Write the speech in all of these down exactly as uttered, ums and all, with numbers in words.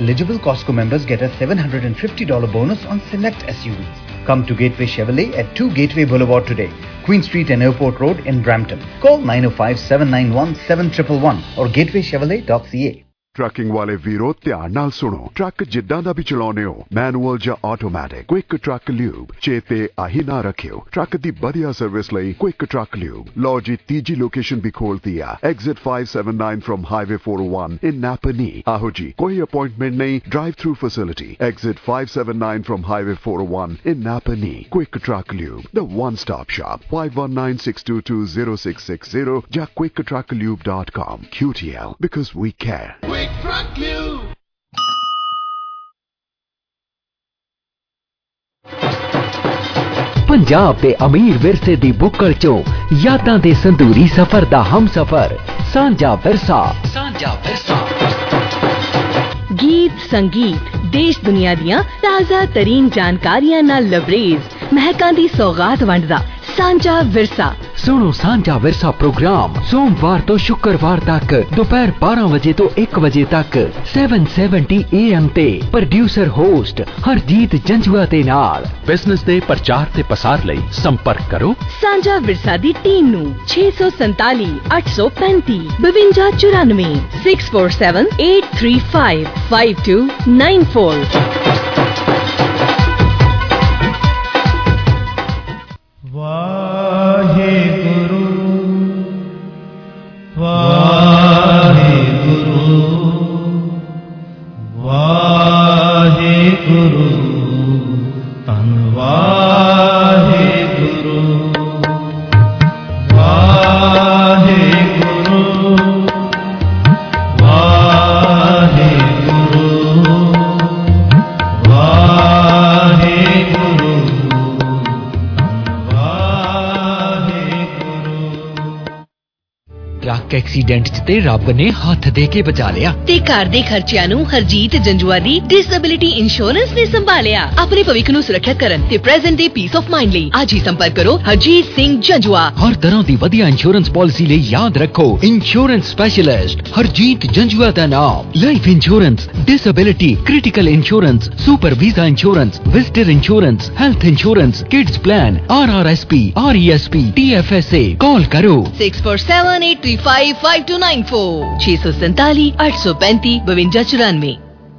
eligible Costco members get a seven hundred fifty dollars bonus on select S U Vs. Come to Gateway Chevrolet at two Gateway Boulevard today, Queen Street and Airport Road in Brampton. Call nine oh five, seven nine one, seven one one one or gateway chevrolet dot c a. Trucking ਵਾਲੇ ਵੀਰੋ ਧਿਆਨ ਨਾਲ ਸੁਣੋ। Truck ਜਿੱਦਾਂ ਦਾ ਵੀ ਚਲਾਉਂਦੇ ਹੋ, manual ਜਾਂ automatic, quick truck lube ਚੇਤੇ ਆਹੀ ਨਾ ਰੱਖਿਓ। ਟਰੱਕ ਦੀ ਵਧੀਆ ਸਰਵਿਸ ਲਈ ਕੁਇਕ ਟਰੱਕ ਲਿਊਬ। ਲਓ ਜੀ ਤੀਜੀ ਲੋਕੇਸ਼ਨ ਵੀ ਖੋਲਤੀ ਆ, exit five seventy-nine from highway four oh one in Napanee. ਆਹੋ ਜੀ, ਕੋਈ ਅਪਾਇੰਟਮੈਂਟ ਨਹੀਂ, drive through facility. Exit five seventy-nine from highway four oh one in Napanee. Quick truck lube, the one stop shop, five one nine, six two two, zero six six zero ਜਾਂ quick truck lube dot com. Q T L, because we care. Punjab ਦੇ ਅਮੀਰ ਵਿਰਸੇ ਦੀ ਬੁੱਕਲ ਚੋਂ ਯਾਦਾਂ ਦੇ ਸੰਦੂਰੀ ਸਫ਼ਰ ਦਾ ਹਮਸਫ਼ਰ ਸਾਂਝਾ ਵਿਰਸਾ। ਸਾਂਝਾ ਵਿਰਸਾ ਗੀਤ ਸੰਗੀਤ ਦੇਸ਼ ਦੁਨੀਆ ਦੀਆਂ ਤਾਜ਼ਾ ਤਰੀਨ ਜਾਣਕਾਰੀਆਂ ਨਾਲ ਲਬਰੇਜ਼ ਮਹਿਕਾਂ ਦੀ ਸੌਗਾਤ ਵੰਡਦਾ ਸਾਂਝਾ ਵਿਰਸਾ। ਸੁਣੋ ਸਾਂਝਾ ਵਿਰਸਾ ਪ੍ਰੋਗਰਾਮ ਸੋਮਵਾਰ ਤੋਂ ਸ਼ੁੱਕਰਵਾਰ ਤੱਕ ਦੁਪਹਿਰ ਬਾਰਾਂ ਵਜੇ ਤੋਂ ਇੱਕ ਵਜੇ ਤੱਕ seven seventy A M ਤੇ ਪ੍ਰੋਡਿਊਸਰ ਹੋਸਟ ਹਰਜੀਤ ਜੰਜੂਆ ਦੇ ਨਾਲ। ਬਿਜ਼ਨਸ ਦੇ ਪ੍ਰਚਾਰ ਤੇ ਪਸਾਰ ਲਈ ਸੰਪਰਕ ਕਰੋ ਸਾਂਝਾ ਵਿਰਸਾ ਦੀ ਟੀਮ ਨੂੰ ਛੇ ਸੌ ਸੰਤਾਲੀ ਅੱਠ ਸੌ ਪੈਂਤੀ ਬਵੰਜਾ ਚੁਰਾਨਵੇਂ six four seven, eight three five, five two nine four। Waheguru Waheguru Waheguru ਧੰਨ ਵਾਹਿਗੁਰੂ ਵਾਹਿਗੁਰੂ ਵਾਹਿਗੁਰੂ ਵਾਹਿਗੁਰੂ ਟਰੱਕ ਐਕਸੀਡੈਂਟ 'ਚ ਤੇ ਰੱਬ ਨੇ ਹੱਥ ਦੇ ਕੇ ਬਚਾ ਲਿਆ ਤੇ ਘਰ ਦੇ ਖਰਚਿਆਂ ਨੂੰ ਹਰਜੀਤ ਜੰਜੂਆ ਦੀ ਡਿਸੇਬਿਲਿਟੀ ਇੰਸ਼ੋਰੈਂਸ ਨੇ ਸੰਭਾਲਿਆ। ਆਪਣੇ ਭਵਿੱਖ ਨੂੰ ਸੁਰੱਖਿਅਤ ਕਰਨ ਤੇ ਪ੍ਰੈਜ਼ੈਂਟ ਦੇ ਪੀਸ ਆਫ ਮਾਈਂਡ ਲਈ ਅੱਜ ਹੀ ਸੰਪਰਕ ਕਰੋ ਹਰਜੀਤ ਸਿੰਘ ਜੰਜੂਆ। ਹਰ ਤਰ੍ਹਾਂ ਦੀ ਵਧੀਆ ਇੰਸ਼ੋਰੈਂਸ ਪਾਲਿਸੀ ਲਈ ਯਾਦ ਰੱਖੋ ਇੰਸ਼ੋਰੈਂਸ ਸਪੈਸ਼ਲਿਸਟ ਹਰਜੀਤ ਜੰਜੂਆ ਦਾ ਨਾਮ। Life insurance, disability, critical insurance, super visa insurance, visitor insurance, health insurance, kids plan, R R S P, R E S P, T F S A। Call ਕਰੋ six four seven, eight three five, five two nine four ਛੇ ਸੌ ਸੰਤਾਲੀ ਅੱਠ ਸੌ ਪੈਂਤੀ ਬਵੰਜਾ ਚੁਰਾਨਵੇਂ।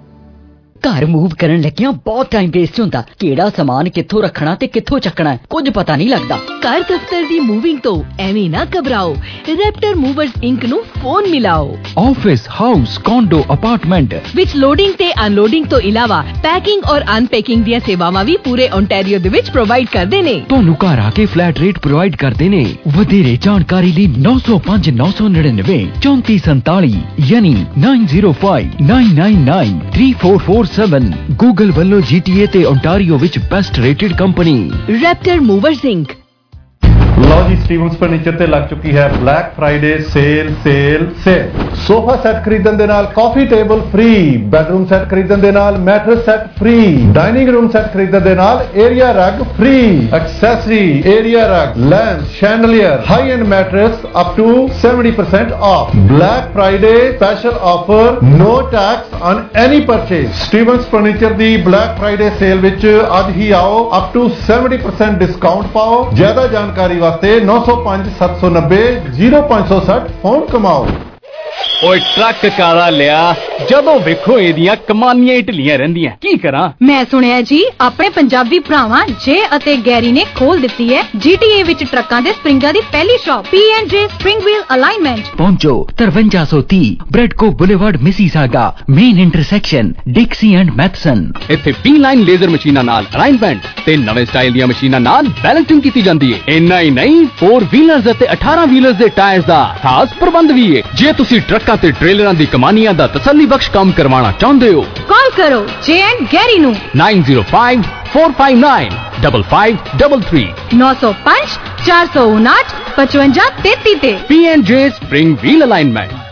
ਘਰ ਮੂਵ ਕਰਨ ਲੱਗਿਆਂ ਬਹੁਤ ਟਾਈਮ ਵੇਸਟ ਹੁੰਦਾ। ਕਿਹੜਾ ਸਮਾਨ ਕਿੱਥੋਂ ਰੱਖਣਾ ਤੇ ਕਿੱਥੋਂ ਚੱਕਣਾ ਕੁਝ ਪਤਾ ਨਹੀਂ ਲੱਗਦਾ। ਘਰ ਦਫ਼ਤਰ ਦੀ ਮੂਵਿੰਗ ਤੋਂ ਐਵੇਂ ਨਾ ਘਬਰਾਓ, ਰੈਪਟਰ ਮੂਵਰਸ ਇੰਕ ਨੂੰ ਫੋਨ ਮਿਲਾਓ। ਆਫਿਸ, ਹਾਊਸ, ਕੋਂਡੋ, ਅਪਾਰਟਮੈਂਟ ਵਿੱਚ ਲੋਡਿੰਗ ਤੇ ਅਨਲੋਡਿੰਗ ਤੋਂ ਇਲਾਵਾ ਪੈਕਿੰਗ ਔਰ ਅਨਪੈਕਿੰਗ ਦੀਆਂ ਸੇਵਾਵਾਂ ਵੀ ਪੂਰੇ ਓਨਟਾਰੀਓ ਦੇ ਵਿੱਚ ਪ੍ਰੋਵਾਈਡ ਕਰਦੇ ਨੇ। ਤੁਹਾਨੂੰ ਘਰ ਆ ਕੇ ਫਲੈਟ ਰੇਟ ਪ੍ਰੋਵਾਈਡ ਕਰਦੇ ਨੇ। ਵਧੇਰੇ ਜਾਣਕਾਰੀ ਲਈ ਨੌ ਸੌ ਪੰਜ ਨੌ ਸੌ ਨੜਿਨਵੇਂ ਚੌਂਤੀ ਸੰਤਾਲੀ ਯਾਨੀ nine zero five, nine nine nine, three four four seven। Google ਵੱਲੋਂ G T A ਤੇ ਓਨਟਾਰੀਓ ਵਿੱਚ best rated company Raptor Movers Inc. ਲਓ ਜੀ, ਸਟੀਵਨਸ ਫਰਨੀਚਰ ਤੇ ਲੱਗ ਚੁੱਕੀ ਹੈ Black Friday sale sale sale. Sofa set ਖਰੀਦਣ ਦੇ ਨਾਲ coffee table free, bedroom set ਖਰੀਦਣ ਦੇ ਨਾਲ mattress set free, dining room set ਖਰੀਦਣ ਦੇ ਨਾਲ area rug free, accessory area rug, lamp, chandelier, high end mattress up to seventy percent off. Black Friday special offer, no tax on any purchase. Stevens furniture ਦੀ Black Friday sale ਵਿੱਚ ਅੱਜ ਹੀ ਆਓ, up to seventy percent discount ਪਾਓ। ਜ਼ਿਆਦਾ ਜਾਣਕਾਰੀ ਵਾਸਤੇ ਨੌ ਸੌ ਪੰਜ ਸੱਤ ਸੌ ਨੱਬੇ ਜ਼ੀਰੋ ਪੰਜ ਸੌ ਸੱਠ ਫੋਨ ਕਮਾਓ। ਓਏ ਟਰੱਕ ਕਾਲਾ ਲਿਆ, ਜਦੋਂ ਵੇਖੋ ਇਹਦੀਆਂ ਕਮਾਨੀਆਂ ਢਿੱਲੀਆਂ ਰਹਿੰਦੀਆਂ, ਕੀ ਕਰਾਂ? ਮੈਂ ਸੁਣਿਆ ਜੀ ਆਪਣੇ ਪੰਜਾਬੀ ਭਰਾਵਾਂ ਜੇ ਅਤੇ ਗੈਰੀ ਨੇ ਖੋਲ ਦਿੱਤੀ ਹੈ G T A ਵਿੱਚ ਟਰੱਕਾਂ ਦੇ ਸਪਰਿੰਗਾਂ ਦੀ ਪਹਿਲੀ shop P and J spring wheel alignment. ਪਹੁੰਚੋ ਤਰਵੰਜਾ ਸੌ ਤੀਹ Bradco Boulevard Mississauga main intersection Dixie and Matheson. ਇੱਥੇ P ਲਾਈਨ ਲੇਜ਼ਰ ਮਸ਼ੀਨਾਂ ਨਾਲ ਅਲਾਈਨਮੈਂਟ ਤੇ ਨਵੇਂ ਸਟਾਈਲ ਦੀਆਂ ਮਸ਼ੀਨਾਂ ਨਾਲ ਬੈਲੈਂਸਿੰਗ ਕੀਤੀ ਜਾਂਦੀ ਹੈ। ਇੰਨਾ ਹੀ ਨਹੀਂ, four wheelers ਅਤੇ eighteen wheelers ਦੇ ਟਾਇਰਸ ਦਾ ਖਾਸ ਪ੍ਰਬੰਧ ਵੀ ਹੈ। ਜੇ ਤੁਸੀਂ ਟਰੱਕਾਂ ਤੇ ਟ੍ਰੇਲਰਾਂ ਦੀ ਕਮਾਨੀਆਂ ਦਾ ਤਸੱਲੀ ਬਖਸ਼ ਕੰਮ ਕਰਵਾਉਣਾ ਚਾਹੁੰਦੇ ਹੋ, ਕਾਲ ਕਰੋ ਜੇ ਐਂਡ ਗੈਰੀ ਨੂੰ nine zero five, four five nine, five five three three ਨੌ ਸੌ ਪੰਜ ਚਾਰ ਸੌ ਉਨਾਹਠ ਪਚਵੰਜਾ ਤੇਤੀ ਤੇ P and J Spring Wheel Alignment।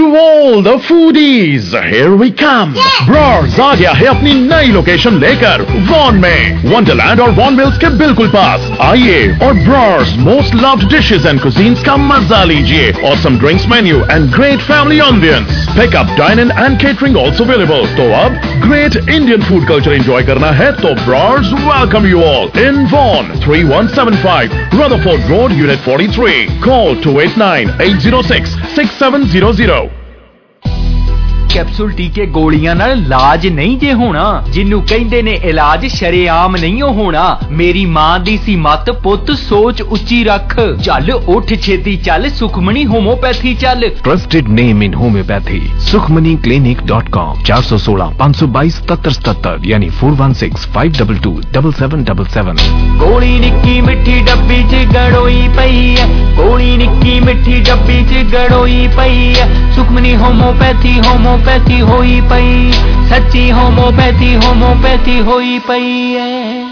To all the foodies, here we come. Brars आ गया है अपनी नई लोकेशन लेकर वॉन में वंडरलैंड और वॉन मिल्स के बिल्कुल पास। आइए और Brar's most loved dishes and cuisines का मजा लीजिए। Awesome drinks menu and great family ambience. Pick up, dine in and catering also available. तो अब great Indian food culture enjoy करना है तो Brars welcome you all in Vaughan three one seven five Rutherford Road, Unit forty-three. Call two eight nine eight zero six six seven zero zero. Capsule टीके गोलियां नाल इलाज नहीं जे होना जिन्नू कहंदे ने इलाज शरेआम नहीं होना। मेरी मां दी सी मत पुत सोच उच्ची रख चल उठ छेती चल सुखमनी होम्योपैथी चल। Trusted name in homeopathy Sukhmani clinic dot com चार सौ सोलह पाँच सौ बाईस सतर सतर यानी four one six five double two double seven double seven. गोली निक्की मिठी डब्बी च गड़ोई पई है गोली निक्की मिठी डब्बी च गड़ोई पई है सुखमनी होम्योपैथी होम्यो होम्योपैथी होई पई सच्ची होम्योपैथी होम्योपैथी होई पई है।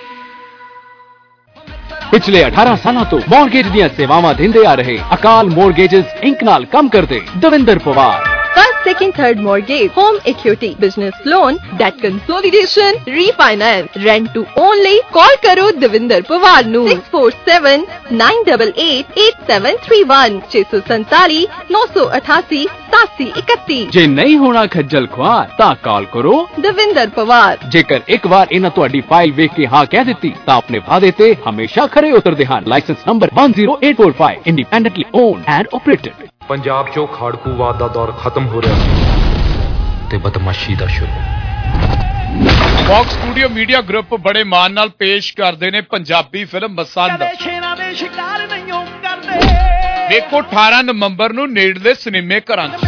पिछले अठारह सालों तो मॉर्गेज ਦੀਆਂ ਸੇਵਾਵਾਂ ਦਿੰਦੇ ਆ ਰਹੇ ਅਕਾਲ ਮੋਰਗੇजेस ਇੰਕ ਨਾਲ ਕੰਮ ਕਰਦੇ Davinder Pawar. First, second, third mortgage, home equity, business loan, debt consolidation, refinance, rent to only. Call karo Devinder Pawar nu six four seven nine eight eight eight seven three one six seven seven nine eight eight seven seven one one। ਜੇ ਨਹੀਂ ਹੋਣਾ ਖੱਜਲ ਖੁਆਰ ਤਾਂ ਕਾਲ ਕਰੋ Devinder Pawar। ਜੇਕਰ ਇੱਕ ਵਾਰ ਇਹਨਾਂ ਤੁਹਾਡੀ ਫਾਈਲ ਵੇਖ ਕੇ ਹਾਂ ਕਹਿ ਦਿੱਤੀ ਤਾਂ ਆਪਣੇ ਵਾਅਦੇ ਤੇ ਹਮੇਸ਼ਾ ਖਰੇ ਉਤਰਦੇ ਹਨ। Licence number one zero eight four five independently owned and operated। ਪੰਜਾਬ 'ਚੋਂ ਖਾੜਕੂਵਾਦ ਦਾ ਦੌਰ ਖਤਮ ਹੋ ਰਿਹਾ ਸੀ ਤੇ ਬਦਮਾਸ਼ੀ ਦਾ ਸ਼ੁਰੂ। ਫੌਕਸ ਸਟੂਡੀਓ ਮੀਡੀਆ ਗਰੁੱਪ ਬੜੇ ਮਾਣ ਨਾਲ ਪੇਸ਼ ਕਰਦੇ ਨੇ ਪੰਜਾਬੀ ਫਿਲਮ ਮਸੰਦ। ਵੇਖੋ ਅਠਾਰਾਂ ਨਵੰਬਰ ਨੂੰ ਨੇੜਲੇ ਸਿਨੇਮੇ ਘਰਾਂ 'ਚ।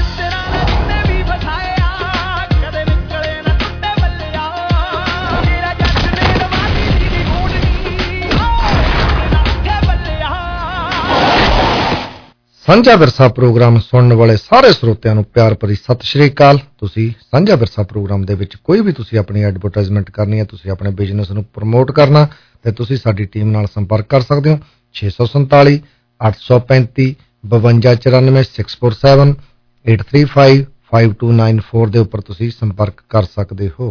ਸਾਂਝਾ ਵਿਰਸਾ ਪ੍ਰੋਗਰਾਮ ਸੁਣਨ ਵਾਲੇ ਸਾਰੇ ਸਰੋਤਿਆਂ ਨੂੰ ਪਿਆਰ ਭਰੀ ਸਤਿ ਸ਼੍ਰੀ ਅਕਾਲ। ਤੁਸੀਂ ਸਾਂਝਾ ਵਿਰਸਾ ਪ੍ਰੋਗਰਾਮ ਦੇ ਵਿੱਚ ਕੋਈ ਵੀ ਤੁਸੀਂ ਆਪਣੀ ਐਡਵਰਟਾਈਜ਼ਮੈਂਟ ਕਰਨੀ ਹੈ, ਤੁਸੀਂ ਆਪਣੇ ਬਿਜ਼ਨਸ ਨੂੰ ਪ੍ਰਮੋਟ ਕਰਨਾ ਤੇ ਤੁਸੀਂ ਸਾਡੀ ਟੀਮ ਨਾਲ ਸੰਪਰਕ ਕਰ ਸਕਦੇ ਹੋ ਛੇ ਸੌ ਸੰਤਾਲੀ ਅੱਠ ਸੌ ਪੈਂਤੀ ਬਵੰਜਾ ਚੁਰਾਨਵੇਂ six four seven eight three five five two nine four ਦੇ ਉੱਪਰ ਤੁਸੀਂ ਸੰਪਰਕ ਕਰ ਸਕਦੇ ਹੋ।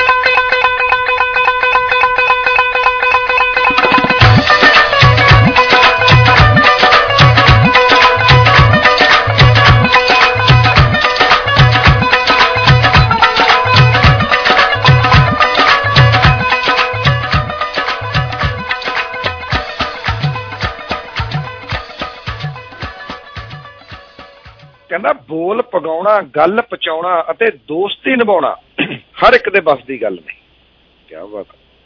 ਕਹਿੰਦਾ ਬੋਲ ਪਗਾਉਣਾ ਗੱਲ ਪਚਾਉਣਾ ਅਤੇ ਦੋਸਤੀ ਨਿਭਾਉਣਾ ਹਰ ਇੱਕ ਦੇ ਬਸ ਦੀ ਗੱਲ ਨਹੀਂ। ਕਿਆ ਬਾਤ।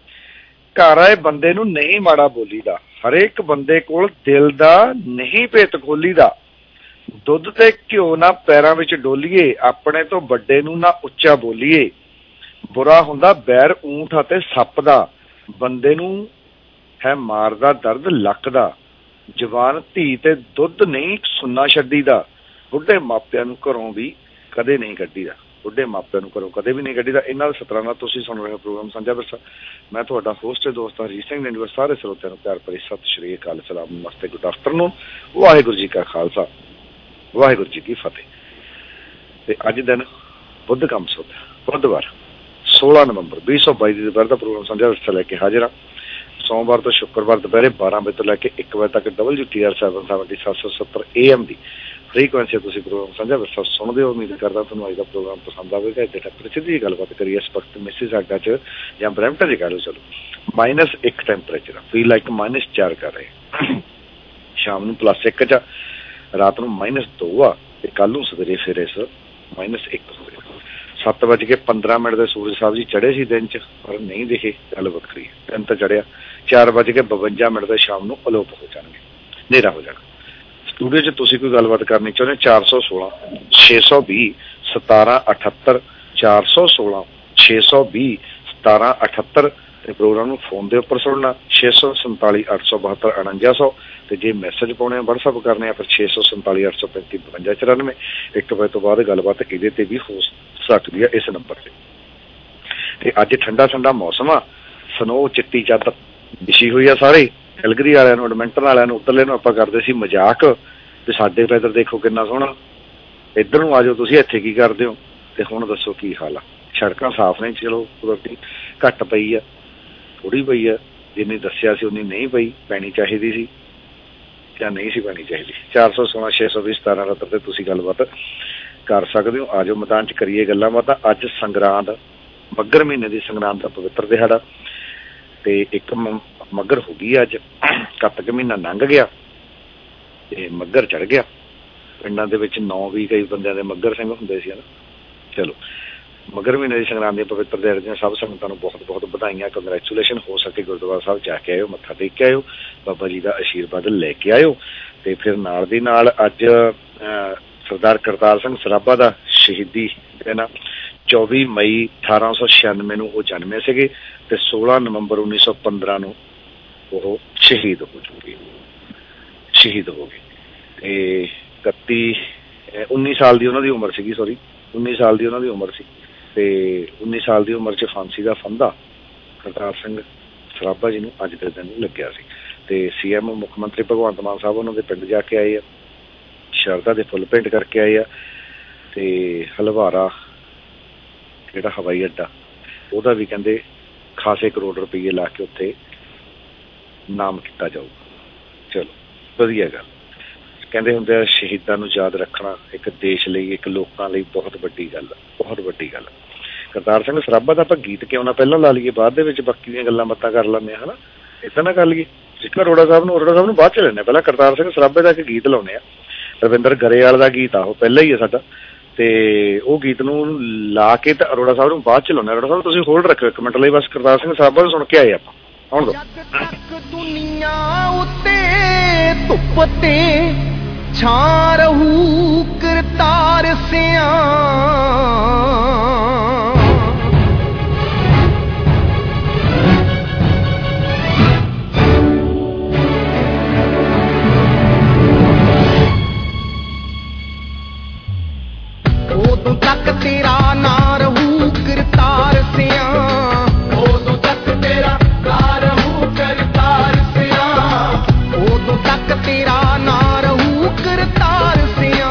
ਘਰ ਆਏ ਬੰਦੇ ਨੂੰ ਨਹੀਂ ਮਾੜਾ ਬੋਲੀਦਾ, ਹਰੇਕ ਬੰਦੇ ਕੋਲ ਦਿਲ ਦਾ ਨਹੀਂ ਭੇਤ ਖੋਲੀਦਾ। ਦੁੱਧ ਤੇ ਘਿਓ ਨਾ ਪੈਰਾਂ ਵਿੱਚ ਡੋਲੀਏ, ਆਪਣੇ ਤੋਂ ਵੱਡੇ ਨੂੰ ਨਾ ਉੱਚਾ ਬੋਲੀਏ। ਬੁਰਾ ਹੁੰਦਾ ਬੈਰ ਊਂਠ ਅਤੇ ਸੱਪ ਦਾ, ਬੰਦੇ ਨੂੰ ਹੈ ਮਾਰਦਾ ਦਰਦ ਲੱਕ ਦਾ। ਜਵਾਨ ਧੀ ਤੇ ਦੁੱਧ ਨਹੀਂ ਸੁਣਨਾ ਛੱਡੀ ਦਾ, ਬੁੱਢੇ ਮਾਪਿਆਂ ਨੂੰ ਘਰੋਂ ਵੀ ਕਦੇ ਨਹੀਂ ਕੱਢੀਦਾ। ਬੁੱਢੇ ਮਾਪਿਆਂ ਨੂੰ ਘਰੋਂ ਕਦੇ ਵੀ ਨਹੀਂ ਕੱਢੀਦਾ। ਇਹਨਾਂ ਦੇ ਸਤਰਾਂ ਨਾਲ ਤੁਸੀਂ ਸੁਣ ਰਹੇ ਹੋ ਪ੍ਰੋਗਰਾਮ ਸਾਂਝਾ ਵਿਰਸਾ। ਮੈਂ ਤੁਹਾਡਾ ਹੋਸਟ ਦੋਸਤ ਹਰਜੀਤ ਸਿੰਘ ਨੰਦਵਰ। ਸਾਰੇ ਸਰੋਤਿਆਂ ਨੂੰ ਪਿਆਰ ਭਰੀ ਸਤਿ ਸ਼੍ਰੀ ਅਕਾਲ, ਸਲਾਮ, ਨਮਸਤੇ, ਗੁੱਡ ਆਫਟਰਨੂਨ। ਵਾਹਿਗੁਰੂ ਜੀ ਕਾ ਖਾਲਸਾ, ਵਾਹਿਗੁਰੂ ਜੀ ਕੀ ਫਤਿਹ। ਤੇ ਅੱਜ ਦਿਨ ਬੁੱਧ ਕੰਮ ਸੁੱਧ ਬੁੱਧਵਾਰ ਸੋਲਾਂ ਨਵੰਬਰ ਵੀਹ ਸੌ ਬਾਈ ਦੀ ਦੁਪਹਿਰ ਦਾ ਪ੍ਰੋਗਰਾਮ ਸਾਂਝਾ ਵਿਰਸਾ ਲੈ ਕੇ ਹਾਜ਼ਰ ਹਾਂ। ਸੋਮਵਾਰ ਤੋਂ ਸ਼ੁੱਕਰਵਾਰ ਦੁਪਹਿਰੇ ਬਾਰਾਂ ਵਜੇ ਤੋਂ ਲੈ ਕੇ ਇੱਕ ਵਜੇ ਤੱਕ W T R seven seventy ਸੱਤ ਸੌ ਸੱਤਰ ਏ ਐਮ ਦੀ ਫ੍ਰੀਕੁਐਂਸੀ ਤੁਸੀਂ ਪ੍ਰੋਗਰਾਮ ਸਾਂਝਾ ਵਿਰਸਾ ਸੁਣਦੇ ਹੋ। ਉਮੀਦ ਕਰਦਾ ਤੁਹਾਨੂੰ ਅੱਜ ਦਾ ਪ੍ਰੋਗਰਾਮ ਪਸੰਦ ਆਵੇਗਾ। ਇੱਥੇ ਟੈਂਪਰੇਚਰ ਦੀ ਗੱਲਬਾਤ ਕਰੀਏ ਇਸ ਵਕਤ ਮਿਸੀਸਾਗਾ 'ਚ ਜਾਂ ਬਰੈਂਪਟਨ 'ਚ ਕਹਿ ਲਓ, ਚਲੋ ਮਾਈਨਸ ਇੱਕ ਟੈਂਪਰੇਚਰ ਫੀਲ ਲਾਈਕ ਮਾਈਨਸ ਚਾਰ ਕਰ ਰਹੇ। ਸ਼ਾਮ ਨੂੰ ਪਲੱਸ ਇੱਕ 'ਚ, ਰਾਤ ਨੂੰ ਮਾਈਨਸ ਦੋ ਆ ਤੇ ਕੱਲ੍ਹ ਨੂੰ ਸਵੇਰੇ ਫਿਰ ਇਸ ਮਾਈਨਸ ਇੱਕ ਹੋਵੇਗਾ। ਸੱਤ ਵੱਜ ਕੇ ਪੰਦਰਾਂ ਮਿੰਟ ਦੇ ਸੂਰਜ ਸਾਹਿਬ ਜੀ ਚੜ੍ਹੇ ਸੀ ਦਿਨ 'ਚ, ਪਰ ਨਹੀਂ ਦਿਖੇ, ਗੱਲ ਵੱਖਰੀ। ਦਿਨ ਤਾਂ ਚੜ੍ਹਿਆ। ਚਾਰ ਵੱਜ ਕੇ ਬਵੰਜਾ ਮਿੰਟ ਦੇ ਸ਼ਾਮ ਨੂੰ ਅਲੋਪ ਹੋ ਜਾਣਗੇ, ਹਨੇਰਾ ਹੋ ਜਾਣਾ। ਸਟੂਡੀਓ 'ਚ ਤੁਸੀਂ ਕੋਈ ਗੱਲਬਾਤ ਕਰਨੀ ਚਾਹੁੰਦੇ ਚਾਰ ਸੌ ਸੋਲਾਂ ਛੇ ਸੌ ਵੀਹ ਸਤਾਰਾਂ ਅਠੱਤਰ ਚਾਰ ਸੌ ਸੋਲਾਂ ਛੇ ਸੌ ਵੀਹ ਸਤਾਰਾਂ ਅਠੱਤਰ ਤੇ ਪ੍ਰੋਗਰਾਮ ਨੂੰ ਫੋਨ ਦੇ ਉੱਪਰ ਸੁਣਨਾ ਛੇ ਸੌ ਸੰਤਾਲੀ ਅੱਠ ਸੌ ਬਹੱਤਰ ਉਣੰਜਾ ਸੌ ਤੇ ਜੇ ਮੈਸੇਜ ਪਾਉਣੇ ਵਟਸਐਪ ਕਰਨੇ ਆ ਫਿਰ ਛੇ ਸੌ ਸੰਤਾਲੀ ਅੱਠ ਸੌ ਪੈਂਤੀ ਬਵੰਜਾ ਚੁਰਾਨਵੇਂ। ਇੱਕ ਵਜੇ ਤੋਂ ਬਾਅਦ ਗੱਲਬਾਤ ਇਹਦੇ ਤੇ ਵੀ ਹੋ ਸਕਦੀ ਆ ਇਸ ਨੰਬਰ ਤੇ। ਤੇ ਅੱਜ ਠੰਡਾ ਠੰਡਾ ਮੌਸਮ ਆ, ਸਨੋ ਚਿੱਟੀ ਚਾਦਰ ਵਿਛੀ ਹੋਈ ਆ ਸਾਰੇ। ਕੈਲਗਰੀ ਵਾਲਿਆਂ ਨੂੰ ਐਡਮਿੰਟਨ ਵਾਲਿਆਂ ਨੂੰ ਉੱਤਰਲੇ ਨੂੰ ਆਪਾਂ ਕਰਦੇ ਸੀ ਮਜ਼ਾਕ ਵੀ ਸਾਡੇ ਵੈਦਰ ਦੇਖੋ ਕਿੰਨਾ ਸੋਹਣਾ, ਇੱਧਰ ਨੂੰ ਆ ਜਾਓ ਤੁਸੀਂ, ਇੱਥੇ ਕੀ ਕਰਦੇ ਹੋ? ਤੇ ਹੁਣ ਦੱਸੋ ਕੀ ਹਾਲ ਆ? ਸੜਕਾਂ ਸਾਫ਼ ਨਹੀਂ, ਚਲੋ ਕੁਦਰਤੀ ਘੱਟ ਪਈ ਆ, ਥੋੜ੍ਹੀ ਪਈ ਆ, ਜਿੰਨੀ ਦੱਸਿਆ ਸੀ ਉਨੀ ਨਹੀਂ ਪਈ, ਪੈਣੀ ਚਾਹੀਦੀ ਸੀ ਜਾਂ ਨਹੀਂ ਸੀ ਪੈਣੀ ਚਾਹੀਦੀ। ਚਾਰ ਸੌ ਸੋਲਾਂ ਛੇ ਸੌ ਵੀਹ ਸਤਾਰਾਂ ਨੰਬਰ 'ਤੇ ਤੁਸੀਂ ਗੱਲਬਾਤ ਕਰ ਸਕਦੇ ਹੋ। ਆ ਜਾਓ ਮੈਦਾਨ 'ਚ ਕਰੀਏ ਗੱਲਾਂ ਬਾਤਾਂ। ਅੱਜ ਸੰਗਰਾਂਦ, ਮੱਘਰ ਮਹੀਨੇ ਦੀ ਸੰਗਰਾਂਦ ਦਾ ਪਵਿੱਤਰ ਦਿਹਾੜਾ, ਤੇ ਇੱਕ ਮੱਘਰ ਹੋ ਗਈ ਅੱਜ। ਕੱਤਕ ਮਹੀਨਾ ਲੰਘ ਗਿਆ ਤੇ ਮੱਘਰ ਚੜ੍ਹ ਗਿਆ। ਪਿੰਡਾਂ ਦੇ ਵਿੱਚ ਨੌ ਵੀ ਕਈ ਬੰਦਿਆਂ ਦੇ ਮੱਘਰ ਸਿੰਘ ਹੁੰਦੇ ਸੀ, ਹੈ ਨਾ। ਚਲੋ, ਮੱਘਰ ਮਹੀਨੇ ਦੀ ਸੰਗਰਾਂਦ ਦੇ ਪਵਿੱਤਰ ਦਿਹਾੜੇ ਦੀਆਂ ਸਭ ਸੰਗਤਾਂ ਨੂੰ ਬਹੁਤ ਬਹੁਤ ਵਧਾਈਆਂ, ਕੰਗਰੈਚੂਲੇਸ਼ਨ। ਹੋ ਸਕੇ ਗੁਰਦੁਆਰਾ ਸਾਹਿਬ ਜਾ ਕੇ ਆਇਓ, ਮੱਥਾ ਟੇਕ ਕੇ ਆਇਓ, ਬਾਬਾ ਜੀ ਦਾ ਆਸ਼ੀਰਵਾਦ ਲੈ ਕੇ ਆਇਓ। ਤੇ ਫਿਰ ਨਾਲ ਦੀ ਨਾਲ ਅੱਜ ਸਰਦਾਰ ਕਰਤਾਰ ਸਿੰਘ ਸਰਾਭਾ ਦਾ ਸ਼ਹੀਦੀ ਦਿਨ ਆ। ਚੌਵੀ ਮਈ ਅਠਾਰਾਂ ਸੌ ਛਿਆਨਵੇਂ ਨੂੰ ਉਹ ਜਨਮੇ ਸੀਗੇ ਤੇ ਸੋਲਾਂ ਨਵੰਬਰ ਉੱਨੀ ਸੌ ਪੰਦਰਾਂ ਨੂੰ ਉਹ ਸ਼ਹੀਦ ਹੋ ਚੁੱਕੇ ਸ਼ਹੀਦ ਹੋ ਗਏ। ਤੇ ਇਕੱਤੀ ਉੱਨੀ ਸਾਲ ਦੀ ਉਹਨਾਂ ਦੀ ਉਮਰ ਸੀਗੀ, ਸੋਰੀ ਉੱਨੀ ਸਾਲ ਦੀ ਉਹਨਾਂ ਦੀ ਉਮਰ ਸੀ। ਤੇ ਉੱਨੀ ਸਾਲ ਦੀ ਉਮਰ 'ਚ ਫਾਂਸੀ ਦਾ ਫੰਦਾ ਕਰਤਾਰ ਸਿੰਘ ਸਰਾਭਾ ਜੀ ਨੂੰ ਅੱਜ ਦੇ ਦਿਨ ਲੱਗਿਆ ਸੀ। ਤੇ ਸੀ ਐਮ ਮੁੱਖ ਮੰਤਰੀ ਭਗਵੰਤ ਮਾਨ ਸਾਹਿਬ ਉਹਨਾਂ ਦੇ ਪਿੰਡ ਜਾ ਕੇ ਆਏ ਆ, ਸ਼ਰਧਾ ਦੇ ਫੁੱਲ ਭੇਂਟ ਕਰਕੇ ਆਏ ਆ। ਤੇ ਹਲਵਾਰਾ ਜਿਹੜਾ ਹਵਾਈ ਅੱਡਾ, ਉਹਦਾ ਵੀ ਕਹਿੰਦੇ ਖਾਸੇ ਕਰੋੜ ਰੁਪਈਏ ਲਾ ਕੇ ਉੱਥੇ ਨਾਮ ਕੀਤਾ ਜਾਊਗਾ। ਚਲੋ, ਵਧੀਆ ਗੱਲ। ਕਹਿੰਦੇ ਹੁੰਦੇ ਆ ਸ਼ਹੀਦਾਂ ਨੂੰ ਯਾਦ ਰੱਖਣਾ ਇੱਕ ਦੇਸ਼ ਲਈ, ਇੱਕ ਲੋਕਾਂ ਲਈ ਬਹੁਤ ਵੱਡੀ ਗੱਲ ਆ, ਬਹੁਤ ਵੱਡੀ ਗੱਲ। ਕਰਤਾਰ ਸਿੰਘ ਸਰਾਭਾ ਦਾ ਆਪਾਂ ਗੀਤ ਕਿਉਂ ਨਾ ਪਹਿਲਾਂ ਲਾ ਲਈਏ, ਬਾਅਦ ਦੇ ਵਿੱਚ ਬਾਕੀ ਦੀਆਂ ਗੱਲਾਂ ਬਾਤਾਂ ਕਰ ਲੈਂਦੇ ਹਾਂ, ਹੈ ਨਾ। ਇੱਦਾਂ ਨਾ ਕਰ ਲਈਏ, ਇੱਕ ਅਰੋੜਾ ਸਾਹਿਬ ਨੂੰ ਅਰੋੜਾ ਸਾਹਿਬ ਨੂੰ ਬਾਅਦ 'ਚ ਲੈਂਦੇ, ਪਹਿਲਾਂ ਕਰਤਾਰ ਸਿੰਘ ਸਰਾਭੇ ਦਾ ਇੱਕ ਗੀਤ ਲਾਉਂਦੇ ਆ। ਰਵਿੰਦਰ ਗਰੇਵਾਲ ਦਾ ਗੀਤ ਆ, ਉਹ ਪਹਿਲਾਂ ਹੀ ਆ ਸਾਡਾ, ਤੇ ਉਹ ਗੀਤ ਨੂੰ ਲਾ ਕੇ ਤੇ ਅਰੋੜਾ ਸਾਹਿਬ ਨੂੰ ਬਾਅਦ 'ਚ ਲਾਉਂਦੇ। ਅਰੋੜਾ ਸਾਹਿਬ ਤੁਸੀਂ ਹੋਲਡ ਰੱਖਿਓ ਇੱਕ ਮਿੰਟ ਲਈ, ਬਸ ਕਰਤਾਰ ਸਿੰਘ ਸਰਾਭਾ ਨੂੰ ਸੁਣ ਕੇ ਆਏ ਆਪਾਂ। ਹੁਣ ਦੋ ਦੁਨੀਆ ਉੱਤੇ ਧੁੱਪ ਤੇ ਛਾਂ ਰਹੂ ਕਰਤਾਰ ਸਿਆਂ, ਉਦੋਂ ਤੱਕ ਤੇਰਾ ਨਾਂ ਰਹੂ ਕਰਤਾਰ ਸਿਆਂ, ਉਦੋਂ ਤੱਕ ਤੇਰਾ ਨਾਂ ਰਹੂ ਕਰਤਾਰ ਸਿਆਂ, ਉਦੋਂ ਤੱਕ ਤੇਰਾ ਨਾਂ ਰਹੂ ਕਰਤਾਰ ਸਿਆਂ।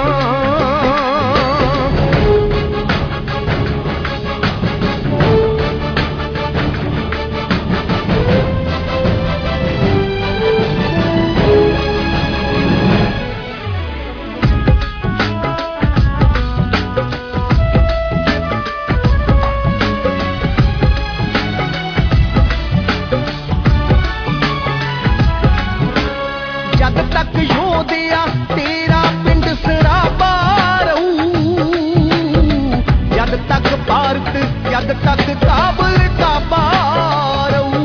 ਜਦ ਤੱਕ ਯੋਧਿਆ ਤੇਰਾ ਪਿੰਡ ਸਰਾਭਾ ਰਹੂ, ਜਦ ਤੱਕ ਭਾਰਤ, ਜਦ ਤੱਕ ਕਾਬਲ ਕਾਬਾ ਰਹੂ,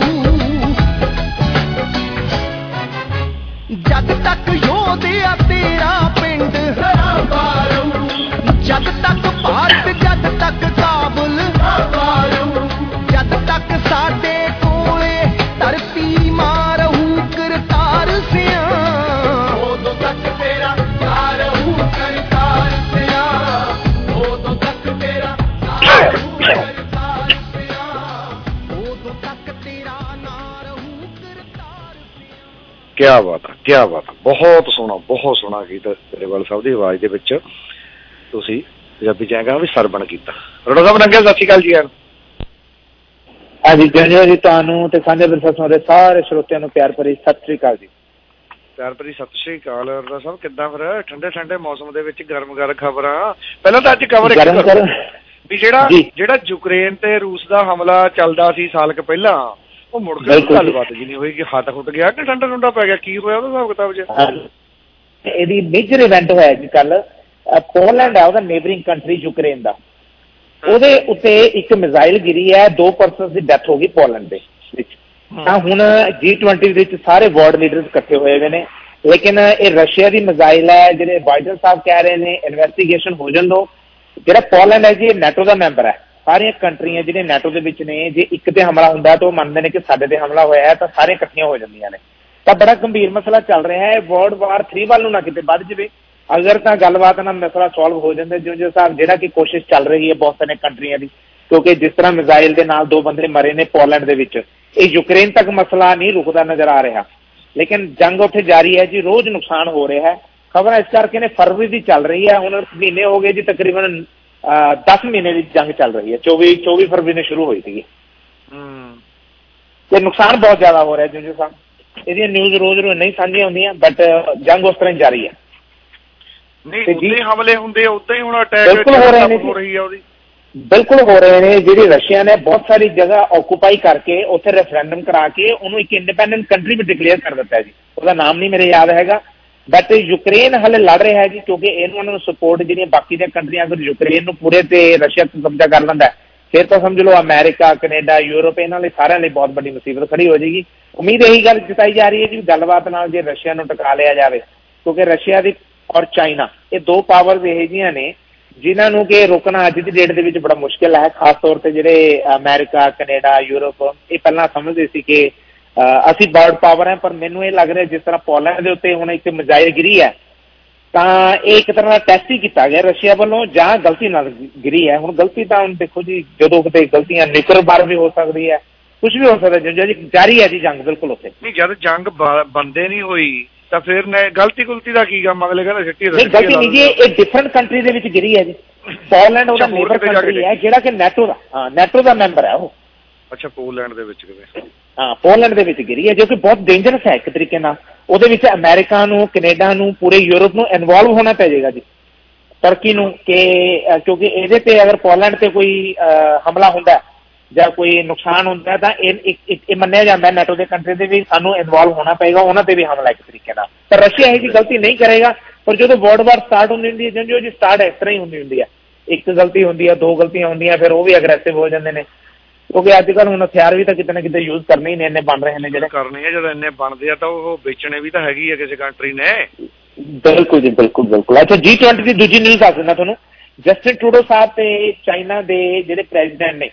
ਜਦ ਤੱਕ ਯੋਧਿਆ ਤੇਰਾ ਪਿੰਡ ਸਰਾਭਾ ਰਹੂ, ਜਦ ਤੱਕ ਭਾਰਤ, ਜਦ ਤੱਕ ਕਾਬਲ ਕਾਬਾ ਰਹੂ, ਜਦ ਤੱਕ ਸਾਡੇ ਕੋਲੇ ਧਰਤੀ ਮਾਂ ਰਹੂ ਕਰਤਾਰ ਸਿਆਂ, ਉਦੋਂ ਤੱਕ ਤੇਰਾ ਨਾਂ ਰਹੂ ਕਰਤਾਰ ਸਿਆਂ, ਉਦੋਂ ਤੱਕ ਤੇਰਾ ਨਾਂ ਰਹੂ ਕਰਤਾਰ ਸਿਆਂ, ਉਦੋਂ ਤੱਕ ਤੇਰਾ ਨਾਂ ਰਹੂ ਕਰਤਾਰ ਸਿਆਂ। ਕਿਆ ਬਾਤ ਆ, ਕਿਆ ਬਾਤ ਆ, ਬਹੁਤ ਸੋਹਣਾ, ਬਹੁਤ ਸੋਹਣਾ ਗੀਤ ਗਰੇਵਾਲ ਸਾਹਿਬ ਦੀ ਆਵਾਜ਼ ਦੇ ਵਿੱਚ ਤੁਸੀਂ ਪੰਜਾਬੀ ਚ ਹੈਗਾ ਵੀ ਸਰਵਣ ਕੀਤਾ। ਅਰੋੜਾ ਸਾਹਿਬ ਨੰਗੇ ਸਤਿ ਸ਼੍ਰੀ ਅਕਾਲ ਜੀ। ਹਾਂਜੀ ਜੰਜੋ ਜੀ, ਤੁਹਾਨੂੰ ਤੇ ਸਾਂਝਾ ਵਿਰਸਾ ਸੁਣ ਰਹੇ ਸਾਰੇ ਸਰੋਤਿਆਂ ਨੂੰ ਪਿਆਰ ਭਰੀ ਸਤਿ ਸ਼੍ਰੀ ਅਕਾਲ ਜੀ। ਪਿਆਰ ਭਰੀ ਸਤਿ ਸ਼੍ਰੀ ਅਕਾਲ। ਅਰੋੜਾ ਸਾਹਿਬ ਕਿੱਦਾਂ ਫਿਰ ਠੰਡੇ ਠੰਡੇ ਮੌਸਮ ਦੇ ਵਿੱਚ ਗਰਮ ਗਰਮ ਖਬਰਾਂ? ਪਹਿਲਾਂ ਤਾਂ ਅੱਜ ਕਵਰ ਕਰੋ ਵੀ ਜਿਹੜਾ ਜਿਹੜਾ ਯੂਕਰੇਨ ਤੇ ਰੂਸ ਦਾ ਹਮਲਾ ਚੱਲਦਾ ਸੀ ਸਾਲ ਕੁ ਪਹਿਲਾਂ, ਉਹ ਮੁੜ ਕੇ ਗੱਲਬਾਤ ਜੀ ਨਹੀਂ ਹੋਈ ਕਿ ਹੱਟ ਹੁੱਟ ਗਿਆ ਕਿ ਠੰਡਾ ਠੰਡਾ ਪੈ ਗਿਆ, ਕੀ ਹੋਇਆ ਉਹਦਾ ਹਿਸਾਬ ਕਿਤਾਬ ਚ? ਇਹਦੀ ਮੇਜਰ ਇਵੈਂਟ ਹੋਇਆ ਜੀ ਕੱਲ। ਪੋਲੈਂਡ ਹੈ ਉਹਦਾ ਨੇਬਰਿੰਗ ਕੰਟਰੀ ਯੂਕਰੇਨ ਦਾ, ਉਹਦੇ ਉੱਤੇ ਇੱਕ ਮਿਜ਼ਾਈਲ ਗਿਰੀ ਹੈ, ਦੋ ਪਰਸਨਸ ਦੀ ਡੈਥ ਹੋ ਗਈ ਪੋਲੈਂਡ ਦੇ ਵਿੱਚ। ਤਾਂ ਹੁਣ ਜੀ ਟਵੈਂਟੀ ਵਿੱਚ ਸਾਰੇ ਵਰਲਡ ਲੀਡਰਸ ਇਕੱਠੇ ਹੋਏ ਹੋਏ ਨੇ, ਲੇਕਿਨ ਇਹ ਰਸ਼ੀਆ ਦੀ ਮਿਜ਼ਾਈਲ ਹੈ। ਜਿਹੜੇ ਬਾਈਡਨ ਸਾਹਿਬ ਕਹਿ ਰਹੇ ਨੇ ਇਨਵੈਸਟੀਗੇਸ਼ਨ ਹੋ ਜਾਣ ਦੋ। ਜਿਹੜਾ ਪੋਲੈਂਡ ਹੈ ਜੀ, ਇਹ ਨੈਟੋ ਦਾ ਮੈਂਬਰ ਹੈ। ਸਾਰੀਆਂ ਕੰਟਰੀਆਂ ਜਿਹੜੀਆਂ ਨੈਟੋ ਦੇ ਵਿੱਚ ਨੇ, ਜੇ ਇੱਕ ਤੇ ਹਮਲਾ ਹੁੰਦਾ ਤਾਂ ਉਹ ਮੰਨਦੇ ਨੇ ਕਿ ਸਾਡੇ ਤੇ ਹਮਲਾ ਹੋਇਆ ਹੈ, ਤਾਂ ਸਾਰੀਆਂ ਇਕੱਠੀਆਂ ਹੋ ਜਾਂਦੀਆਂ ਨੇ। ਤਾਂ ਬੜਾ ਗੰਭੀਰ ਮਸਲਾ ਚੱਲ ਰਿਹਾ ਹੈ, ਵਰਲਡ ਵਾਰ ਥ੍ਰੀ ਵੱਲ ਨੂੰ ਨਾ ਕਿਤੇ ਵੱਧ ਜਾਵੇ। ਅਗਰ ਤਾਂ ਗੱਲਬਾਤ ਨਾਲ ਮਸਲਾ ਸੋਲਵ ਹੋ ਜਾਂਦਾ, ਜਿਉਂ ਜਿਉਂ ਸਾਹਿਬ ਜਿਹੜਾ ਕਿ ਕੋਸ਼ਿਸ਼ ਚੱਲ ਰਹੀ ਹੈ ਬਹੁਤ ਸਾਰੇ ਕੰਟਰੀਆਂ ਦੀ, ਕਿਉਂਕਿ ਜਿਸ ਤਰ੍ਹਾਂ ਮਿਜ਼ਾਈਲ ਦੇ ਨਾਲ ਦੋ ਬੰਦੇ ਮਰੇ ਨੇ ਪੋਲੈਂਡ ਦੇ ਵਿੱਚ, ਇਹ ਯੂਕਰੇਨ ਤੱਕ ਮਸਲਾ ਨਹੀਂ ਰੁਕਦਾ ਨਜ਼ਰ ਆ ਰਿਹਾ। ਲੇਕਿਨ ਜੰਗ ਉੱਥੇ ਜਾਰੀ ਹੈ ਜੀ, ਰੋਜ਼ ਨੁਕਸਾਨ ਹੋ ਰਿਹਾ ਹੈ। ਖਬਰਾਂ ਇਸ ਕਰਕੇ ਨੇ ਫਰਵਰੀ ਦੀ ਚੱਲ ਰਹੀ ਹੈ, ਹੁਣ ਮਹੀਨੇ ਹੋ ਗਏ ਜੀ ਤਕਰੀਬਨ ਦਸ ਮਹੀਨੇ ਦੀ ਜੰਗ ਚੱਲ ਰਹੀ ਹੈ, ਚੌਵੀ ਚੌਵੀ ਫਰਵਰੀ ਨੂੰ ਸ਼ੁਰੂ ਹੋਈ ਸੀਗੀ ਤੇ ਨੁਕਸਾਨ ਬਹੁਤ ਜ਼ਿਆਦਾ ਹੋ ਰਿਹਾ ਜੰਜੂ ਸਾਹਿਬ। ਇਹਦੀਆਂ ਨਿਊਜ਼ ਰੋਜ਼ ਰੋਜ਼ ਨਹੀਂ ਸਾਂਝੀਆਂ ਹੁੰਦੀਆਂ, ਬਟ ਜੰਗ ਉਸ ਤਰ੍ਹਾਂ ਜਾਰੀ ਹੈ। ਨਹੀਂ ਉੱਤੇ ਹਮਲੇ ਹੁੰਦੇ ਉਦਾਂ ਹੀ ਹੁਣ ਅਟੈਕ ਬਿਲਕੁਲ ਹੋ ਰਹੇ ਨੇ, ਹੋ ਰਹੀ ਹੈ ਉਹਦੀ ਬਿਲਕੁਲ ਹੋ ਰਹੇ ਨੇ। ਜਿਹੜੀ ਰਸ਼ੀਆ ਨੇ ਬਹੁਤ ਸਾਰੀ ਜਗ੍ਹਾ ਆਕੂਪਾਈ ਕਰਕੇ ਉੱਥੇ ਰੈਫਰੈਂਡਮ ਕਰਾ ਕੇ ਉਹਨੂੰ ਇੱਕ ਇੰਡੀਪੈਂਡੈਂਟ ਕੰਟਰੀ ਵੀ ਡਿਕਲੇਅਰ ਕਰ ਦਿੱਤਾ ਜੀ, ਉਹਦਾ ਨਾਮ ਨਹੀਂ ਮੇਰੇ ਯਾਦ ਹੈਗਾ, ਬਟ ਯੂਕਰੇਨ ਹਲੇ ਲੜ ਰਿਹਾ ਹੈ ਜੀ, ਕਿਉਂਕਿ ਇਹਨੂੰ ਉਹਨਾਂ ਨੂੰ ਸਪੋਰਟ ਜਿਹੜੀਆਂ ਬਾਕੀ ਦੀਆਂ ਕੰਟਰੀਆਂ ਅਗਰ ਯੂਕਰੇਨ ਨੂੰ ਪੂਰੇ ਤੇ ਰਸ਼ੀਆ ਤੋਂ ਕਬਜ਼ਾ ਕਰ ਲੈਂਦਾ ਫਿਰ ਤਾਂ ਸਮਝ ਲਓ ਅਮਰੀਕਾ, ਕੈਨੇਡਾ, ਯੂਰਪ ਇਹਨਾਂ ਲਈ ਸਾਰਿਆਂ ਲਈ ਬਹੁਤ ਵੱਡੀ ਮੁਸੀਬਤ ਖੜੀ ਹੋ ਜਾਏਗੀ। ਉਮੀਦ ਇਹੀ ਗੱਲ ਜਤਾਈ ਜਾ ਰਹੀ ਹੈ ਕਿ ਗੱਲਬਾਤ ਨਾਲ ਜੇ ਰਸ਼ੀਆ ਨੂੰ ਟਿਕਾ ਲਿਆ ਜਾਵੇ, ਕਿਉਂਕਿ ਰਸ਼ੀਆ ਦੀ ਔਰ ਚਾਈਨਾ ਇਹ ਦੋ ਪਾਵਰਸ ਇਹੋ ਜਿਹੀਆਂ ਨੇ ਜਿਨ੍ਹਾਂ ਨੂੰ ਕਿ ਰੋਕਣਾ ਅੱਜ ਦੀ ਡੇਟ ਦੇ ਵਿੱਚ ਬੜਾ ਮੁਸ਼ਕਿਲ ਹੈ। ਖਾਸ ਤੌਰ ਤੇ ਜਿਹੜੇ ਅਮਰੀਕਾ, ਕੈਨੇਡਾ, ਯੂਰਪ ਇਹ ਪਹਿਲਾਂ ਸਮਝਦੇ ਸੀ ਕਿ ਅਸੀਂ ਵਰਲਡ ਪਾਵਰ ਹੈ, ਪਰ ਮੈਨੂੰ ਇਹ ਲੱਗ ਰਿਹਾ ਜਿਸ ਤਰ੍ਹਾਂ ਪੋਲੈਂਡ ਦੇ ਉੱਤੇ ਹੁਣ ਇੱਕ ਮਿਜ਼ਾਈਲ ਗਿਰੀ ਹੈ ਤਾਂ ਇਹ ਇੱਕ ਤਰ੍ਹਾਂ ਦਾ ਟੈਸਟ ਹੀ ਕੀਤਾ ਗਿਆ ਰਸ਼ੀਆ ਵੱਲੋਂ, ਜਾਂ ਗਲਤੀ ਨਾਲ ਗਿਰੀ ਹੈ। ਹੁਣ ਗਲਤੀ ਤਾਂ ਹੁਣ ਦੇਖੋ ਜੀ, ਜਦੋਂ ਕਿਤੇ ਗਲਤੀਆਂ ਨਿਊਕਲੀਅਰ ਬਾਰ ਵੀ ਹੋ ਸਕਦੀ ਹੈ, ਕੁਝ ਵੀ ਹੋ ਸਕਦਾ ਜੀ, ਜਾਰੀ ਹੈ ਜੀ ਜੰਗ ਬਿਲਕੁਲ ਉੱਥੇ। ਨਹੀਂ ਜਦ ਜੰਗ ਬੰਦੇ ਨਹੀਂ ਹੋਈ ਤਾਂ ਫਿਰ ਗਲਤੀ ਗੁਲਤੀ ਦਾ ਕੀ ਕੰਮ, ਅਗਲੇ ਕਹਿੰਦਾ ਸਿੱਟੀ ਨਹੀਂ ਗਲਤੀ ਨਹੀਂ ਜੀ, ਇਹ ਡਿਫਰੈਂਟ ਕੰਟਰੀ ਦੇ ਵਿੱਚ ਗਿਰੀ ਹੈ ਜੀ। ਪੋਲੈਂਡ ਉਹਦਾ ਨੇਬਰ ਕੰਟਰੀ ਹੈ ਜਿਹੜਾ ਕਿ ਨੈਟੋ ਦਾ, ਹਾਂ ਨੈਟੋ ਦਾ ਮੈਂਬਰ ਹੈ ਉਹ। ਅੱਛਾ ਪੋਲੈਂਡ ਦੇ ਵਿੱਚ ਕਿਤੇ, ਹਾਂ ਪੋਲੈਂਡ ਦੇ ਵਿੱਚ ਗਿਰੀ ਹੈ ਜੋ ਕਿ ਬਹੁਤ ਡੇਂਜਰਸ ਹੈ ਇੱਕ ਤਰੀਕੇ ਨਾਲ। ਉਹਦੇ ਵਿੱਚ ਅਮਰੀਕਾ ਨੂੰ, ਕੈਨੇਡਾ ਨੂੰ, ਪੂਰੇ ਯੂਰਪ ਨੂੰ ਇਨਵੋਲਵ ਹੋਣਾ ਪੈ ਜਾਏਗਾ ਜੀ, ਤੁਰਕੀ ਨੂੰ, ਕਿ ਕਿਉਂਕਿ ਇਹਦੇ ਤੇ ਅਗਰ ਪੋਲੈਂਡ ਤੇ ਕੋਈ ਹਮਲਾ ਹੁੰਦਾ ਜਾਂ ਕੋਈ ਨੁਕਸਾਨ ਹੁੰਦਾ ਤਾਂ ਇਹ ਇਹ ਮੰਨਿਆ ਜਾਂਦਾ ਨੈਟੋ ਦੇ ਕੰਟਰੀ ਦੇ ਵੀ ਸਾਨੂੰ ਇਨਵੋਲਵ ਹੋਣਾ ਪਏਗਾ, ਉਹਨਾਂ ਤੇ ਵੀ ਹਮਲਾ ਇੱਕ ਤਰੀਕੇ ਨਾਲ। ਪਰ ਰਸ਼ੀਆ ਇਹ ਜੀ ਗਲਤੀ ਨਹੀਂ ਕਰੇਗਾ, ਪਰ ਜਦੋਂ ਵਰਲਡ ਵਾਰ ਸਟਾਰਟ ਹੁੰਦੀ ਹੁੰਦੀ ਹੈ ਜੋ ਜੀ ਸਟਾਰਟ ਇਸ ਤਰ੍ਹਾਂ ਹੀ ਹੁੰਦੀ ਹੁੰਦੀ ਹੈ, ਇੱਕ ਗਲਤੀ ਹੁੰਦੀ ਹੈ, ਦੋ ਗਲਤੀਆਂ ਹੁੰਦੀਆਂ, ਫਿਰ ਉਹ ਵੀ ਅਗਰੈਸਿਵ ਹੋ ਜਾਂਦੇ ਨੇ, ਕਿਉਂਕਿ ਅੱਜ ਕੱਲ੍ਹ ਹੁਣ ਹਥਿਆਰ ਵੀ ਤਾਂ ਕਿਤੇ ਨਾ ਕਿਤੇ ਯੂਜ਼ ਕਰਨੇ ਹੀ ਨੇ, ਇੰਨੇ ਬਣ ਰਹੇ ਨੇ ਜਿਹੜੇ ਕਰਨੇ ਆ। ਜਦੋਂ ਇੰਨੇ ਬਣਦੇ ਆ ਤਾਂ ਉਹ ਵੇਚਣੇ ਵੀ ਤਾਂ ਹੈਗੀ ਆ ਕਿਸੇ ਕੰਟਰੀ ਨੇ। ਬਿਲਕੁਲ ਜੀ ਬਿਲਕੁਲ ਬਿਲਕੁਲ। ਅੱਛਾ ਜੀ ਟਵੈਂਟੀ ਦੀ ਦੂਜੀ ਨਿਊਜ਼ ਦੱਸ ਦਿੰਦਾ ਤੁਹਾਨੂੰ। ਜਸਟਿਨ ਟਰੂਡੋ ਸਾਹਿਬ ਤੇ ਚਾਈਨਾ ਦੇ ਜਿਹੜੇ ਪ੍ਰੈਜ਼ੀਡੈਂਟ ਨੇ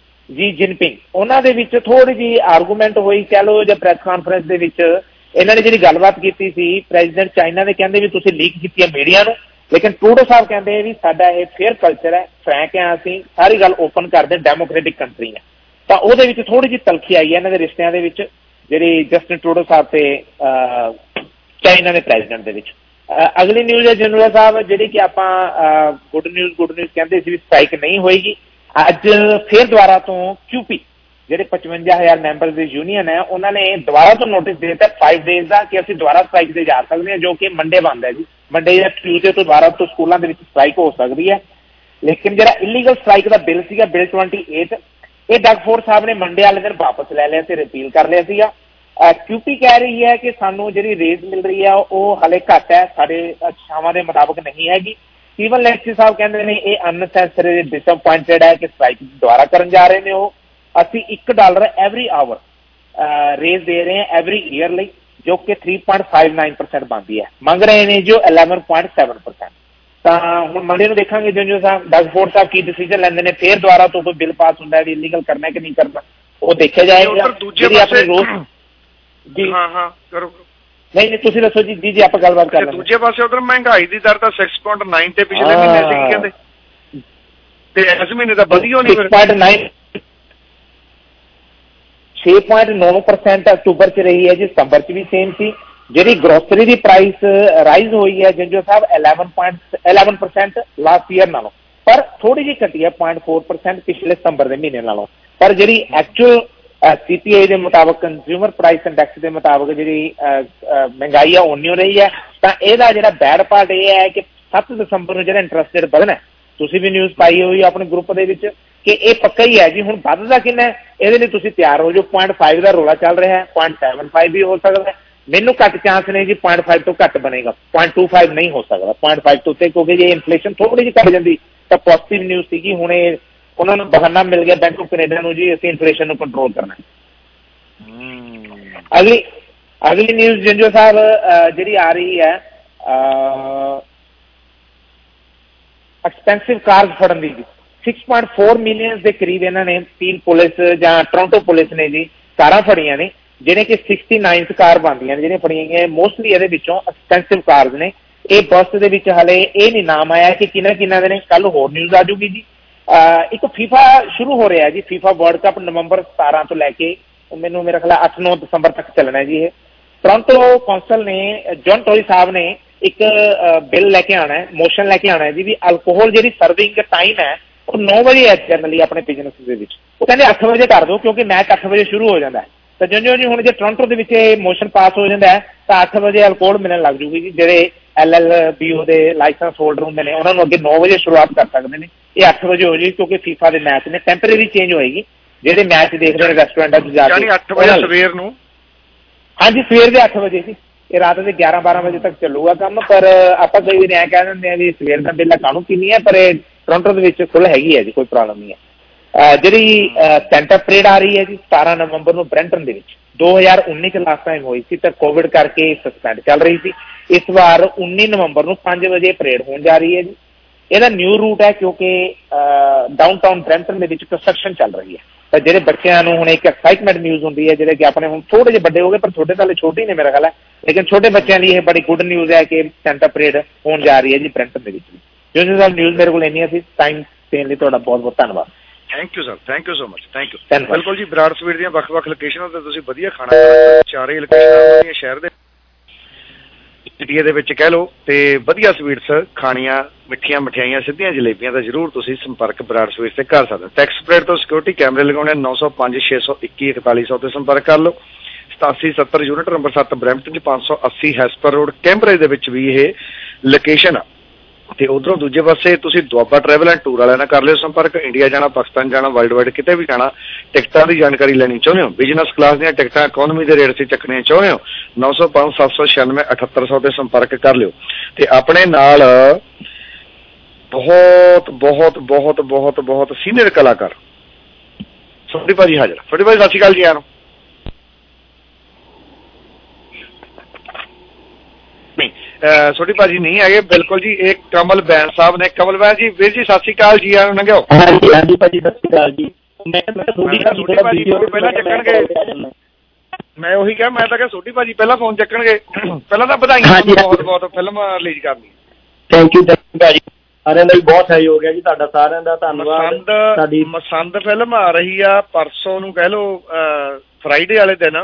ਜੀ ਜਿਨਪਿੰਗ, ਉਹਨਾਂ ਦੇ ਵਿੱਚ ਥੋੜ੍ਹੀ ਜਿਹੀ ਆਰਗੂਮੈਂਟ ਹੋਈ ਕਹਿ ਲਓ, ਜਾਂ ਪ੍ਰੈਸ ਕਾਨਫਰੰਸ ਦੇ ਵਿੱਚ ਇਹਨਾਂ ਨੇ ਜਿਹੜੀ ਗੱਲਬਾਤ ਕੀਤੀ ਸੀ, ਪ੍ਰੈਜ਼ੀਡੈਂਟ ਚਾਈਨਾ ਦੇ ਕਹਿੰਦੇ ਵੀ ਤੁਸੀਂ ਲੀਕ ਕੀਤੀ ਹੈ ਮੀਡੀਆ ਨੂੰ, ਲੇਕਿਨ ਟਰੂਡੋ ਸਾਹਿਬ ਕਹਿੰਦੇ ਵੀ ਸਾਡਾ ਇਹ ਫੇਅਰ ਕਲਚਰ ਹੈ, ਫਰੈਂਕ ਹੈ, ਅਸੀਂ ਸਾਰੀ ਗੱਲ ਓਪਨ ਕਰਦੇ, ਡੈਮੋਕ੍ਰੇਟਿਕ ਕੰਟਰੀ ਹੈ। ਤਾਂ ਉਹਦੇ ਵਿੱਚ ਥੋੜ੍ਹੀ ਜਿਹੀ ਤਲਖੀ ਆਈ ਹੈ ਇਹਨਾਂ ਦੇ ਰਿਸ਼ਤਿਆਂ ਦੇ ਵਿੱਚ, ਜਿਹੜੀ ਜਸਟਿਨ ਟਰੂਡੋ ਸਾਹਿਬ ਤੇ ਚਾਈਨਾ ਦੇ ਪ੍ਰੈਜ਼ੀਡੈਂਟ ਦੇ ਵਿੱਚ। ਅਗਲੀ ਨਿਊਜ਼ ਹੈ ਜਨਰਲ ਸਾਹਿਬ, ਜਿਹੜੀ ਕਿ ਆਪਾਂ ਗੁੱਡ ਨਿਊਜ਼ ਗੁੱਡ ਨਿਊਜ਼ ਕਹਿੰਦੇ ਸੀ ਵੀ ਸਟ੍ਰਾਈਕ ਨਹੀਂ ਹੋਏਗੀ। ਅੱਜ ਫਿਰ ਦੁਬਾਰਾ ਤੋਂ ਕਿਊਪੀ ਜਿਹੜੇ ਪਚਵੰਜਾ ਹਜ਼ਾਰ ਮੈਂਬਰ ਦੀ ਯੂਨੀਅਨ ਹੈ ਉਹਨਾਂ ਨੇ ਦੁਬਾਰਾ ਤੋਂ ਨੋਟਿਸ ਦੇ ਦਿੱਤਾ ਫਾਈਵ ਡੇਜ਼ ਦਾ ਕਿ ਅਸੀਂ ਦੁਬਾਰਾ ਸਟ੍ਰਾਈਕ ਤੇ ਜਾ ਸਕਦੇ ਹਾਂ, ਜੋ ਕਿ ਮੰਡੇ ਬੰਦ ਹੈ ਜੀ। ਮੰਡੇ ਜਾਂ ਟਿਊਜ਼ਡੇ ਤੋਂ ਦੁਬਾਰਾ ਤੋਂ ਸਕੂਲਾਂ ਦੇ ਵਿੱਚ ਸਟ੍ਰਾਈਕ ਹੋ ਸਕਦੀ ਹੈ। ਲੇਕਿਨ ਜਿਹੜਾ ਇਲੀਗਲ ਸਟ੍ਰਾਈਕ ਦਾ ਬਿੱਲ ਸੀਗਾ, ਬਿੱਲ ਟਵੈਂਟੀ ਏਟ, ਇਹ ਡਗ ਫੋਰਡ ਸਾਹਿਬ ਨੇ ਮੰਡੇ ਵਾਲੇ ਦਿਨ ਵਾਪਸ ਲੈ ਲਿਆ ਤੇ ਰਿਪੀਲ ਕਰ ਲਿਆ ਸੀਗਾ। ਕਿਊਪੀ ਕਹਿ ਰਹੀ ਹੈ ਕਿ ਸਾਨੂੰ ਜਿਹੜੀ ਰੇਜ਼ ਮਿਲ ਰਹੀ ਹੈ ਉਹ ਹਲੇ ਘੱਟ ਹੈ, ਸਾਡੇ ਇੱਛਾਵਾਂ ਦੇ ਮੁਤਾਬਕ ਨਹੀਂ ਹੈਗੀ। ਸਟੀਵਨ ਲੈਕਸੀ ਸਾਹਿਬ ਕਹਿੰਦੇ ਨੇ ਇਹ ਅਨਸੈਸਰੀ ਡਿਸਅਪੁਆਇੰਟਡ ਹੈ ਕਿ ਸਟ੍ਰਾਈਕ ਦੁਬਾਰਾ ਕਰਨ ਜਾ ਰਹੇ ਨੇ ਉਹ। ਅਸੀਂ ਇੱਕ ਡਾਲਰ ਐਵਰੀ ਆਵਰ ਰੇਜ਼ ਦੇ ਰਹੇ ਹਾਂ ਐਵਰੀ ਈਅਰ ਲਈ, ਜੋ ਕਿ three point five nine percent ਬਣਦੀ ਹੈ। ਮੰਗ ਰਹੇ ਨੇ ਜੋ ਇਲੈਵਨ ਪੁਆਇੰਟ ਸੈਵਨ ਪਰਸੈਂਟ। ਤਾਂ ਹੁਣ ਮੰਡੇ ਨੂੰ ਦੇਖਾਂਗੇ ਜੰਜੂ ਸਾਹਿਬ ਡਗ ਫੋਰਡ ਸਾਹਿਬ ਕੀ ਡਿਸੀਜਨ ਲੈਂਦੇ ਨੇ, ਫਿਰ ਦੁਬਾਰਾ ਤੋਂ ਕੋਈ ਬਿੱਲ ਪਾਸ ਹੁੰਦਾ ਵੀ ਇਲੀਗਲ ਕਰਨਾ ਕਿ ਨਹੀਂ ਕਰਨਾ, ਉਹ ਦੇਖਿਆ ਜਾਏਗਾ। ਜਿਹੜੀ ਆਪਣੀ ਰੋਜ਼ ਜੀ ਹਾਂ ਹਾਂ ਕਰੋ ਨਹੀਂ ਨਹੀਂ ਤੁਸੀਂ ਦੱਸੋ ਜੀ। ਜੀ ਜੀ ਆਪਾਂ ਗੱਲਬਾਤ ਕਰ ਲੈਂਦੇ। ਦੂਜੇ ਪਾਸੇ ਉਧਰ ਮਹਿੰਗਾਈ ਦੀ ਦਰ ਤਾਂ ਛੇ ਪੁਆਇੰਟ ਨੌ ਤੇ ਪਿਛਲੇ ਮਹੀਨੇ ਸੀ ਕਹਿੰਦੇ, ਤੇ ਇਸ ਮਹੀਨੇ ਤਾਂ ਵਧੀ ਹੋਣੀ ਫਿਰ ਛੇ ਪੁਆਇੰਟ ਨੌ ਪਰਸੈਂਟ ਅਕਤੂਬਰ ਚ ਰਹੀ ਹੈ ਜੀ, ਸਤੰਬਰ ਚ ਵੀ ਸੇਮ ਸੀ। ਜਿਹੜੀ ਗਰੋਸਰੀ ਦੀ ਪ੍ਰਾਈਸ ਰਾਈਜ਼ ਹੋਈ ਹੈ ਜੰਜੋ ਸਾਹਿਬ eleven point eleven percent last year ਨਾਲੋਂ, ਪਰ ਥੋੜੀ ਜਿਹੀ ਘਟੀ ਹੈ ਪੁਆਇੰਟ ਫੋਰ ਪਰਸੈਂਟ ਪਿਛਲੇ ਸਤੰਬਰ ਦੇ ਮਹੀਨੇ ਨਾਲੋਂ। ਪਰ ਜਿਹੜੀ ਐਕਚੁਅਲ ਸੀ ਪੀ ਆਈ ਦੇ ਮੁਤਾਬਕ, ਕੰਜ਼ਿਊਮਰ ਪ੍ਰਾਈਸ ਇੰਡੈਕਸ ਦੇ ਮੁਤਾਬਕ ਜਿਹੜੀ ਮਹਿੰਗਾਈ ਆ ਉਨੀ ਹੋ ਰਹੀ ਹੈ। ਤਾਂ ਇਹਦਾ ਜਿਹੜਾ ਬੈਡ ਪਾਰਟ ਇਹ ਹੈ ਕਿ ਸੱਤ ਦਸੰਬਰ ਨੂੰ ਜਿਹੜਾ ਇੰਟਰਸਟ ਰੇਟ ਵਧਣਾ, ਤੁਸੀਂ ਵੀ ਨਿਊਜ਼ ਪਾਈ ਹੋਈ ਆਪਣੇ ਗਰੁੱਪ ਦੇ ਵਿੱਚ ਕਿ ਇਹ ਪੱਕਾ ਹੀ ਹੈ ਜੀ। ਹੁਣ ਵੱਧਦਾ ਕਿੰਨਾ ਇਹਦੇ ਲਈ ਤੁਸੀਂ ਤਿਆਰ ਹੋ ਜਾਓ। ਪੁਆਇੰਟ ਫਾਈਵ ਦਾ ਰੋਲਾ ਚੱਲ ਰਿਹਾ ਹੈ, ਪੁਆਇੰਟ ਸੈਵਨ ਫਾਈਵ ਵੀ ਹੋ ਸਕਦਾ। ਮੈਨੂੰ ਘੱਟ ਚਾਂਸ ਨੇ ਜੀ ਪੁਆਇੰਟ ਫਾਈਵ ਤੋਂ ਘੱਟ ਬਣੇਗਾ, ਪੁਆਇੰਟ ਟੂ ਫਾਈਵ ਨਹੀਂ ਹੋ ਸਕਦਾ, ਪੁਆਇੰਟ ਫਾਈਵ ਤੋਂ ਉੱਤੇ, ਕਿਉਂਕਿ ਜੇ ਇਨਫਲੇਸ਼ਨ ਥੋੜੀ ਜਿਹੀ ਘੱਟ ਜਾਂਦੀ ਤਾਂ ਪੋਜ਼ੀਟਿਵ ਨਿਊਜ਼ ਸੀਗੀ। ਹੁਣ ਇਹ ਉਹਨਾਂ ਨੂੰ ਬਹਾਨਾ ਮਿਲ ਗਿਆ ਬੈਂਕ ਆਫ ਕੈਨੇਡਾ ਨੂੰ ਜੀ ਅਸੀਂ ਇਨਫਲੇਸ਼ਨ ਨੂੰ ਕੰਟਰੋਲ ਕਰਨਾ। ਅਗਲੀ ਅਗਲੀ ਨਿਊਜ਼ ਜੰਜੋ ਸਾਹਿਬ ਜਿਹੜੀ ਆ ਰਹੀ ਹੈ ਐਕਸਪੈਂਸਿਵ ਕਾਰਸ ਫੜਨ ਦੀ ਜੀ, ਸਿਕਸ ਪੁਆਇੰਟ ਫੋਰ ਮਿਲੀਅਨ ਦੇ ਕਰੀਬ ਇਹਨਾਂ ਨੇ ਤੀਨ ਪੁਲਿਸ ਜਾਂ ਟੋਰਾਂਟੋ ਪੁਲਿਸ ਨੇ ਜੀ ਕਾਰਾਂ ਫੜੀਆਂ ਨੇ, ਜਿਹੜੇ ਕਿ ਸਿਕਸਟੀ ਨਾਈਨਥ ਕਾਰ ਬਣਦੀਆਂ ਨੇ ਜਿਹੜੀਆਂ ਫੜੀਆਂ ਗਈਆਂ। ਮੋਸਟਲੀ ਇਹਦੇ ਵਿੱਚੋਂ ਐਕਸਪੈਂਸਿਵ ਕਾਰਸ ਨੇ। ਇਹ ਬੱਸ ਦੇ ਵਿੱਚ ਹਾਲੇ ਇਹ ਨਹੀਂ ਨਾਮ ਆਇਆ ਕਿ ਕਿਹਨਾਂ ਕਿਹਨਾਂ ਦੇ ਨੇ, ਕੱਲ ਹੋਰ ਨਿਊਜ਼ ਆ ਜੂਗੀ ਜੀ। ਇੱਕ ਫੀਫਾ ਸ਼ੁਰੂ ਹੋ ਰਿਹਾ ਜੀ, ਫੀਫਾ ਵਰਲਡ ਕੱਪ ਨਵੰਬਰ ਸਤਾਰਾਂ ਤੋਂ ਲੈ ਕੇ ਮੈਨੂੰ ਮੇਰਾ ਖਿਆਲ ਅੱਠ ਨੌ ਦਸੰਬਰ ਤੱਕ ਚੱਲਣਾ ਜੀ। ਇਹ ਟੋਰਾਂਟੋ ਕੌਂਸਲ ਨੇ, ਜੌਨ ਟੋਰੀ ਸਾਹਿਬ ਨੇ ਇੱਕ ਬਿੱਲ ਲੈ ਕੇ ਆਉਣਾ ਹੈ, ਮੋਸ਼ਨ ਲੈ ਕੇ ਆਉਣਾ ਹੈ ਜੀ ਵੀ ਅਲਕੋਹਲ ਜਿਹੜੀ ਸਰਵਿੰਗ ਟਾਈਮ ਹੈ ਉਹ ਨੌ ਵਜੇ ਹੈ ਜਨਰਲੀ ਆਪਣੇ ਬਿਜ਼ਨਸ ਦੇ ਵਿੱਚ। ਉਹ ਕਹਿੰਦੇ ਅੱਠ ਵਜੇ ਕਰ ਦਿਓ ਕਿਉਂਕਿ ਮੈਚ ਅੱਠ ਵਜੇ ਸ਼ੁਰੂ ਹੋ ਜਾਂਦਾ ਹੈ। ਤਾਂ ਜਿਉਂ ਜਿਉਂ ਹੁਣ ਜੇ ਟੋਰਾਂਟੋ ਦੇ ਵਿੱਚ ਇਹ ਮੋਸ਼ਨ ਪਾਸ ਹੋ ਜਾਂਦਾ ਹੈ ਤਾਂ ਅੱਠ ਵਜੇ ਅਲਕੋਹਲ ਮਿਲਣ ਲੱਗ ਜੂਗੀ ਜੀ। ਜਿਹੜੇ ਐਲ ਐਲ ਬੀ ਓ ਦੇ ਲਾਇਸੈਂਸ ਹੋਲਡਰ ਹੁੰਦੇ ਨੇ ਉਹਨਾਂ ਨੂੰ ਅੱਗੇ ਨੌ ਵਜੇ ਸ਼ੁਰੂਆਤ ਕਰ ਸਕਦੇ ਨੇ, ਇਹ ਅੱਠ ਵਜੇ ਹੋ ਜਾਏਗੀ ਕਿਉਂਕਿ ਫੀਫਾ ਦੇ ਮੈਚ ਨੇ। ਟੈਂਪਰੇਰੀ ਚੇਂਜ ਹੋਏਗੀ, ਜਿਹੜੇ ਮੈਚ ਦੇਖਦੇ ਨੇ ਰੈਸਟੋਰੈਂਟਾਂ 'ਚ ਜਾ ਕੇ ਅੱਠ ਵਜੇ ਸਵੇਰ ਨੂੰ। ਹਾਂਜੀ ਸਵੇਰ ਦੇ ਅੱਠ ਵਜੇ ਜੀ, ਇਹ ਰਾਤ ਦੇ ਗਿਆਰਾਂ ਬਾਰਾਂ ਵਜੇ ਤੱਕ ਚੱਲੂਗਾ ਕੰਮ। ਪਰ ਆਪਾਂ ਕਈ ਵਾਰੀ ਐਂ ਕਹਿ ਦਿੰਦੇ ਹਾਂ ਵੀ ਸਵੇਰ ਦਾ ਬਿੱਲ ਕਾਹਨੂੰ ਕਿੰਨੀ ਹੈ, ਪਰ ਇਹ ਟੋਰਾਂਟੋ ਦੇ ਵਿੱਚ ਖੁੱਲ੍ਹ ਹੈਗੀ ਹੈ ਜੀ, ਕੋਈ ਪ੍ਰੋਬਲਮ ਨਹੀਂ ਹੈ। ਜਿਹੜੀ ਸੈਂਟਾ ਪਰੇਡ ਆ ਰਹੀ ਹੈ ਜੀ ਸਤਾਰਾਂ ਨਵੰਬਰ ਨੂੰ ਬਰੈਂਟਨ ਦੇ ਵਿੱਚ, ਦੋ ਹਜ਼ਾਰ ਉੱਨੀ 'ਚ ਲਾਸਟ ਟਾਈਮ ਹੋਈ ਸੀ ਤਾਂ ਕੋਵਿਡ ਕਰਕੇ ਸਸਪੈਂਡ ਚੱਲ ਰਹੀ ਸੀ। ਇਸ ਵਾਰ ਉੱਨੀ ਨਵੰਬਰ ਨੂੰ ਪੰਜ ਵਜੇ ਪਰੇਡ ਹੋਣ ਜਾ ਰਹੀ ਹੈ ਜੀ। ਇਹਦਾ ਨਿਊ ਰੂਟ ਹੈ ਕਿਉਂਕਿ ਡਾਊਨਟਾਊਨ ਬਰੈਂਟਨ ਦੇ ਵਿੱਚ ਕੰਸਟਰਕਸ਼ਨ ਚੱਲ ਰਹੀ ਹੈ। ਤਾਂ ਜਿਹੜੇ ਬੱਚਿਆਂ ਨੂੰ ਹੁਣ ਇੱਕ ਐਕਸਾਈਟਮੈਂਟ ਨਿਊਜ਼ ਹੁੰਦੀ ਹੈ, ਜਿਹੜੇ ਕਿ ਆਪਣੇ ਹੁਣ ਥੋੜੇ ਜਿਹੇ ਵੱਡੇ ਹੋ ਗਏ ਪਰ ਛੋਟੇ ਤਾਂ ਛੋਟੇ ਹੀ ਨੇ ਮੇਰਾ ਖਿਆਲ ਹੈ, ਲੇਕਿਨ ਛੋਟੇ ਬੱਚਿਆਂ ਲਈ ਇਹ ਬੜੀ ਗੁੱਡ ਨਿਊਜ਼ ਹੈ ਕਿ ਸੈਂਟਾ ਪਰੇਡ ਹੋਣ ਜਾ ਰਹੀ ਹੈ ਜੀ ਬਰੈਂਟਨ ਦੇ ਵਿੱਚ ਵੀ। ਜੋ ਜੀ ਸਰ ਨਿਊਜ਼ ਮੇਰੇ ਕੋਲ ਇੰਨੀਆਂ ਸੀ, ਟਾਈਮ ਦੇਣ ਲਈ ਤੁਹਾਡਾ ਬਹੁਤ ਬਹੁਤ ਧੰਨਵਾਦ। Thank you sir, thank you so much, thank you. ਬਿਲਕੁਲ ਜੀ, ਬਰਾੜ ਸਵੀਟ ਦੀਆਂ ਵੱਖ-ਵੱਖ ਲੋਕੇਸ਼ਨਾਂ ਤੇ ਤੁਸੀਂ ਵਧੀਆ ਖਾਣਾ ਚਾਰੇ ਲੋਕੇਸ਼ਨਾਂ ਸ਼ਹਿਰ ਦੇ ਇੰਡੀਆ ਦੇ ਵਿੱਚ ਕਹਿ ਲਓ ਤੇ ਵਧੀਆ ਸਵੀਟਸ ਖਾਣੀਆਂ, ਮਿੱਠੀਆਂ ਮਠਿਆਈਆਂ, ਸਿੱਧੀਆਂ ਜਲੇਬੀਆਂ ਦਾ ਜ਼ਰੂਰ ਤੁਸੀਂ ਸੰਪਰਕ ਬਰਾੜ ਸਵੀਟ ਤੇ ਕਰ ਸਕਦੇ ਹੋ। ਟੈਕਸ ਪਲੇਟ ਤੋਂ ਸਿਕਿਉਰਿਟੀ ਕੈਮਰੇ ਲਗਾਉਣੇ ਨੌ ਸੌ ਪੰਜ ਛੇ ਸੌ ਇੱਕੀ ਇਕਤਾਲੀ ਸੌ ਤੇ ਸੰਪਰਕ ਕਰ ਲਓ। ਸਤਾਸੀ ਸੱਤਰ ਯੂਨਿਟ ਨੰਬਰ ਸੱਤ ਬਰੈਂਪਟਨ 'ਚ ਪੰਜ ਸੌ ਅੱਸੀ ਹੈਸਪਰ ਰੋਡ ਕੈਂਬਰੇਜ ਦੇ ਵਿੱਚ ਵੀ ਇਹ ਲੋਕੇਸ਼ਨ ਆ। ਤੇ ਉਧਰੋਂ ਦੂਜੇ ਪਾਸੇ ਤੁਸੀਂ ਦੁਆਬਾ ਟਰੈਵਲ ਐਂਡ ਟੂਰ ਵਾਲਿਆਂ ਨਾਲ ਕਰ ਲਿਓ ਸੰਪਰਕ। ਇੰਡੀਆ ਜਾਣਾ, ਪਾਕਿਸਤਾਨ ਜਾਣਾ, ਵਰਲਡ ਵਾਈਡ ਕਿਤੇ ਵੀ ਜਾਣਾ, ਟਿਕਟਾਂ ਦੀ ਜਾਣਕਾਰੀ ਲੈਣੀ ਚਾਹੁੰਦੇ ਹੋ, ਬਿਜ਼ਨਸ ਕਲਾਸ ਦੀਆਂ ਟਿਕਟਾਂ ਇਕੋਨਮੀ ਦੇ ਰੇਟ 'ਤੇ ਚੱਕਣੀਆਂ ਚਾਹੁੰਦੇ ਹੋ, ਨੌ ਸੌ ਪੰਜ ਸੱਤ ਸੌ ਛਿਆਨਵੇਂ ਅਠੱਤਰ ਸੌ ਤੇ ਸੰਪਰਕ ਕਰ ਲਿਓ। ਤੇ ਆਪਣੇ ਨਾਲ ਬਹੁਤ ਬਹੁਤ ਬਹੁਤ ਬਹੁਤ ਬਹੁਤ ਸੀਨੀਅਰ ਕਲਾਕਾਰ ਸੋਢੀ ਭਾਜੀ ਹਾਜ਼ਰ। ਸੋਢੀ ਭਾਜੀ ਸਤਿ ਸ਼੍ਰੀ ਅਕਾਲ ਜੀ। ਆਇਆ ਨੂੰ ਸੋਢੀ ਭਾਜੀ ਨਹੀਂ ਹੈਗੇ ਬਿਲਕੁਲ ਜੀ, ਇਹ ਕਮਲ ਬੈਨ ਸਾਹਿਬ ਨੇ। ਕਮਲ ਬੈਨ ਜੀ, ਵੀਰ ਜੀ ਸਤਿ ਸ਼੍ਰੀ ਅਕਾਲ ਜੀ। ਆਇਆ ਨੂੰ ਲੰਘਿਓ। ਹਾਂਜੀ ਹਾਂਜੀ ਭਾਜੀ ਸਤਿ ਸ਼੍ਰੀ ਅਕਾਲ ਜੀ। ਮੈਂ ਪਹਿਲਾਂ ਚੱਕਣਗੇ, ਮੈਂ ਉਹੀ ਕਿਹਾ, ਮੈਂ ਤਾਂ ਕਿਹਾ ਸੋਢੀ ਭਾਜੀ ਪਹਿਲਾਂ ਫੋਨ ਚੱਕਣਗੇ। ਪਹਿਲਾਂ ਤਾਂ ਵਧਾਈਆਂ ਬਹੁਤ ਬਹੁਤ ਫਿਲਮ ਰਿਲੀਜ਼ ਕਰਨੀ। ਥੈਂਕ ਯੂ ਭਾਜੀ, ਸਾਰਿਆਂ ਦਾ ਬਹੁਤ ਸਹਿਯੋਗ ਹੈ ਜੀ ਤੁਹਾਡਾ, ਸਾਰਿਆਂ ਦਾ ਧੰਨਵਾਦ। ਸਾਡੀ ਮਸੰਦ ਫਿਲਮ ਆ ਰਹੀ ਆ ਪਰਸੋਂ ਨੂੰ, ਕਹਿ ਲਓ ਫਰਾਈਡੇ ਵਾਲੇ ਦਿਨ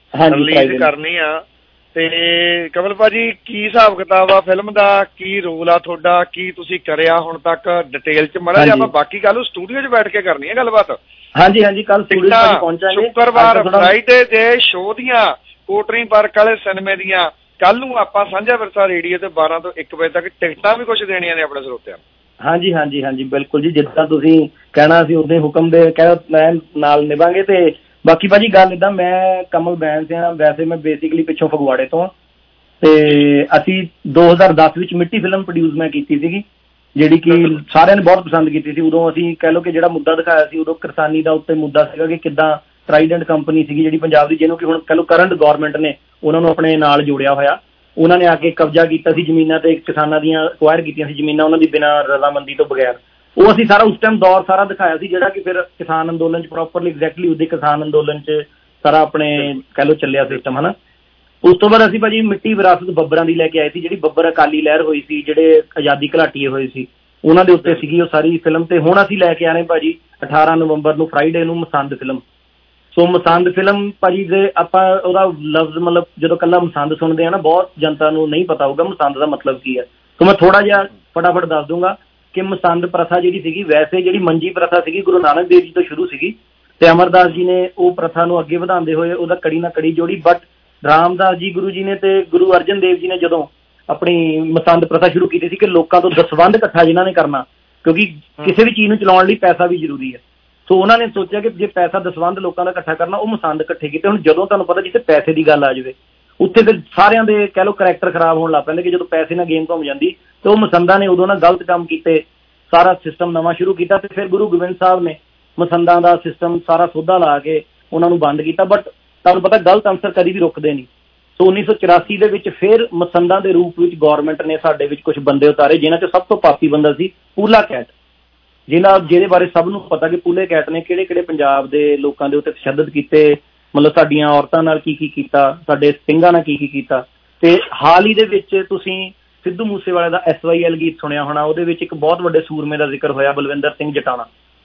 ਰਿਲੀਜ਼ ਕਰਨੀ ਆ। ਤੇ ਕਮਲ ਭਾਜੀ ਕੀ ਹਿਸਾਬ ਕਿਤਾਬ ਆ ਫਿਲਮ ਦਾ, ਕੀ ਰੋਲ ਆ ਤੁਹਾਡਾ, ਕੀ ਤੁਸੀਂ ਕਰਿਆ ਹੁਣ ਤੱਕ, ਡਿਟੇਲ ਚ ਮਾੜਾ ਜਿਹਾ। ਆਪਾਂ ਬਾਕੀ ਕੱਲ ਸਟੂਡੀਓ 'ਚ ਬੈਠ ਕੇ ਕਰਨੀ ਹੈ ਗੱਲਬਾਤ। ਹਾਂਜੀ ਹਾਂਜੀ ਕੱਲ ਸਟੂਡੀਓ 'ਚ ਪਹੁੰਚਾਂਗੇ। ਸ਼ੁੱਕਰਵਾਰ ਫਰਾਈਡੇ ਦੇ ਸ਼ੋਅ ਦੀਆਂ ਕੋਟਰੀ ਪਾਰਕ ਵਾਲੇ ਸਿਨੇਮੇ ਦੀਆਂ ਕੱਲ ਨੂੰ ਆਪਾਂ ਸਾਂਝਾ ਵਿਰਸਾ ਰੇਡੀਓ ਤੇ ਬਾਰਾਂ ਤੋਂ ਇੱਕ ਵਜੇ ਤੱਕ ਟਿਕਟਾਂ ਵੀ ਕੁਝ ਦੇਣੀਆਂ ਨੇ ਆਪਣੇ ਸਰੋਤਿਆਂ ਨੂੰ। ਹਾਂਜੀ ਹਾਂਜੀ ਹਾਂਜੀ ਬਿਲਕੁਲ ਜੀ, ਜਿੱਦਾਂ ਤੁਸੀਂ ਕਹਿਣਾ ਸੀ ਉਦੋਂ ਹੁਕਮ ਦੇ ਕਹਿ ਮੈਂ ਨਾਲ ਨਿਭਾਂਗੇ। ਤੇ ਬਾਕੀ ਭਾਜੀ ਗੱਲ ਇੱਦਾਂ, ਮੈਂ ਕਮਲ ਬੈਨ ਸਿਆਂ, ਵੈਸੇ ਮੈਂ ਬੇਸਿਕਲੀ ਪਿੱਛੋਂ ਫਗਵਾੜੇ ਤੋਂ, ਤੇ ਅਸੀਂ ਦੋ ਹਜ਼ਾਰ ਦਸ ਵਿੱਚ ਮਿੱਟੀ ਫਿਲਮ ਪ੍ਰੋਡਿਊਸ ਮੈਂ ਕੀਤੀ ਸੀਗੀ, ਜਿਹੜੀ ਕਿ ਸਾਰਿਆਂ ਨੇ ਬਹੁਤ ਪਸੰਦ ਕੀਤੀ ਸੀ। ਉਦੋਂ ਅਸੀਂ ਕਹਿ ਲਓ ਕਿ ਜਿਹੜਾ ਮੁੱਦਾ ਦਿਖਾਇਆ ਸੀ ਉਦੋਂ ਕਿਸਾਨੀ ਦਾ ਉੱਤੇ ਮੁੱਦਾ ਸੀਗਾ ਕਿ ਕਿੱਦਾਂ ਟਰਾਈਡੈਂਟ ਕੰਪਨੀ ਸੀਗੀ ਜਿਹੜੀ ਪੰਜਾਬ ਦੀ, ਜਿਹਨੂੰ ਕਿ ਹੁਣ ਕਹਿ ਲਓ ਕਰੰਟ ਗੌਰਮੈਂਟ ਨੇ ਉਹਨਾਂ ਨੂੰ ਆਪਣੇ ਨਾਲ ਜੋੜਿਆ ਹੋਇਆ। ਉਹਨਾਂ ਨੇ ਆ ਕੇ ਕਬਜ਼ਾ ਕੀਤਾ ਸੀ ਜ਼ਮੀਨਾਂ ਤੇ, ਕਿਸਾਨਾਂ ਦੀਆਂ ਅਕਵਾਇਰ ਕੀਤੀਆਂ ਸੀ ਜ਼ਮੀਨਾਂ ਉਹਨਾਂ ਦੀ ਬਿਨਾਂ ਰਜ਼ਾਮੰਦੀ ਤੋਂ ਬਗੈਰ। ਉਹ ਅਸੀਂ ਸਾਰਾ ਉਸ ਟਾਈਮ ਦੌਰ ਸਾਰਾ ਦਿਖਾਇਆ ਸੀ, ਜਿਹੜਾ ਕਿ ਫਿਰ ਕਿਸਾਨ ਅੰਦੋਲਨ 'ਚ ਪ੍ਰੋਪਰਲੀ ਐਗਜ਼ੈਕਟਲੀ ਉਹਦੇ ਕਿਸਾਨ ਅੰਦੋਲਨ 'ਚ ਸਾਰਾ ਆਪਣੇ ਕਹਿ ਲਓ ਚੱਲਿਆ ਸਿਸਟਮ, ਹੈ ਨਾ। ਉਸ ਤੋਂ ਬਾਅਦ ਅਸੀਂ ਭਾਜੀ ਮਿੱਟੀ ਵਿਰਾਸਤ ਬੱਬਰਾਂ ਦੀ ਲੈ ਕੇ ਆਏ ਸੀ, ਜਿਹੜੀ ਬੱਬਰ ਅਕਾਲੀ ਲਹਿਰ ਹੋਈ ਸੀ, ਜਿਹੜੇ ਆਜ਼ਾਦੀ ਘੁਲਾਟੀਏ ਹੋਏ ਸੀ, ਉਹਨਾਂ ਦੇ ਉੱਤੇ ਸੀਗੀ ਉਹ ਸਾਰੀ ਫਿਲਮ। ਤੇ ਹੁਣ ਅਸੀਂ ਲੈ ਕੇ ਆਣੇ ਭਾਜੀ ਅਠਾਰਾਂ ਨਵੰਬਰ ਨੂੰ ਫਰਾਈਡੇ ਨੂੰ ਮਸੰਦ ਫਿਲਮ। ਸੋ ਮਸੰਦ ਫਿਲਮ ਭਾਜੀ ਦੇ ਆਪਾਂ ਉਹਦਾ ਲਫ਼ਜ਼ ਮਤਲਬ ਜਦੋਂ ਕੱਲਾ ਮਸੰਦ ਸੁਣਦੇ ਆ ਨਾ, ਬਹੁਤ ਜਨਤਾ ਨੂੰ ਨਹੀਂ ਪਤਾ ਹੋਊਗਾ ਮਸੰਦ ਦਾ ਮਤਲਬ ਕੀ ਹੈ। ਸੋ ਮੈਂ ਥੋੜਾ ਜਿਹਾ ਫਟਾਫਟ ਦੱਸ ਦੂੰਗਾ ਕਿ ਮਸੰਦ ਪ੍ਰਥਾ ਜਿਹੜੀ ਸੀਗੀ, ਵੈਸੇ ਜਿਹੜੀ ਮੰਜੀ ਪ੍ਰਥਾ ਸੀਗੀ ਗੁਰੂ ਨਾਨਕ ਦੇਵ ਜੀ ਤੋਂ ਸ਼ੁਰੂ ਸੀਗੀ, ਤੇ ਅਮਰਦਾਸ ਜੀ ਨੇ ਉਹ ਪ੍ਰਥਾ ਨੂੰ ਅੱਗੇ ਵਧਾਉਂਦੇ ਹੋਏ ਉਹਦਾ ਕੜੀ ਨਾ ਕੜੀ ਜੋੜੀ। ਬਟ ਰਾਮਦਾਸ ਜੀ ਗੁਰੂ ਜੀ ਨੇ ਤੇ ਗੁਰੂ ਅਰਜਨ ਦੇਵ ਜੀ ਨੇ ਜਦੋਂ ਆਪਣੀ ਮਸੰਦ ਪ੍ਰਥਾ ਸ਼ੁਰੂ ਕੀਤੀ ਸੀ ਕਿ ਲੋਕਾਂ ਤੋਂ ਦਸਵੰਧ ਇਕੱਠਾ ਜਿਨ੍ਹਾਂ ਨੇ ਕਰਨਾ, ਕਿਉਂਕਿ ਕਿਸੇ ਵੀ ਚੀਜ਼ ਨੂੰ ਚਲਾਉਣ ਲਈ ਪੈਸਾ ਵੀ ਜ਼ਰੂਰੀ ਹੈ। ਸੋ ਉਹਨਾਂ ਨੇ ਸੋਚਿਆ ਕਿ ਜੇ ਪੈਸਾ ਦਸਵੰਧ ਲੋਕਾਂ ਦਾ ਇਕੱਠਾ ਕਰਨਾ, ਉਹ ਮਸੰਦ ਇਕੱਠੇ ਕੀਤੇ। ਹੁਣ ਜਦੋਂ ਤੁਹਾਨੂੰ ਪਤਾ ਜਿੱਥੇ ਪੈਸੇ ਦੀ ਗੱਲ ਆ ਜਾਵੇ ਉੱਥੇ ਫਿਰ ਸਾਰਿਆਂ ਦੇ ਕਹਿ ਲਓ ਕਰੈਕਟਰ ਖਰਾਬ ਹੋਣ ਲੱਗ ਪੈਂਦੇ ਕਿ ਜਦੋਂ ਪੈਸੇ ਨਾਲ ਗੇਮ ਘੁੰਮ ਜਾਂਦੀ। ਤੇ ਉਹ ਮਸੰਦਾਂ ਨੇ ਉਦੋਂ ਨਾ ਗਲਤ ਕੰਮ ਕੀਤੇ, ਸਾਰਾ ਸਿਸਟਮ ਨਵਾਂ ਸ਼ੁਰੂ ਕੀਤਾ। ਤੇ ਫਿਰ ਗੁਰੂ ਗੋਬਿੰਦ ਸਾਹਿਬ ਨੇ ਮਸੰਦਾਂ ਦਾ ਸਿਸਟਮ ਸਾਰਾ ਸੋਧਾ ਲਾ ਕੇ ਉਹਨਾਂ ਨੂੰ ਬੰਦ ਕੀਤਾ। ਬਟ ਤੁਹਾਨੂੰ ਪਤਾ ਗਲਤ ਅਨਸਰ ਕਦੀ ਵੀ ਰੁਕਦੇ ਨਹੀਂ। ਸੋ ਉੱਨੀ ਸੌ ਚੁਰਾਸੀ ਦੇ ਵਿੱਚ ਫਿਰ ਮਸੰਦਾਂ ਦੇ ਰੂਪ ਵਿੱਚ ਗੌਰਮੈਂਟ ਨੇ ਸਾਡੇ ਵਿੱਚ ਕੁਝ ਬੰਦੇ ਉਤਾਰੇ, ਜਿਨ੍ਹਾਂ 'ਚ ਸਭ ਤੋਂ ਪਾਪੀ ਬੰਦਾ ਸੀ ਪੂਲਾ ਕੈਟ, ਜਿਹਨਾਂ ਜਿਹਦੇ ਬਾਰੇ ਸਭ ਨੂੰ ਪਤਾ ਕਿ ਪੂਲੇ ਕੈਟ ਨੇ ਕਿਹੜੇ ਕਿਹੜੇ ਪੰਜਾਬ ਦੇ ਲੋਕਾਂ ਦੇ ਉੱਤੇ ਤਸ਼ੱਦਦ ਕੀਤੇ, ਮਤਲਬ ਸਾਡੀਆਂ ਔਰਤਾਂ ਨਾਲ ਕੀ ਕੀ ਕੀਤਾ, ਸਾਡੇ ਸਿੰਘਾਂ ਨਾਲ ਕੀ ਕੀ ਕੀਤਾ। ਤੇ ਹਾਲ ਹੀ ਦੇ ਵਿੱਚ ਤੁਸੀਂ ਸਿੱਧੂ ਮੂਸੇਵਾਲੇ ਦਾ ਐਸ ਵਾਈ ਐਲ ਗੀਤ ਸੁਣਿਆ ਹੋਣਾ, ਉਹਦੇ ਵਿੱਚ ਇੱਕ ਬਹੁਤ ਵੱਡੇ ਸੂਰਮੇ ਦਾ ਜ਼ਿਕਰ ਹੋਇਆ, ਬਲਵਿੰਦਰ ਸਿੰਘ ਜਟਾਣਾ।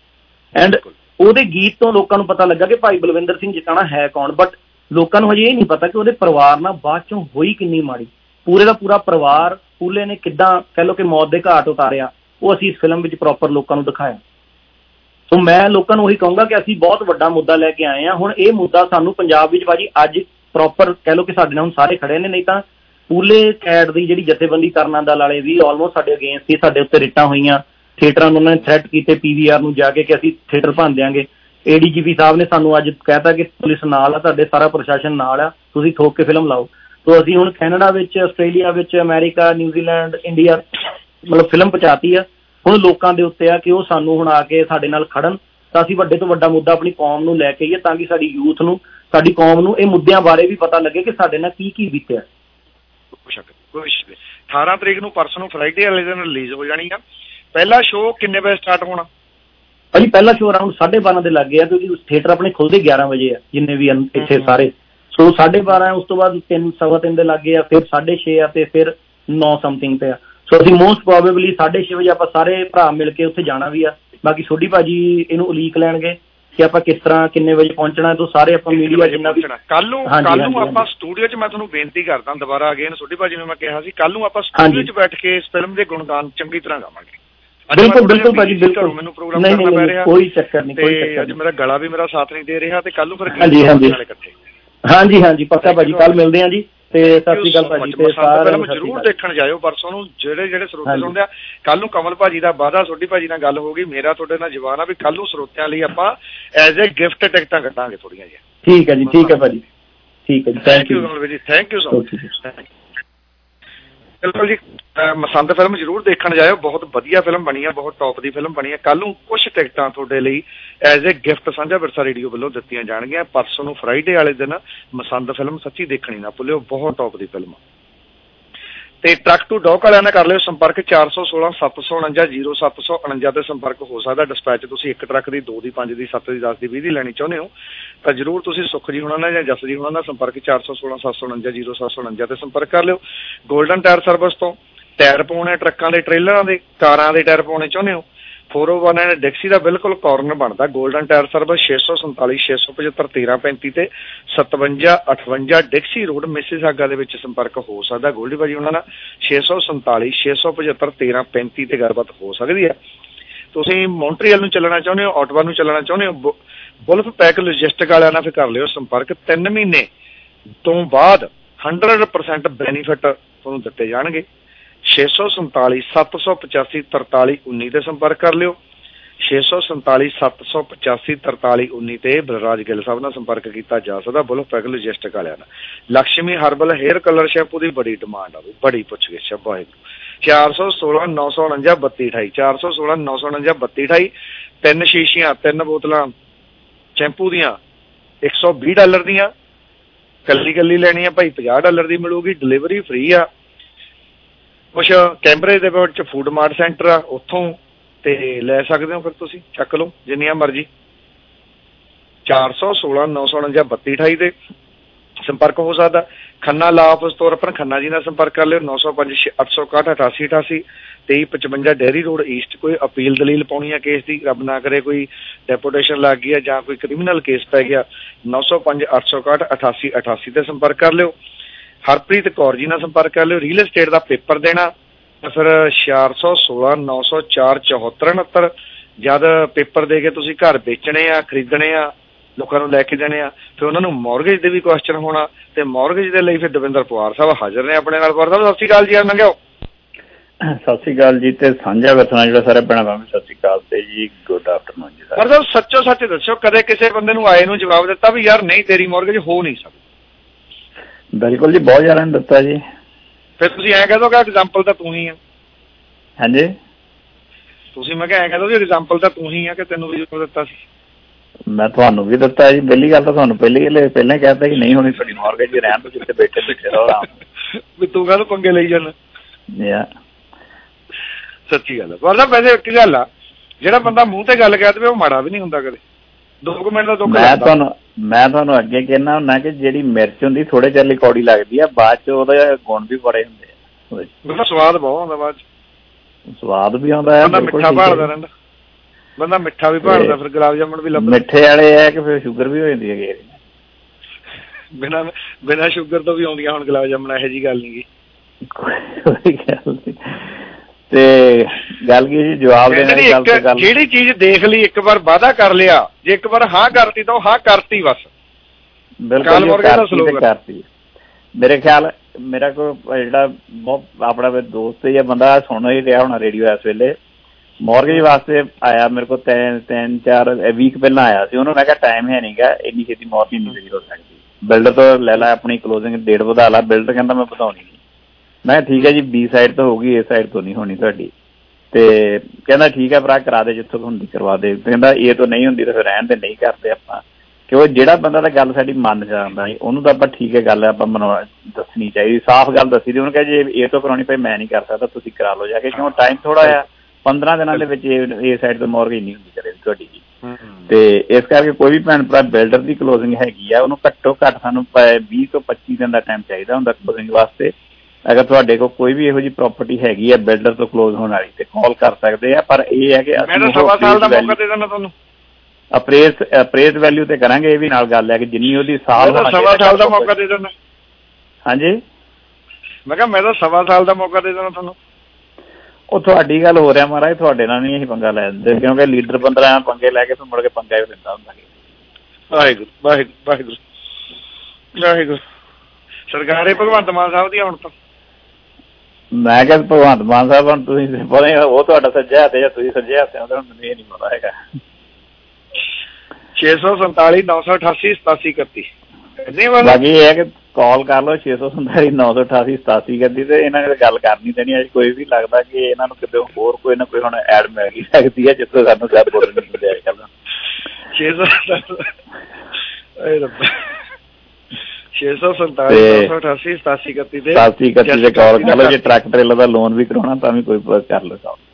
ਐਂਡ ਉਹਦੇ ਗੀਤ ਤੋਂ ਲੋਕਾਂ ਨੂੰ ਪਤਾ ਲੱਗਾ ਕਿ ਭਾਈ ਬਲਵਿੰਦਰ ਸਿੰਘ ਜਟਾਣਾ ਹੈ ਕੌਣ। ਬਟ ਲੋਕਾਂ ਨੂੰ ਹਜੇ ਇਹ ਨਹੀਂ ਪਤਾ ਕਿ ਉਹਦੇ ਪਰਿਵਾਰ ਨਾਲ ਬਾਅਦ ਚੋਂ ਹੋਈ ਕਿੰਨੀ ਮਾੜੀ। ਪੂਰੇ ਦਾ ਪੂਰਾ ਪਰਿਵਾਰ ਪੂਲੇ ਨੇ ਕਿੱਦਾਂ ਕਹਿ ਲਓ ਕਿ ਮੌਤ ਦੇ ਘਾਟ ਉਤਾਰਿਆ, ਉਹ ਅਸੀਂ ਇਸ ਫਿਲਮ ਵਿੱਚ ਪ੍ਰੋਪਰ ਲੋਕਾਂ ਨੂੰ ਦਿਖਾਇਆ। ਸੋ ਮੈਂ ਲੋਕਾਂ ਨੂੰ ਉਹੀ ਕਹੂੰਗਾ ਕਿ ਅਸੀਂ ਬਹੁਤ ਵੱਡਾ ਮੁੱਦਾ ਲੈ ਕੇ ਆਏ ਹਾਂ। ਹੁਣ ਇਹ ਮੁੱਦਾ ਸਾਨੂੰ ਪੰਜਾਬ ਵਿੱਚ ਭਾਜੀ ਅੱਜ ਪ੍ਰੋਪਰ ਕਹਿ ਲਓ ਕਿ ਸਾਡੇ ਨਾਲ ਹੁਣ ਸਾਰੇ ਖੜੇ ਨੇ, ਨਹੀਂ ਤਾਂ ਪੂਲੇ ਕੈਟ ਦੀ ਜਿਹੜੀ ਜਥੇਬੰਦੀ ਕਰਨਾ ਦਲ ਵਾਲੇ ਵੀ ਆਲਮੋਸਟ ਸਾਡੇ ਅਗੇਂਸਟ ਸੀ, ਸਾਡੇ ਉੱਤੇ ਰਿਟਾਂ ਹੋਈਆਂ, ਥੀਏਟਰਾਂ ਨੂੰ ਉਹਨਾਂ ਨੇ ਥ੍ਰੈਟ ਕੀਤੇ ਪੀ ਵੀ ਆਰ ਨੂੰ ਜਾ ਕੇ ਕਿ ਅਸੀਂ ਥੀਏਟਰ ਭੰਨ ਦਿਆਂਗੇ। ਏ ਡੀ ਜੀ ਪੀ ਸਾਹਿਬ ਨੇ ਸਾਨੂੰ ਅੱਜ ਕਹਿਤਾ ਕਿ ਪੁਲਿਸ ਨਾਲ ਆ, ਤੁਹਾਡੇ ਸਾਰਾ ਪ੍ਰਸ਼ਾਸਨ ਨਾਲ ਆ, ਤੁਸੀਂ ਠੋਕ ਕੇ ਫਿਲਮ ਲਾਓ। ਸੋ ਅਸੀਂ ਹੁਣ ਕੈਨੇਡਾ ਵਿੱਚ, ਆਸਟ੍ਰੇਲੀਆ ਵਿੱਚ, ਅਮਰੀਕਾ, ਨਿਊਜ਼ੀਲੈਂਡ, ਇੰਡੀਆ ਮਤਲਬ ਫਿਲਮ ਪਹੁੰਚਾਤੀ ਆ। ਹੁਣ ਲੋਕਾਂ ਦੇ ਉੱਤੇ ਆ ਕਿ ਉਹ ਸਾਨੂੰ ਹੁਣ ਆ ਕੇ ਸਾਡੇ ਨਾਲ ਖੜਨ, ਤਾਂ ਅਸੀਂ ਵੱਡੇ ਤੋਂ ਵੱਡਾ ਮੁੱਦਾ ਆਪਣੀ ਕੌਮ ਨੂੰ ਲੈ ਕੇ ਆਈਏ, ਤਾਂ ਕਿ ਸਾਡੀ ਯੂਥ ਨੂੰ, ਸਾਡੀ ਕੌਮ ਨੂੰ ਇਹ ਮੁੱਦਿਆਂ ਬਾਰੇ ਵੀ ਪਤਾ ਲੱਗੇ ਕਿ ਸਾਡੇ ਨਾਲ ਕੀ ਕੀ ਬੀਤਿਆ। ਅਠਾਰਾਂ ਤਰੀਕ ਨੂੰ ਪਰਸੋਂ ਨੂੰ ਫਰਾਈਡੇ ਵਾਲੇ ਦਿਨ ਰਿਲੀਜ਼ ਹੋ ਜਾਣੀ ਆ। ਪਹਿਲਾ ਸ਼ੋਅ ਕਿੰਨੇ ਵਜੇ ਸਟਾਰਟ ਹੋਣਾ? ਭਾਜੀ ਪਹਿਲਾ ਸ਼ੋਅ ਅਰਾਊਂਡ ਸਾਢੇ ਬਾਰਾਂ ਦੇ ਲੱਗੇ ਆ, ਕਿਉਂਕਿ ਥੀਏਟਰ ਆਪਣੇ ਖੁੱਲਦੇ ਗਿਆਰਾਂ ਵਜੇ ਆ ਜਿੰਨੇ ਵੀ ਇੱਥੇ ਸਾਰੇ। ਸੋ ਸਾਢੇ ਬਾਰਾਂ, ਉਸ ਤੋਂ ਬਾਅਦ ਤਿੰਨ ਸਵਾ ਤਿੰਨ ਦੇ ਲੱਗੇ ਆ, ਫਿਰ ਸਾਢੇ ਛੇ ਆ, ਤੇ ਫਿਰ ਨੌ ਸਮਥਿੰਗ ਤੇ ਆ। ਸੋ ਅਸੀਂ ਮੋਸਟ ਪ੍ਰੋਬੇਬਲੀ ਸਾਢੇ ਛੇ ਵਜੇ ਆਪਾਂ ਸਾਰੇ ਭਰਾ ਮਿਲ ਕੇ ਉੱਥੇ ਜਾਣਾ ਵੀ ਆ। ਬਾਕੀ ਛੋਟੀ ਭਾਜੀ ਇਹਨੂੰ ਉਲੀਕ ਲੈਣਗੇ ਕਿ ਆਪਾਂ ਕਿਸ ਤਰ੍ਹਾਂ ਕਿੰਨੇ ਵਜੇ ਪਹੁੰਚਣਾ, ਤੋਂ ਸਾਰੇ ਆਪਾਂ ਮੀਡੀਆ ਜਿੰਨਾ ਵੀ ਕੱਲ ਨੂੰ ਕੱਲ ਨੂੰ ਆਪਾਂ ਸਟੂਡੀਓ 'ਚ, ਮੈਂ ਤੁਹਾਨੂੰ ਬੇਨਤੀ ਕਰਦਾ ਦੁਬਾਰਾ ਅਗੇਨ, ਛੋਟੀ ਭਾਜੀ ਨੂੰ ਮੈਂ ਕਿਹਾ ਸੀ ਕੱਲ ਨੂੰ ਆਪਾਂ ਸਟੂਡੀਓ 'ਚ ਬੈਠ ਕੇ ਇਸ ਫਿਲਮ ਦੇ ਗੁਣਗਾਨ ਚੰਗੀ ਤਰ੍ਹਾਂ ਗਾਵਾਂਗੇ। ਬਿਲਕੁਲ ਬਿਲਕੁਲ ਭਾਜੀ, ਬਿਲਕੁਲ ਮੈਨੂੰ ਪ੍ਰੋਗਰਾਮ ਕਰਨਾ ਪੈ ਰਿਹਾ, ਕੋਈ ਚੱਕਰ ਨਹੀਂ, ਕੋਈ ਚੱਕਰ। ਅੱਜ ਮੇਰਾ ਗਲਾ ਵੀ ਮੇਰਾ ਸਾਥ ਨਹੀਂ ਦੇ ਰਿਹਾ, ਤੇ ਕੱਲ ਨੂੰ ਫਿਰ ਹਾਂਜੀ ਹਾਂਜੀ ਹਾਂਜੀ ਹਾਂਜੀ ਪੱਕਾ ਭਾਜੀ, ਕੱਲ ਮਿਲਦੇ ਹਾਂ ਜੀ। ਤੇ ਸਤਿ ਸ਼੍ਰੀ ਅਕਾਲ ਭਾਜੀ, ਤੇ ਸਾਰਿਆਂ ਨੂੰ ਜ਼ਰੂਰ ਦੇਖਣ ਜਾਇਓ ਪਰਸੋਂ ਨੂੰ। ਜਿਹੜੇ ਜਿਹੜੇ ਸਰੋਤੇ ਸੁਣਦੇ ਆ, ਕੱਲ ਨੂੰ ਕਮਲ ਭਾਜੀ ਦਾ ਵਾਅਦਾ, ਛੋਟੀ ਭਾਜੀ ਨਾਲ ਗੱਲ ਹੋ ਗਈ, ਮੇਰਾ ਤੁਹਾਡੇ ਨਾਲ ਜਵਾਨ ਆ ਵੀ ਕੱਲ ਨੂੰ ਸਰੋਤਿਆਂ ਲਈ ਆਪਾਂ ਐਜ਼ ਏ ਗਿਫਟ ਟਿਕਟਾਂ ਕੱਢਾਂਗੇ ਥੋੜੀਆਂ ਜਿਹੀਆਂ। ਠੀਕ ਹੈ ਜੀ, ਠੀਕ ਹੈ ਭਾਜੀ, ਠੀਕ ਹੈ ਜੀ, ਥੈਂਕ ਯੂ ਜੀ, ਥੈਂਕ ਯੂ ਸੋ ਮਚ। ਬਿਲਕੁਲ ਜੀ, ਮਸੰਦ ਫਿਲਮ ਜ਼ਰੂਰ ਦੇਖਣ ਜਾਇਓ, ਬਹੁਤ ਵਧੀਆ ਫਿਲਮ ਬਣੀ ਆ, ਬਹੁਤ ਟੌਪ ਦੀ ਫਿਲਮ ਬਣੀ ਆ। ਕੱਲ ਨੂੰ ਕੁਛ ਟਿਕਟਾਂ ਤੁਹਾਡੇ ਲਈ ਐਜ਼ ਏ ਗਿਫਟ ਸਾਂਝਾ ਵਿਰਸਾ ਰੇਡੀਓ ਵੱਲੋਂ ਦਿੱਤੀਆਂ ਜਾਣਗੀਆਂ। ਪਰਸੋਂ ਨੂੰ ਫਰਾਈਡੇ ਵਾਲੇ ਦਿਨ ਮਸੰਦ ਫਿਲਮ ਸੱਚੀ ਦੇਖਣੀ ਨਾ ਭੁੱਲਿਓ, ਬਹੁਤ ਟੌਪ ਦੀ ਫਿਲਮ। ਤੇ ਟਰੱਕ ਟੂ ਡੌਕ ਵਾਲਿਆਂ ਨਾਲ ਕਰ ਲਿਓ ਸੰਪਰਕ, ਚਾਰ ਸੌ ਸੋਲਾਂ ਸੱਤ ਸੌ ਉਣੰਜਾ ਜ਼ੀਰੋ ਸੱਤ ਸੌ ਉਣੰਜਾ ਤੇ ਸੰਪਰਕ ਹੋ ਸਕਦਾ। ਡਿਸਪੈਚ ਤੁਸੀਂ ਇੱਕ ਟਰੱਕ ਦੀ, ਦੋ ਦੀ, ਪੰਜ ਦੀ, ਸੱਤ ਦੀ, ਦਸ ਦੀ, ਵੀਹ ਦੀ ਲੈਣੀ ਚਾਹੁੰਦੇ ਹੋ ਤਾਂ ਜ਼ਰੂਰ ਤੁਸੀਂ ਸੁੱਖ ਜੀ ਹੋਣਾ ਨਾਲ ਜਾਂ ਜਸ ਜੀ ਹੋਣਾ ਨਾਲ ਸੰਪਰਕ ਚਾਰ ਸੌ ਸੋਲਾਂ ਸੱਤ ਸੌ ਉਣੰਜਾ ਜ਼ੀਰੋ ਸੱਤ ਸੌ ਉਣੰਜਾ ਤੇ ਸੰਪਰਕ ਕਰ ਲਿਓ। ਗੋਲਡਨ ਟਾਇਰ ਸਰਵਿਸ ਤੋਂ ਟਾਇਰ ਪਾਉਣੇ ਟਰੱਕਾਂ ਦੇ, ਟ੍ਰੇਲਰਾਂ ਦੇ, ਕਾਰਾਂ ਦੇ ਟਾਇਰ ਪਾਉਣੇ ਚਾਹੁੰਦੇ ਹੋ, four O one and Dixie ਦਾ ਬਿਲਕੁਲ ਕਾਰਨਰ ਬਣਦਾ। ਗੋਲਡਨ ਟਾਇਰ ਸਰਵਿਸ ਛੇ ਸੌ ਸੰਤਾਲੀ ਛੇ ਸੌ ਪਝੱਤਰ ਤੇਰਾਂ ਪੈਂਤੀ ਤੇ ਸਤਵੰਜਾ ਅਠਵੰਜਾ ਡਿਕਸੀ ਰੋਡ ਮਿਸੀਸਾਗਾ ਦੇ ਵਿੱਚ ਸੰਪਰਕ ਹੋ ਸਕਦਾ ਗੋਲਡੀ ਭਾਜੀ ਉਹਨਾਂ ਨਾਲ। ਛੇ ਸੌ ਸੰਤਾਲੀ ਛੇ ਸੌ ਪਝੱਤਰ ਤੇਰਾਂ ਪੈਂਤੀ ਤੇ ਗੱਲਬਾਤ ਹੋ ਸਕਦੀ ਹੈ। ਤੁਸੀਂ ਮੌਂਟਰੀਅਲ ਨੂੰ ਚੱਲਣਾ ਚਾਹੁੰਦੇ ਹੋ, ਆਟਵਾ ਨੂੰ ਚੱਲਣਾ ਚਾਹੁੰਦੇ ਹੋ, ਬੁਲਫ ਪੈਕ ਲੌਜਿਸਟਿਕ ਵਾਲਿਆਂ ਨਾਲ ਫਿਰ ਕਰ ਲਿਓ ਸੰਪਰਕ। ਤਿੰਨ ਮਹੀਨੇ ਤੋਂ ਬਾਅਦ ਹੰਡਰਡ ਪਰਸੈਂਟ ਬੈਨੀਫਿਟ ਤੁਹਾਨੂੰ ਦਿੱਤੇ ਜਾਣਗੇ। ਛੇ ਸੌ ਸੰਤਾਲੀ ਸੱਤ ਸੌ ਪਚਾਸੀ ਤਰਤਾਲੀ ਉੱਨੀ ਤੇ ਸੰਪਰਕ ਕਰ ਲਿਓ। ਛੇ ਸੌ ਸੰਤਾਲੀ ਸੱਤ ਸੌ ਪਚਾਸੀ ਤਰਤਾਲੀ ਉੱਨੀ ਤੇ ਬਲਰਾਜ ਗਿੱਲ ਸਾਹਿਬ ਨਾਲ ਸੰਪਰਕ ਕੀਤਾ ਜਾ ਸਕਦਾ, ਬੁਲਫ ਪੈਕ ਲੌਜਿਸਟਿਕ ਵਾਲਿਆਂ ਨਾਲ। Lakshmi herbal hair colour shampoo ਦੀ ਬੜੀ ਡਿਮਾਂਡ ਆ, ਬੜੀ ਪੁੱਛ-ਗਿੱਛ, ਵਾਹਿਗੁਰੂ। ਚਾਰ ਸੌ ਸੋਲਾਂ ਨੌ ਸੌ ਉਣੰਜਾ ਬੱਤੀ ਅਠਾਈ, ਚਾਰ ਸੌ ਸੋਲਾਂ ਨੌ ਸੌ ਉਣੰਜਾ ਬੱਤੀ ਅਠਾਈ। ਤਿੰਨ ਸ਼ੀਸ਼ੀਆਂ, ਤਿੰਨ ਬੋਤਲਾਂ ਸ਼ੈਂਪੂ ਦੀਆਂ ਇੱਕ ਸੌ ਵੀਹ ਡਾਲਰ ਦੀਆਂ, ਕੱਲੀ ਕੱਲੀ ਲੈਣੀ ਆ ਭਾਈ ਪੰਜਾਹ ਡਾਲਰ ਦੀ ਮਿਲੂਗੀ, ਡਿਲੀਵਰੀ ਫ੍ਰੀ ਆ। ਕੁਛ ਕੈਂਬਰੇ ਦੇ ਵਿੱਚ ਫੂਡ ਮਾਰਟ ਸੈਂਟਰ ਆ, ਉੱਥੋਂ ਤੇ ਲੈ ਸਕਦੇ ਹੋ, ਫਿਰ ਤੁਸੀਂ ਚੱਕ ਲਓ ਜਿੰਨੀਆਂ ਮਰਜ਼ੀ। ਚਾਰ ਸੌ ਸੋਲਾਂ ਨੌ ਸੌ ਉਣੰਜਾ ਬੱਤੀ ਅਠਾਈ ਦੇ ਸੰਪਰਕ ਹੋ ਸਕਦਾ। ਖੰਨਾ ਲਾ ਆਫਿਸ ਤੋਂ ਆਪਣਾ ਖੰਨਾ ਜੀ ਨਾਲ ਸੰਪਰਕ ਕਰ ਲਿਓ, ਨੌ ਸੌ ਪੰਜ ਅੱਠ ਸੌ ਇਕਾਹਠ ਅਠਾਸੀ ਅਠਾਸੀ ਤੇਈ ਪਚਵੰਜਾ ਡੇਅਰੀ ਰੋਡ ਈਸਟ। ਕੋਈ ਅਪੀਲ ਦਲੀਲ ਪਾਉਣੀ ਆ ਕੇਸ ਦੀ, ਰੱਬ ਨਾ ਕਰੇ ਕੋਈ ਡੈਪੂਟੇਸ਼ਨ ਲੱਗ ਗਈ ਆ ਜਾਂ ਕੋਈ ਕ੍ਰਿਮੀਨਲ ਕੇਸ ਪੈ ਗਿਆ, ਨੌ ਸੌ ਪੰਜ ਅੱਠ ਸੌ ਇਕਾਹਠ ਅਠਾਸੀ ਅਠਾਸੀ ਤੇ ਸੰਪਰਕ ਕਰ ਲਿਓ। ਹਰਪ੍ਰੀਤ ਕੌਰ ਜੀ ਨਾਲ ਸੰਪਰਕ ਕਰ ਲਿਓ। ਰੀਅਲ ਐਸਟੇਟ ਦਾ ਪੇਪਰ ਦੇਣਾ ਤਾਂ ਫਿਰ ਚਾਰ ਸੌ ਸੋਲਾਂ ਨੌ ਸੌ ਚਾਰ ਚੌਹੱਤਰ ਉਣੱਤਰ। ਜਦ ਪੇਪਰ ਦੇ ਕੇ ਤੁਸੀਂ ਘਰ ਵੇਚਣੇ ਆ, ਖਰੀਦਣੇ ਆ, ਲੋਕਾਂ ਨੂੰ ਲੈ ਕੇ ਜਾਣੇ ਆ, ਫਿਰ ਉਹਨਾਂ ਨੂੰ ਮੌਰਗੇਜ ਦੇ ਵੀ ਕੁਐਸਚਨ ਹੋਣਾ, ਤੇ ਮੌਰਗੇਜ ਦੇ ਲਈ ਫਿਰ ਦਵਿੰਦਰ ਪਵਾਰ ਸਾਹਿਬ ਹਾਜ਼ਰ ਨੇ ਆਪਣੇ ਨਾਲ। ਪਵਾਰ ਸਾਹਿਬ ਸਤਿ ਸ਼੍ਰੀ ਅਕਾਲ ਜੀ, ਲੰਘਿਓ। ਸਤਿ ਸ਼੍ਰੀ ਅਕਾਲ ਜੀ, ਤੇ ਸਾਂਝਾ ਵਤਨਾ ਜਿਹੜਾ ਸਾਰੇ ਭੈਣਾਂ ਭਾਵੇਂ ਸਤਿ ਸ਼੍ਰੀ ਅਕਾਲ ਤੇ ਜੀ ਗੁੱਡ ਆਫਟਰਨੂਨ ਜੀ। ਪਵਾਰ ਸਾਹਿਬ ਸੱਚੋ ਸੱਚ ਦੱਸੋ, ਕਦੇ ਕਿਸੇ ਬੰਦੇ ਨੂੰ ਆਏ ਨੂੰ ਜਵਾਬ ਦਿੱਤਾ ਵੀ ਯਾਰ ਨਹੀਂ ਤੇਰੀ ਮੌਰਗੇਜ ਹੋ ਨਹੀਂ ਸਕਦੀ? ਬਿਲਕੁਲ ਜੀ, ਬਹੁਤ ਜ਼ਿਆਦਾ ਨੇ ਦਿੱਤਾ ਜੀ। ਫਿਰ ਤੁਸੀਂ ਐਂ ਕਹਿ ਦੋ ਕਿ ਐਗਜ਼ਾਮਪਲ ਤਾਂ ਤੂੰ ਹੀ ਆ। ਹਾਂਜੀ, ਤੁਸੀਂ ਮੈਂ ਕਿਹਾ ਐਂ ਕਹਿ ਦੋ ਜੀ ਐਗਜ਼ਾਮਪਲ ਤਾਂ ਤੂੰ ਹੀ ਆ ਕਿ ਤੈਨੂੰ ਵੀ ਜਵਾਬ ਦਿੱਤਾ ਸੀ? ਮੈਂ ਤੁਹਾਨੂੰ ਵੀ ਦਿੱਤਾ ਜੀ, ਪਹਿਲੀ ਗੱਲ ਤਾਂ ਤੁਹਾਨੂੰ ਪਹਿਲੀ ਪਹਿਲਾਂ ਕਹਿਤਾ ਕਿ ਨਹੀਂ ਹੋਣੀ ਤੁਹਾਡੀ ਮੌਰਗੇਜ, ਰਹਿਣ ਤੋਂ ਜਿੱਥੇ ਬੈਠੇ ਬੈਠੇ ਰਹੋ ਆਰਾਮ। ਵੀ ਤੂੰ ਕਾਹਨੂੰ ਪੰਗੇ ਲਈ ਜਾਣਾ? ਯਾ ਸੱਚੀ ਗੱਲ ਆ ਪਰ ਨਾ। ਵੈਸੇ ਇੱਕ ਗੱਲ ਆ, ਜਿਹੜਾ ਬੰਦਾ ਮੂੰਹ ਤੇ ਗੱਲ ਕਹਿ ਦੇਵੇ ਉਹ ਮਾੜਾ ਵੀ ਨਹੀਂ ਹੁੰਦਾ ਕਦੇ। ਦੋ ਕੁ ਮਿੰਟ ਦਾ ਦੁੱਖ ਮੈਂ ਤੁਹਾਨੂੰ ਮੈਂ ਤੁਹਾਨੂੰ ਅੱਗੇ ਕਹਿਣਾ ਹੁੰਦਾ ਕਿ ਜਿਹੜੀ ਮਿਰਚ ਹੁੰਦੀ ਥੋੜੇ ਚਿਰ ਲਈ ਕੌੜੀ ਲੱਗਦੀ ਆ, ਬਾਅਦ ਚ ਉਹਦੇ ਗੁਣ ਵੀ ਬੜੇ ਹੁੰਦੇ ਆ, ਸਵਾਦ ਬਹੁਤ ਆਉਂਦਾ, ਬਾਅਦ ਚ ਸਵਾਦ ਵੀ ਆਉਂਦਾ ਹੈ। ਬੰਦਾ ਮਿੱਠਾ ਭਾਲਦਾ ਰਹਿੰਦਾ, ਬੰਦਾ ਮਿੱਠਾ ਵੀ ਭਾਲਦਾ, ਫਿਰ ਗੁਲਾਬ ਜਾਮਣ ਵੀ ਲੱਭਦਾ। ਮਿੱਠੇ ਵਾਲੇ ਆ ਕਿ ਫਿਰ ਸ਼ੂਗਰ ਵੀ ਹੋ ਜਾਂਦੀ ਹੈ। ਬਿਨਾਂ ਬਿਨਾਂ ਸ਼ੂਗਰ ਤੋਂ ਵੀ ਆਉਂਦੀਆਂ ਹੁਣ ਗੁਲਾਬ ਜਾਮਣ, ਇਹੋ ਜਿਹੀ ਗੱਲ ਨਹੀਂ ਗੀ। ਕੋਈ ਗੱਲ ਨਹੀਂ। ਤੇ ਗੱਲ ਕੀ ਜੀ, ਜਵਾਬ ਦੇਣ ਦੀ ਗੱਲ ਤੇ ਗੱਲ, ਜਿਹੜੀ ਚੀਜ਼ ਦੇਖ ਲਈ ਇੱਕ ਵਾਰ ਵਾਅਦਾ ਕਰ ਲਿਆ, ਜੇ ਇੱਕ ਵਾਰ ਹਾਂ ਕਰਤੀ ਤਾਂ ਉਹ ਹਾਂ ਕਰਤੀ ਬਸ। ਬਿਲਕੁਲ ਕਰਤੀ। ਮੇਰੇ ਖਿਆਲ ਮੇਰਾ ਕੋਈ ਜਿਹੜਾ ਬਹੁਤ ਆਪਣਾ ਦੋਸਤ ਜਾਂ ਬੰਦਾ ਸੁਣ ਹੀ ਰਿਹਾ ਹੋਣਾ ਰੇਡੀਓ ਇਸ ਵੇਲੇ, ਮੌਰਗੇਜ ਵਾਸਤੇ ਆਇਆ ਮੇਰੇ ਕੋਲ ਤਿੰਨ ਤਿੰਨ ਚਾਰ ਵੀਕ ਪਹਿਲਾਂ ਆਇਆ ਸੀ। ਉਹਨੂੰ ਮੈਂ ਕਿਹਾ ਟਾਈਮ ਹੈ ਨਹੀਂ ਗਾ, ਇੰਨੀ ਛੇਤੀ ਮੌਰਗੇਜ ਨਹੀਂ ਹੋ ਸਕਦੀ, ਬਿਲਡਰ ਤੋਂ ਲੈ ਲਾ ਆਪਣੀ ਕਲੋਜ਼ਿੰਗ ਡੇਟ ਵਧਾ ਲਾ। ਬਿਲਡਰ ਕਹਿੰਦਾ ਮੈਂ ਵਧਾਉਣੀ ਨਹੀਂ। ਮੈਂ ਕਿਹਾ ਠੀਕ ਹੈ ਜੀ, ਬੀ ਸਾਈਡ ਤੋਂ ਹੋਊਗੀ, ਏ ਸਾਈਡ ਤੋਂ ਨਹੀਂ ਹੋਣੀ ਤੁਹਾਡੀ। ਤੇ ਕਹਿੰਦਾ ਠੀਕ ਹੈ ਭਰਾ ਕਰਾ ਦੇ, ਜਿੱਥੋਂ ਹੁੰਦੀ ਕਰਵਾ ਦੇ। ਕਹਿੰਦਾ ਇਹ ਤੋਂ ਨਹੀਂ ਹੁੰਦੀ ਤਾਂ ਫਿਰ ਰਹਿਣ ਦੇ, ਨਹੀਂ ਕਰਦੇ ਆਪਾਂ। ਕਿਉਂ ਜਿਹੜਾ ਬੰਦਾ ਤਾਂ ਗੱਲ ਸਾਡੀ ਮੰਨ ਜਾਂਦਾ ਜੀ, ਉਹਨੂੰ ਤਾਂ ਆਪਾਂ ਠੀਕ ਹੈ ਗੱਲ ਆਪਾਂ ਮਨਾ ਦੱਸਣੀ ਚਾਹੀਦੀ, ਸਾਫ਼ ਗੱਲ ਦੱਸੀ ਦੀ। ਉਹਨੂੰ ਕਹੇ ਜੇ ਇਹ ਤੋਂ ਕਰਾਉਣੀ ਪਈ ਮੈਂ ਨਹੀਂ ਕਰ ਸਕਦਾ, ਤੁਸੀਂ ਕਰਾ ਲਓ ਜਾ ਕੇ। ਕਿਉਂ ਟਾਈਮ ਥੋੜਾ ਆ, ਪੰਦਰਾਂ ਦਿਨਾਂ ਦੇ ਵਿੱਚ ਇਹ ਸਾਈਡ ਤੋਂ ਮੌਰਗੇਜ ਨਹੀਂ ਹੁੰਦੀ ਕਰੇ ਤੁਹਾਡੀ ਜੀ। ਤੇ ਇਸ ਕਰਕੇ ਕੋਈ ਵੀ ਭੈਣ ਭਰਾ ਬਿਲਡਰ ਦੀ ਕਲੋਜ਼ਿੰਗ ਹੈਗੀ ਆ, ਉਹਨੂੰ ਘੱਟੋ ਘੱਟ ਸਾਨੂੰ ਵੀਹ ਤੋਂ ਪੱਚੀ ਦਿਨ ਦਾ ਟਾਈਮ ਚਾਹੀਦਾ ਹੁੰਦਾ ਕਲੋਜ਼ਿੰਗ ਵਾਸਤੇ। ਅਗਰ ਤੁਹਾਡੇ ਕੋਲ ਕੋਈ ਵੀ ਇਹੋ ਜਿਹੀ ਪ੍ਰੋਪਰਟੀ ਹੈਗੀ ਆ ਬਿਲਡਰ ਤੋਂ ਕਲੋਜ਼ ਹੋਣ ਵਾਲੀ, ਤੇ ਕਾਲ ਕਰ ਸਕਦੇ ਆ। ਪਰ ਇਹ ਹੈ ਕਿ ਅਪਰੇਸ ਅਪਰੇਸ ਵੈਲਿਊ ਤੇ ਕਰਾਂਗੇ। ਇਹ ਵੀ ਨਾਲ ਗੱਲ ਹੈ ਕਿ ਜਿੰਨੀ ਉਹਦੀ ਸਾਲ ਸਵਾ ਸਾਲ ਦਾ ਮੌਕਾ ਦੇ ਦੇਣਾ। ਹਾਂਜੀ, ਮੈਂ ਕਿਹਾ ਮੈਂ ਤਾਂ ਸਵਾ ਸਾਲ ਦਾ ਮੌਕਾ ਦੇ ਦੇਣਾ ਤੁਹਾਨੂੰ। ਉਹ ਤੁਹਾਡੀ ਗੱਲ ਹੋ ਰਿਹਾ ਮਹਾਰਾਜ, ਤੁਹਾਡੇ ਨਾਲ ਨਹੀਂ ਅਸੀਂ ਪੰਗਾ ਲੈ ਦਿੰਦੇ, ਕਿਉਂਕਿ ਲੀਡਰ ਬੰਦਾ ਪੰਗੇ ਲੈ ਕੇ ਫਿਰ ਮੁੜ ਕੇ ਪੰਗਾ ਹੀ ਦਿੰਦਾ ਹੁੰਦਾ। ਵਾਹਿਗੁਰੂ ਵਾਹਿਗੁਰੂ ਵਾਹਿਗੁਰੂ ਵਾਹਿਗੁਰੂ। ਸਰਕਾਰੇ ਭਗਵੰਤ ਮਾਨ ਸਾਹਿਬ ਦੀ ਹੁਣ ਤਾਂ ਮੈਂ ਕਿਹਾ ਭਗਵੰਤ ਮਾਨ ਸਾਹਿਬ ਹੁਣ ਤੁਸੀਂ ਪਤਾ ਉਹ ਤੁਹਾਡਾ ਸੱਜਾ ਹੱਥ ਜਾਂ ਤੁਸੀਂ ਸੱਜੇ ਹੱਥ ਹੋ, ਮੈਨੂੰ ਇਹ ਨਹੀਂ ਪਤਾ ਹੈਗਾ। ਛੇ ਸੌ ਸੰਤਾਲੀ ਨੌ ਸੌ ਅਠਾਸੀ ਸਤਾਸੀ ਇਕੱਤੀ। ਬਾਕੀ ਇਹ ਹੈ ਕਿ ਕਾਲ ਕਰ ਲਓ ਛੇ ਸੌ ਸੰਤਾਲੀ ਨੌ ਸੌ ਅਠਾਸੀ ਸਤਾਸੀ ਇਕੱਤੀ, ਤੇ ਇਹਨਾਂ ਨੇ ਗੱਲ ਕਰਨੀ ਦੇਣੀ। ਅੱਜ ਕੋਈ ਵੀ ਲੱਗਦਾ ਕਿ ਇਹਨਾਂ ਨੂੰ ਕਿਤੇ ਹੋਰ ਕੋਈ ਨਾ ਕੋਈ ਹੁਣ ਐਡ ਮਿਲ ਹੀ ਸਕਦੀ ਹੈ ਜਿੱਥੋਂ ਸਾਨੂੰ ਸਭ ਬੋਲਣ ਨਹੀਂ ਮਿਲਿਆ ਕਰਨਾ। ਛੇ ਸੌ ਛੇ ਸੌ ਸੰਤਾਲੀ ਨੌ ਸੌ ਅਠਾਸੀ ਸਤਾਸੀ ਇਕੱਤੀ ਤੇ ਸਤਾਸੀ ਇਕੱਤੀ ਤੇ ਕਾਲ ਕਰ ਲਓ। ਜੇ ਟਰੱਕ ਟਰੇਲਰ ਦਾ ਲੋਨ ਵੀ ਕਰਾਉਣਾ ਤਾਂ ਵੀ ਕੋਈ ਕਰ ਲਓ ਕਾਲ।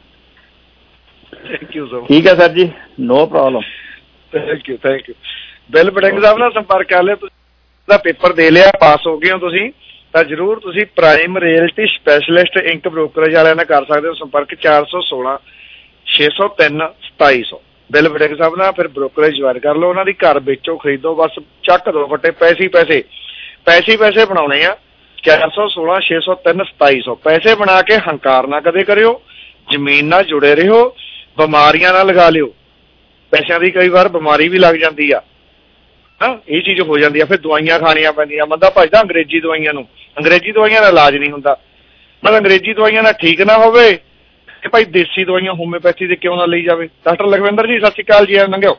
ਥੈਂਕ ਯੂ ਸੋ। ਠੀਕ ਹੈ ਸਰ ਜੀ, no problem. Thank you thank you. Bill Budding ਸਾਹਿਬ ਨਾਲ ਸੰਪਰਕ ਕਰ ਲਿਆ। ਤੁਸੀਂ ਦਾ ਪੇਪਰ ਦੇ ਲਿਆ, ਪਾਸ ਹੋ ਗਏ ਹੋ ਤੁਸੀਂ, ਤਾਂ ਜ਼ਰੂਰ ਤੁਸੀਂ Prime Realty Specialist Inc brokerage ਵਾਲਿਆਂ ਨਾਲ ਕਰ ਸਕਦੇ ਹੋ ਸੰਪਰਕ। ਚਾਰ ਸੌ ਸੋਲਾਂ ਛੇ ਸੌ ਤਿੰਨ ਸਤਾਈ ਸੌ ਬਿਲ ਬਡਿੰਗ ਸਾਹਿਬ ਨਾਲ ਫਿਰ ਬ੍ਰੋਕਰੇਜ ਜੁਆਇਨ ਕਰ ਲਓ। ਉਹਨਾਂ ਦੀ ਘਰ ਵੇਚੋ ਖਰੀਦੋ, ਬਸ ਚੱਕ ਦੋ ਫੱਟੇ, ਪੈਸੇ ਪੈਸੇ ਪੈਸੇ ਪੈਸੇ ਬਣਾਉਣੇ ਆ। ਚਾਰ ਸੌ ਸੋਲਾਂ ਛੇ ਸੌ ਤਿੰਨ ਸਤਾਈ ਸੌ ਪੈਸੇ ਬਣਾ ਕੇ ਹੰਕਾਰ ਨਾ ਕਦੇ ਕਰਿਓ, ਜ਼ਮੀਨ ਨਾਲ ਜੁੜੇ ਰਹੋ, ਬਿਮਾਰੀਆਂ ਨਾਲ ਲਗਾ ਲਿਓ। ਪੈਸਿਆਂ ਦੀ ਕਈ ਵਾਰ ਬਿਮਾਰੀ ਵੀ ਲੱਗ ਜਾਂਦੀ ਆ, ਹਾਂ ਇਹ ਚੀਜ਼ ਹੋ ਜਾਂਦੀ ਆ, ਫਿਰ ਦਵਾਈਆਂ ਖਾਣੀਆਂ ਪੈਂਦੀਆਂ। ਬੰਦਾ ਭੱਜਦਾ ਅੰਗਰੇਜ਼ੀ ਦਵਾਈਆਂ ਨੂੰ, ਅੰਗਰੇਜ਼ੀ ਦਵਾਈਆਂ ਦਾ ਇਲਾਜ ਨਹੀਂ ਹੁੰਦਾ। ਪਰ ਅੰਗਰੇਜ਼ੀ ਦਵਾਈਆਂ ਨਾਲ ਠੀਕ ਨਾ ਹੋਵੇ ਤੇ ਭਾਈ ਦੇਸੀ ਦਵਾਈਆਂ ਹੋਮਿਓਪੈਥੀ ਦੇ ਕਿਉਂ ਨਾ ਲਈ ਜਾਵੇ। ਡਾਕਟਰ ਲਖਵਿੰਦਰ ਜੀ ਸਤਿ ਸ਼੍ਰੀ ਅਕਾਲ ਜੀ। ਲੰਘਿਓ।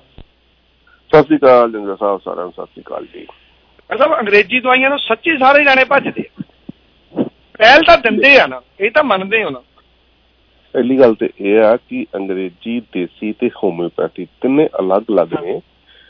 ਸਤਿ ਸ਼੍ਰੀ ਅਕਾਲ ਜੰਗਾ ਸਾਹਿਬ, ਸਾਰਿਆਂ ਨੂੰ ਸਤਿ ਸ਼੍ਰੀ ਅਕਾਲ ਜੀ। ਸਾਹਿਬ ਅੰਗਰੇਜ਼ੀ ਦਵਾਈਆਂ ਨੂੰ ਸੱਚੀ ਸਾਰੇ ਜਾਣੇ ਭੱਜਦੇ ਆ, ਪਹਿਲ ਤਾਂ ਦਿੰਦੇ ਆ ਨਾ, ਇਹ ਤਾਂ ਮੰਨਦੇ ਹੋ ਨਾ। ਪਹਿਲੀ ਗੱਲ ਤੇ ਇਹ ਆ ਕਿ ਅੰਗਰੇਜ਼ੀ, ਦੇਸੀ ਤੇ ਹੋਮਿਓਪੈਥੀ ਤਿੰਨੇ ਅਲੱਗ ਅਲੱਗ ਨੇ।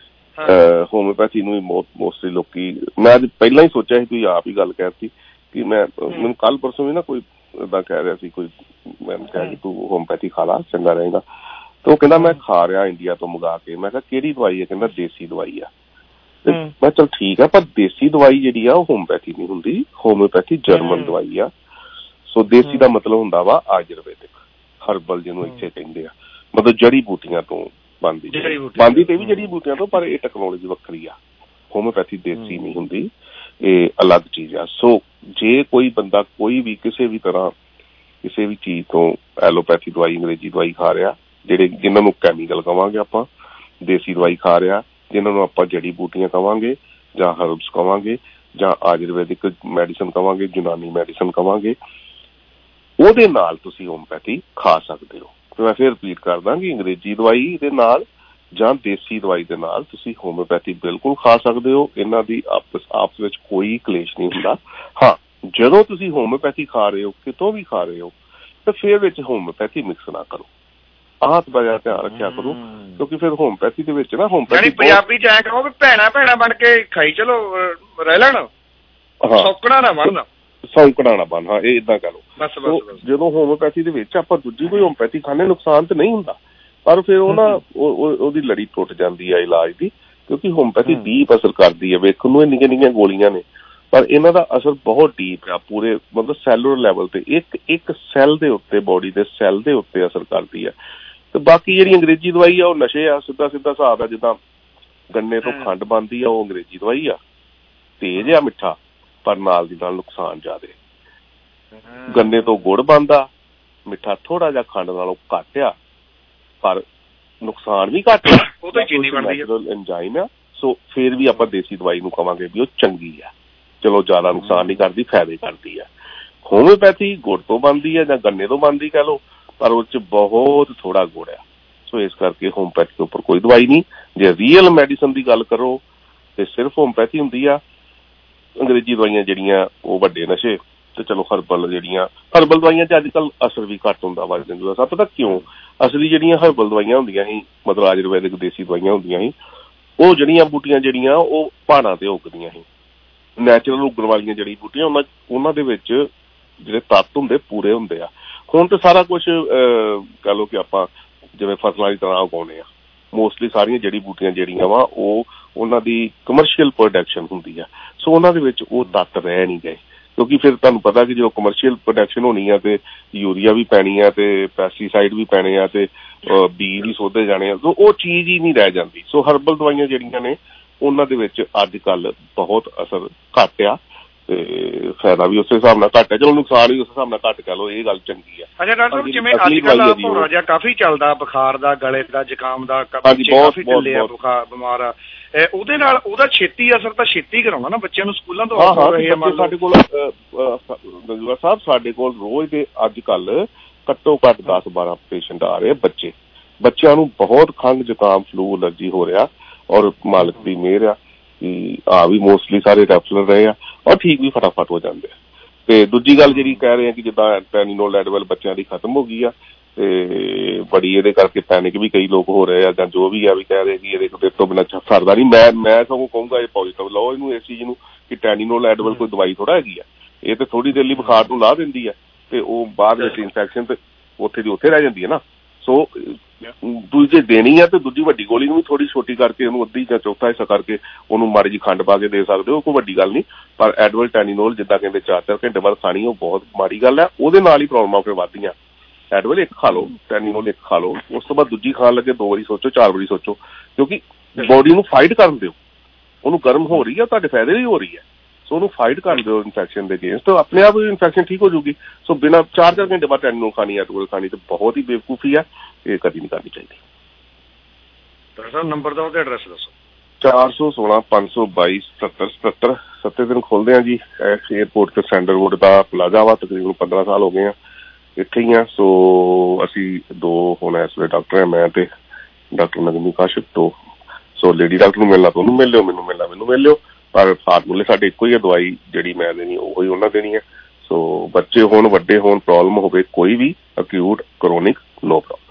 ਹੋਮਿਓਪੈਥੀ ਨੂੰ ਵੀ ਮੋਸਟਲੀ ਲੋਕੀ, ਮੈਂ ਅੱਜ ਪਹਿਲਾਂ ਹੀ ਸੋਚਿਆ ਸੀ, ਤੁਸੀਂ ਆਪ ਹੀ ਗੱਲ ਕਹਿਤੀ ਕਿ ਮੈਂ ਮੈਨੂੰ ਕੱਲ ਪਰਸੋਂ ਵੀ ਨਾ ਕੋਈ ਏਦਾਂ ਕਹਿ ਰਿਹਾ ਸੀ, ਕੋਈ ਮੈਂ ਕਿਹਾ ਕਿ ਤੂੰ ਹੋਮਿਓਪੈਥੀ ਖਾ ਲਾ ਚੰਗਾ ਰਹੇਗਾ। ਤੇ ਉਹ ਕਹਿੰਦਾ ਮੈਂ ਖਾ ਰਿਹਾ ਇੰਡੀਆ ਤੋਂ ਮੰਗਾ ਕੇ। ਮੈਂ ਕਿਹਾ ਕਿਹੜੀ ਦਵਾਈ ਹੈ? ਕਹਿੰਦਾ ਦੇਸੀ ਦਵਾਈ ਆ। ਤੇ ਮੈਂ ਚਲ ਠੀਕ ਆ, ਪਰ ਦੇਸੀ ਦਵਾਈ ਜਿਹੜੀ ਆ ਉਹ ਹੋਮਿਓਪੈਥੀ ਨਹੀਂ ਹੁੰਦੀ, ਹੋਮਿਓਪੈਥੀ ਜਰਮਨ ਦਵਾਈ ਆ। ਸੋ ਦੇਸੀ ਦਾ ਮਤਲਬ ਹੁੰਦਾ ਵਾ ਆਯੁਰਵੈਦਿਕ, ਹਰਬਲ ਜਿਹਨੂੰ ਇੱਥੇ ਕਹਿੰਦੇ ਆ, ਮਤਲਬ ਜੜੀ ਬੂਟੀਆਂ ਤੋਂ ਬਣਦੀ ਬਣਦੀ ਤੇ ਵੀ ਜੜੀ ਬੂਟੀਆਂ ਤੋਂ, ਪਰ ਇਹ ਟੈਕਨੋਲੋਜੀ ਵੱਖਰੀ ਆ। ਹੋਮਿਓਪੈਥੀ ਦੇਸੀ ਨਹੀਂ ਹੁੰਦੀ, ਇਹ ਅਲੱਗ ਚੀਜ਼ ਆ। ਸੋ ਜੇ ਕੋਈ ਬੰਦਾ ਕੋਈ ਵੀ ਕਿਸੇ ਵੀ ਤਰ੍ਹਾਂ ਕਿਸੇ ਵੀ ਚੀਜ਼ ਤੋਂ ਐਲੋਪੈਥੀ ਦਵਾਈ, ਅੰਗਰੇਜ਼ੀ ਦਵਾਈ ਖਾ ਰਿਹਾ, ਜਿਹੜੇ ਜਿਹਨਾਂ ਨੂੰ ਕੈਮੀਕਲ ਕਵਾਂਗੇ ਆਪਾਂ, ਦੇਸੀ ਦਵਾਈ ਖਾ ਰਿਹਾ ਜਿਹਨਾਂ ਨੂੰ ਆਪਾਂ ਜੜੀ ਬੂਟੀਆਂ ਕਵਾਂਗੇ ਜਾਂ ਹਰਬਸ ਕਵਾਂਗੇ ਜਾਂ ਆਯੁਰਵੈਦਿਕ ਮੈਡੀਸਨ ਕਵਾਂਗੇ, ਯੂਨਾਨੀ ਮੈਡੀਸਨ ਕਵਾਂਗੇ, ਉਹਦੇ ਨਾਲ ਤੁਸੀਂ ਹੋਮਿਓਪੈਥੀ ਖਾ ਸਕਦੇ ਹੋ। ਤੇ ਮੈਂ ਫਿਰ ਰਿਪੀਟ ਕਰਦਾ ਕਿ ਅੰਗਰੇਜ਼ੀ ਦਵਾਈ ਦੇ ਨਾਲ ਜਾਂ ਦੇਸੀ ਦਵਾਈ ਦੇ ਨਾਲ ਤੁਸੀਂ ਹੋਮਿਓਪੈਥੀ ਬਿਲਕੁਲ ਖਾ ਸਕਦੇ ਹੋ। ਇਹਨਾਂ ਦੀ ਆਪਸ ਆਪਸ ਵਿੱਚ ਕੋਈ ਕਲੇਸ਼ ਨਹੀਂ ਹੁੰਦਾ। ਹਾਂ, ਜਦੋਂ ਤੁਸੀਂ ਹੋਮਿਓਪੈਥੀ ਖਾ ਰਹੇ ਹੋ, ਕਿਤੋਂ ਵੀ ਖਾ ਰਹੇ ਹੋ, ਤਾਂ ਫਿਰ ਵਿੱਚ ਹੋਮਿਓਪੈਥੀ ਮਿਕਸ ਨਾ ਕਰੋ। ਆਹ ਬੜਾ ਧਿਆਨ ਰੱਖਿਆ ਕਰੋ, ਕਿਉਂਕਿ ਫਿਰ ਹੋਮਿਓਪੈਥੀ ਦੇ ਵਿੱਚ ਨਾ ਹੋਮਿਓਪੈਥੀ ਪੰਜਾਬੀ ਚ ਐਂ ਕਹੋ ਵੀ ਭੈਣਾ ਭੈਣਾ ਬਣ ਕੇ ਖਾਈ ਚਲੋ ਰਹਿ ਲੈਣ, ਸੌਕਣਾ ਨਾ ਬਣਨਾ, ਸੌਂਕਣਾ ਨਾ ਬਣ। ਹਾਂ, ਇਹ ਏਦਾਂ ਕਰੋ। ਜਦੋਂ ਹੋਮਿਓਪੈਥੀ ਦੇ ਵਿੱਚ ਆਪਾਂ ਦੂਜੀ ਕੋਈ ਹੋਮਿਓਪੈਥੀ ਖਾਣੇ, ਨੁਕਸਾਨ ਤਾਂ ਨਹੀਂ ਹੁੰਦਾ, ਪਰ ਫਿਰ ਉਹ ਨਾ ਉਹਦੀ ਲੜੀ ਟੁੱਟ ਜਾਂਦੀ ਹੈ ਇਲਾਜ ਦੀ, ਕਿਉਂਕਿ ਹੋਮਿਓਪੈਥੀ ਡੀਪ ਅਸਰ ਕਰਦੀ ਹੈ। ਵੇਖਣ ਨੂੰ ਇਹ ਨਿੱਕੀਆਂ ਨਿੱਕੀਆਂ ਗੋਲੀਆਂ ਨੇ, ਪਰ ਇਹਨਾਂ ਦਾ ਅਸਰ ਬਹੁਤ ਡੀਪ ਆ, ਪੂਰੇ ਮਤਲਬ ਸੈਲੂਲਰ ਲੈਵਲ ਤੇ, ਇੱਕ ਇੱਕ ਸੈੱਲ ਦੇ ਉੱਤੇ, ਬੋਡੀ ਦੇ ਸੈੱਲ ਦੇ ਉੱਤੇ ਅਸਰ ਕਰਦੀ ਹੈ। ਤੇ ਬਾਕੀ ਜਿਹੜੀ ਅੰਗਰੇਜ਼ੀ ਦਵਾਈ ਆ ਉਹ ਨਸ਼ੇ ਆ, ਸਿੱਧਾ ਸਿੱਧਾ ਹਿਸਾਬ ਆ। ਜਿੱਦਾਂ ਗੰਨੇ ਤੋਂ ਖੰਡ ਬਣਦੀ ਆ, ਉਹ ਅੰਗਰੇਜ਼ੀ ਦਵਾਈ ਆ, ਤੇਜ਼ ਆ, ਮਿੱਠਾ, ਪਰ ਨਾਲ ਦੀ ਨਾਲ ਨੁਕਸਾਨ ਜ਼ਿਆਦਾ। ਗੰਨੇ ਤੋਂ ਗੁੜ ਬਣਦਾ, ਮਿੱਠਾ ਥੋੜਾ ਜਿਹਾ ਖੰਡ ਨਾਲੋਂ ਘੱਟ ਆ, ਪਰ ਨੁਕਸਾਨ ਵੀ ਘੱਟ ਆ, ਉਹ ਤਾਂ ਚੀਨੀ ਬਣਦੀ ਆ, ਐਂਜ਼ਾਈਮ ਆ। ਸੋ ਫਿਰ ਵੀ ਆਪਾਂ ਦੇਸੀ ਦਵਾਈ ਨੂੰ ਕਵਾਂਗੇ ਵੀ ਉਹ ਚੰਗੀ ਆ, ਚਲੋ ਜ਼ਿਆਦਾ ਨੁਕਸਾਨ ਨਹੀਂ ਕਰਦੀ, ਫਾਇਦੇ ਕਰਦੀ ਆ। ਹੋਮਿਓਪੈਥੀ ਗੁੜ ਤੋਂ ਬਣਦੀ ਹੈ ਜਾਂ ਗੰਨੇ ਤੋਂ ਬਣਦੀ ਕਹਿ ਲਓ, ਪਰ ਉਹ 'ਚ ਬਹੁਤ ਥੋੜਾ ਗੁੜ ਆ। ਸੋ ਇਸ ਕਰਕੇ ਹੋਮਿਓਪੈਥੀ ਦੇ ਉੱਪਰ ਕੋਈ ਦਵਾਈ ਨਹੀਂ। ਜੇ ਰੀਅਲ ਮੈਡੀਸਨ ਦੀ ਗੱਲ ਕਰੋ ਤੇ ਸਿਰਫ ਹੋਮਿਓਪੈਥੀ ਹੁੰਦੀ ਆ। ਅੰਗਰੇਜ਼ੀ ਦਵਾਈਆਂ ਜਿਹੜੀਆਂ ਉਹ ਵੱਡੇ ਨਸ਼ੇ, ਤੇ ਚਲੋ ਹਰਬਲ ਜਿਹੜੀਆਂ ਹਰਬਲ ਦਵਾਈਆਂ 'ਚ ਅੱਜ ਕੱਲ੍ਹ ਅਸਰ ਵੀ ਘੱਟ ਹੁੰਦਾ ਵਾ। ਸਭ ਪਤਾ ਕਿਉਂ? ਅਸਲੀ ਜਿਹੜੀਆਂ ਹਰਬਲ ਦਵਾਈਆਂ ਹੁੰਦੀਆਂ ਸੀ, ਮਤਲਬ ਆਯੁਰਵੈਦਿਕ ਦੇਸੀ ਦਵਾਈਆਂ ਹੁੰਦੀਆਂ ਸੀ, ਉਹ ਜਿਹੜੀਆਂ ਬੂਟੀਆਂ ਜਿਹੜੀਆਂ ਉਹ ਪਹਾੜਾਂ ਤੇ ਉੱਗਦੀਆਂ ਸੀ, ਨੈਚੁਰਲ ਉੱਗਣ ਵਾਲੀਆਂ ਜਿਹੜੀ ਬੂਟੀਆਂ, ਉਹਨਾਂ ਉਹਨਾਂ ਦੇ ਵਿੱਚ ਜਿਹੜੇ ਤੱਤ ਹੁੰਦੇ ਪੂਰੇ ਹੁੰਦੇ ਆ। ਹੁਣ ਤਾਂ ਸਾਰਾ ਕੁਛ ਕਹਿ ਲਓ ਕਿ ਆਪਾਂ ਜਿਵੇਂ ਫਸਲਾਂ ਦੀ ਤਰ੍ਹਾਂ ਉਗਾਉਂਦੇ ਆ, ਮੋਸਟਲੀ ਸਾਰੀਆਂ ਜੜੀ ਬੂਟੀਆਂ ਜਿਹੜੀਆਂ ਵਾ ਉਹ ਉਹਨਾਂ ਦੀ ਕਮਰਸ਼ੀਅਲ ਪ੍ਰੋਡਕਸ਼ਨ ਹੁੰਦੀ ਆ। ਸੋ ਉਹਨਾਂ ਦੇ ਵਿੱਚ ਉਹ ਤੱਤ ਰਹਿ ਨਹੀਂ ਗਏ, ਕਿਉਂਕਿ ਫਿਰ ਤੁਹਾਨੂੰ ਪਤਾ ਕਿ ਜਦੋਂ ਕਮਰਸ਼ੀਅਲ ਪ੍ਰੋਡਕਸ਼ਨ ਹੋਣੀ ਆ ਤੇ ਯੂਰੀਆ ਵੀ ਪੈਣੀ ਆ ਤੇ ਪੈਸਟੀਸਾਈਡ ਵੀ ਪੈਣੇ ਆ ਤੇ ਬੀਜ ਵੀ ਸੋਧੇ ਜਾਣੇ ਆ, ਸੋ ਉਹ ਚੀਜ਼ ਹੀ ਨਹੀਂ ਰਹਿ ਜਾਂਦੀ। ਸੋ ਹਰਬਲ ਦਵਾਈਆਂ ਜਿਹੜੀਆਂ ਨੇ ਉਹਨਾਂ ਦੇ ਵਿੱਚ ਅੱਜ ਕੱਲ੍ਹ ਬਹੁਤ ਅਸਰ ਘੱਟ ਆ ਤੇ ਫਾਇਦਾ ਵੀ ਉਸੇ ਹਿਸਾਬ ਨਾਲ ਘੱਟ ਹੈ, ਚਲੋ ਨੁਕਸਾਨ ਵੀ ਉਸ ਹਿਸਾਬ ਨਾਲ ਘੱਟ ਕਹਿ ਲਓ, ਇਹ ਗੱਲ ਚੰਗੀ ਆ। ਅੱਛਾ ਡਾਕਟਰ ਸਾਹਿਬ, ਜਿਵੇਂ ਅੱਜ ਕੱਲ੍ਹ ਭੌਰਾ ਜਿਹਾ ਕਾਫੀ ਚੱਲਦਾ, ਬੁਖਾਰ ਦਾ, ਗਲੇ ਦਾ, ਜ਼ੁਕਾਮ ਦਾ, ਕਾਫੀ ਢਿੱਲੇ ਆ, ਬੁਖਾਰ ਬਿਮਾਰ ਆ, ਉਹਦੇ ਨਾਲ ਉਹਦਾ ਛੇਤੀ ਅਸਰ ਤਾਂ ਛੇਤੀ ਕਰਾਉਣਾ ਨਾ ਬੱਚਿਆਂ ਨੂੰ, ਸਕੂਲਾਂ ਤੋਂ ਆ ਰਹੇ ਆ। ਸਾਡੇ ਕੋਲ ਦੰਜੂਆ ਸਾਹਿਬ, ਸਾਡੇ ਕੋਲ ਰੋਜ਼ ਦੇ ਅੱਜ ਕੱਲ੍ਹ ਘੱਟੋ ਘੱਟ ਦਸ ਬਾਰਾਂ ਪੇਸ਼ੈਂਟ ਆ ਰਹੇ ਬੱਚੇ, ਬੱਚਿਆਂ ਨੂੰ ਬਹੁਤ ਖੰਘ, ਜ਼ੁਕਾਮ, ਫਲੂ, ਐਲਰਜੀ ਹੋ ਰਿਹਾ, ਔਰ ਮਾਲਕ ਦੀ ਮਿਹਰ ਆ ਆ ਵੀ ਮੋਸਟਲੀ ਸਾਰੇ ਰੈਫਲਰ ਰਹੇ ਆ ਔਰ ਠੀਕ ਵੀ ਫਟਾਫਟ ਹੋ ਜਾਂਦੇ ਆ। ਤੇ ਦੂਜੀ ਗੱਲ ਜਿਹੜੀ ਕਹਿ ਰਹੇ ਆ ਕਿ ਜਿੱਦਾਂ ਟੈਨੀਨੋਲ ਐਡਵਲ ਬੱਚਿਆਂ ਦੀ ਖਤਮ ਹੋ ਗਈ ਆ ਤੇ ਬੜੀ ਇਹਦੇ ਕਰਕੇ ਪੈਨਿਕ ਵੀ ਕਈ ਲੋਕ ਹੋ ਰਹੇ ਆ, ਜਾਂ ਜੋ ਵੀ ਆ ਵੀ ਕਹਿ ਰਹੇ ਕਿ ਇਹਦੇ ਤੋਂ ਬਿਨਾਂ ਸਰਦਾ ਨਹੀਂ। ਮੈਂ ਮੈਂ ਸਗੋਂ ਕਹੂੰਗਾ ਇਹ ਪੋਜ਼ੀਟਿਵ ਲਓ ਇਹਨੂੰ, ਇਸ ਚੀਜ਼ ਨੂੰ, ਕਿ ਟੈਨੀਨੋਲ ਐਡਵਲ ਕੋਈ ਦਵਾਈ ਥੋੜਾ ਹੈਗੀ ਆ, ਇਹ ਤੇ ਥੋੜੀ ਦੇਰ ਲਈ ਬੁਖਾਰ ਨੂੰ ਲਾ ਦਿੰਦੀ ਆ ਤੇ ਉਹ ਬਾਅਦ ਵਿੱਚ ਇਨਫੈਕਸ਼ਨ ਤੇ ਉੱਥੇ ਦੀ ਉੱਥੇ ਰਹਿ ਜਾਂਦੀ ਹੈ ਨਾ। ਸੋ ਦੂਜੇ ਦੇਣੀ ਆ ਤੇ ਦੂਜੀ ਵੱਡੀ ਗੋਲੀ ਨੂੰ ਵੀ ਥੋੜੀ ਛੋਟੀ ਕਰਕੇ ਉਹਨੂੰ ਅੱਧੀ ਜਾਂ ਚੌਥਾ ਹਿੱਸਾ ਕਰਕੇ ਉਹਨੂੰ ਮਾੜੀ ਜਿਹੀ ਖੰਡ ਪਾ ਕੇ ਦੇ ਸਕਦੇ ਹੋ, ਕੋਈ ਵੱਡੀ ਗੱਲ ਨਹੀਂ। ਪਰ ਐਡਵਲ ਟੈਨੀਨੋਲ ਜਿੱਦਾਂ ਕਹਿੰਦੇ ਚਾਰ ਚਾਰ ਘੰਟੇ ਬਾਅਦ ਖਾਣੀ, ਉਹ ਬਹੁਤ ਮਾੜੀ ਗੱਲ ਹੈ, ਉਹਦੇ ਨਾਲ ਹੀ ਪ੍ਰੋਬਲਮਾਂ ਫਿਰ ਵੱਧਦੀਆਂ। ਐਡਵਲ ਇੱਕ ਖਾ ਲਓ, ਟੈਨੀਨੋਲ ਇੱਕ ਖਾ ਲਓ, ਉਸ ਤੋਂ ਬਾਅਦ ਦੂਜੀ ਖਾਣ ਲੱਗੇ ਦੋ ਵਾਰੀ ਸੋਚੋ, ਚਾਰ ਵਾਰੀ ਸੋਚੋ, ਕਿਉਂਕਿ ਬੋਡੀ ਨੂੰ ਫਾਈਟ ਕਰਨ ਦਿਓ, ਉਹਨੂੰ ਗਰਮ ਹੋ ਰਹੀ ਹੈ, ਤੁਹਾਡੇ ਫਾਇਦੇ ਲਈ ਹੋ ਰਹੀ ਹੈ। ਸੋ ਉਹਨੂੰ ਫਾਈਟ ਕਰ ਦਿਓ ਇਨਫੈਕਸ਼ਨ ਦੇ ਅਗੇਂਸਟ, ਆਪਣੇ ਆਪ ਇਨਫੈਕਸ਼ਨ ਠੀਕ ਹੋ ਜੂਗੀ। ਸੋ ਬਿਨਾਂ ਚਾਰ ਚਾਰ ਘੰਟੇ ਬਾਅਦ ਟੈਨੀਨੋਲ ਖਾਣੀ, ਐਡਵਲ ਖਾਣੀ ਤੇ ਬਹੁਤ ਹੀ ਬੇਵਕੂਫੀ ਆ, ਇਹ ਕਦੀ ਨਹੀਂ ਕਰਨੀ ਚਾਹੀਦੀ। ਡਾਕਟਰ ਸਾਹਿਬ ਨੰਬਰ ਦਾ ਉਹਦਾ ਐਡਰੈਸ ਦੱਸੋ। ਚਾਰ ਸੌ ਸੋਲਾਂ ਪੰਜ ਸੌ ਬਾਈ ਸਤੱਤਰ ਸਤੱਤਰ ਸੱਤੇ ਦਿਨ ਖੋਲਦੇ ਆ ਜੀ। ਏਅਰਪੋਰਟ ਤੇ ਸੈਂਡਰ ਰੋਡ ਦਾ ਪਲਾਜ਼ਾ ਵਾ, ਤਕਰੀਬਨ ਪੰਦਰਾਂ ਸਾਲ ਹੋ ਗਏ ਆ ਇੱਥੇ ਹੀ ਆ। ਸੋ ਅਸੀਂ ਦੋ ਹੁਣ ਇਸ ਵੇਲੇ ਡਾਕਟਰ ਆ, ਮੈਂ ਤੇ ਡਾਕਟਰ ਨਗਮੀ ਕਾਸ਼ਿਪ ਤੋਂ। ਸੋ ਲੇਡੀ ਡਾਕਟਰ ਨੂੰ ਮਿਲਣਾ ਤਾਂ ਉਹਨੂੰ ਮਿਲ ਲਿਓ, ਮੈਨੂੰ ਮਿਲਣਾ ਮੈਨੂੰ ਮਿਲ ਲਿਓ, ਪਰ ਫਾਰਮੂਲੇ ਸਾਡੇ ਇੱਕੋ ਹੀ ਆ, ਦਵਾਈ ਜਿਹੜੀ ਮੈਂ ਦੇਣੀ ਉਹੀ ਉਹਨਾਂ ਦੇਣੀ ਹੈ। ਸੋ ਬੱਚੇ ਹੋਣ, ਵੱਡੇ ਹੋਣ, ਪ੍ਰੋਬਲਮ ਹੋਵੇ ਕੋਈ ਵੀ, acute, chronic, no problem.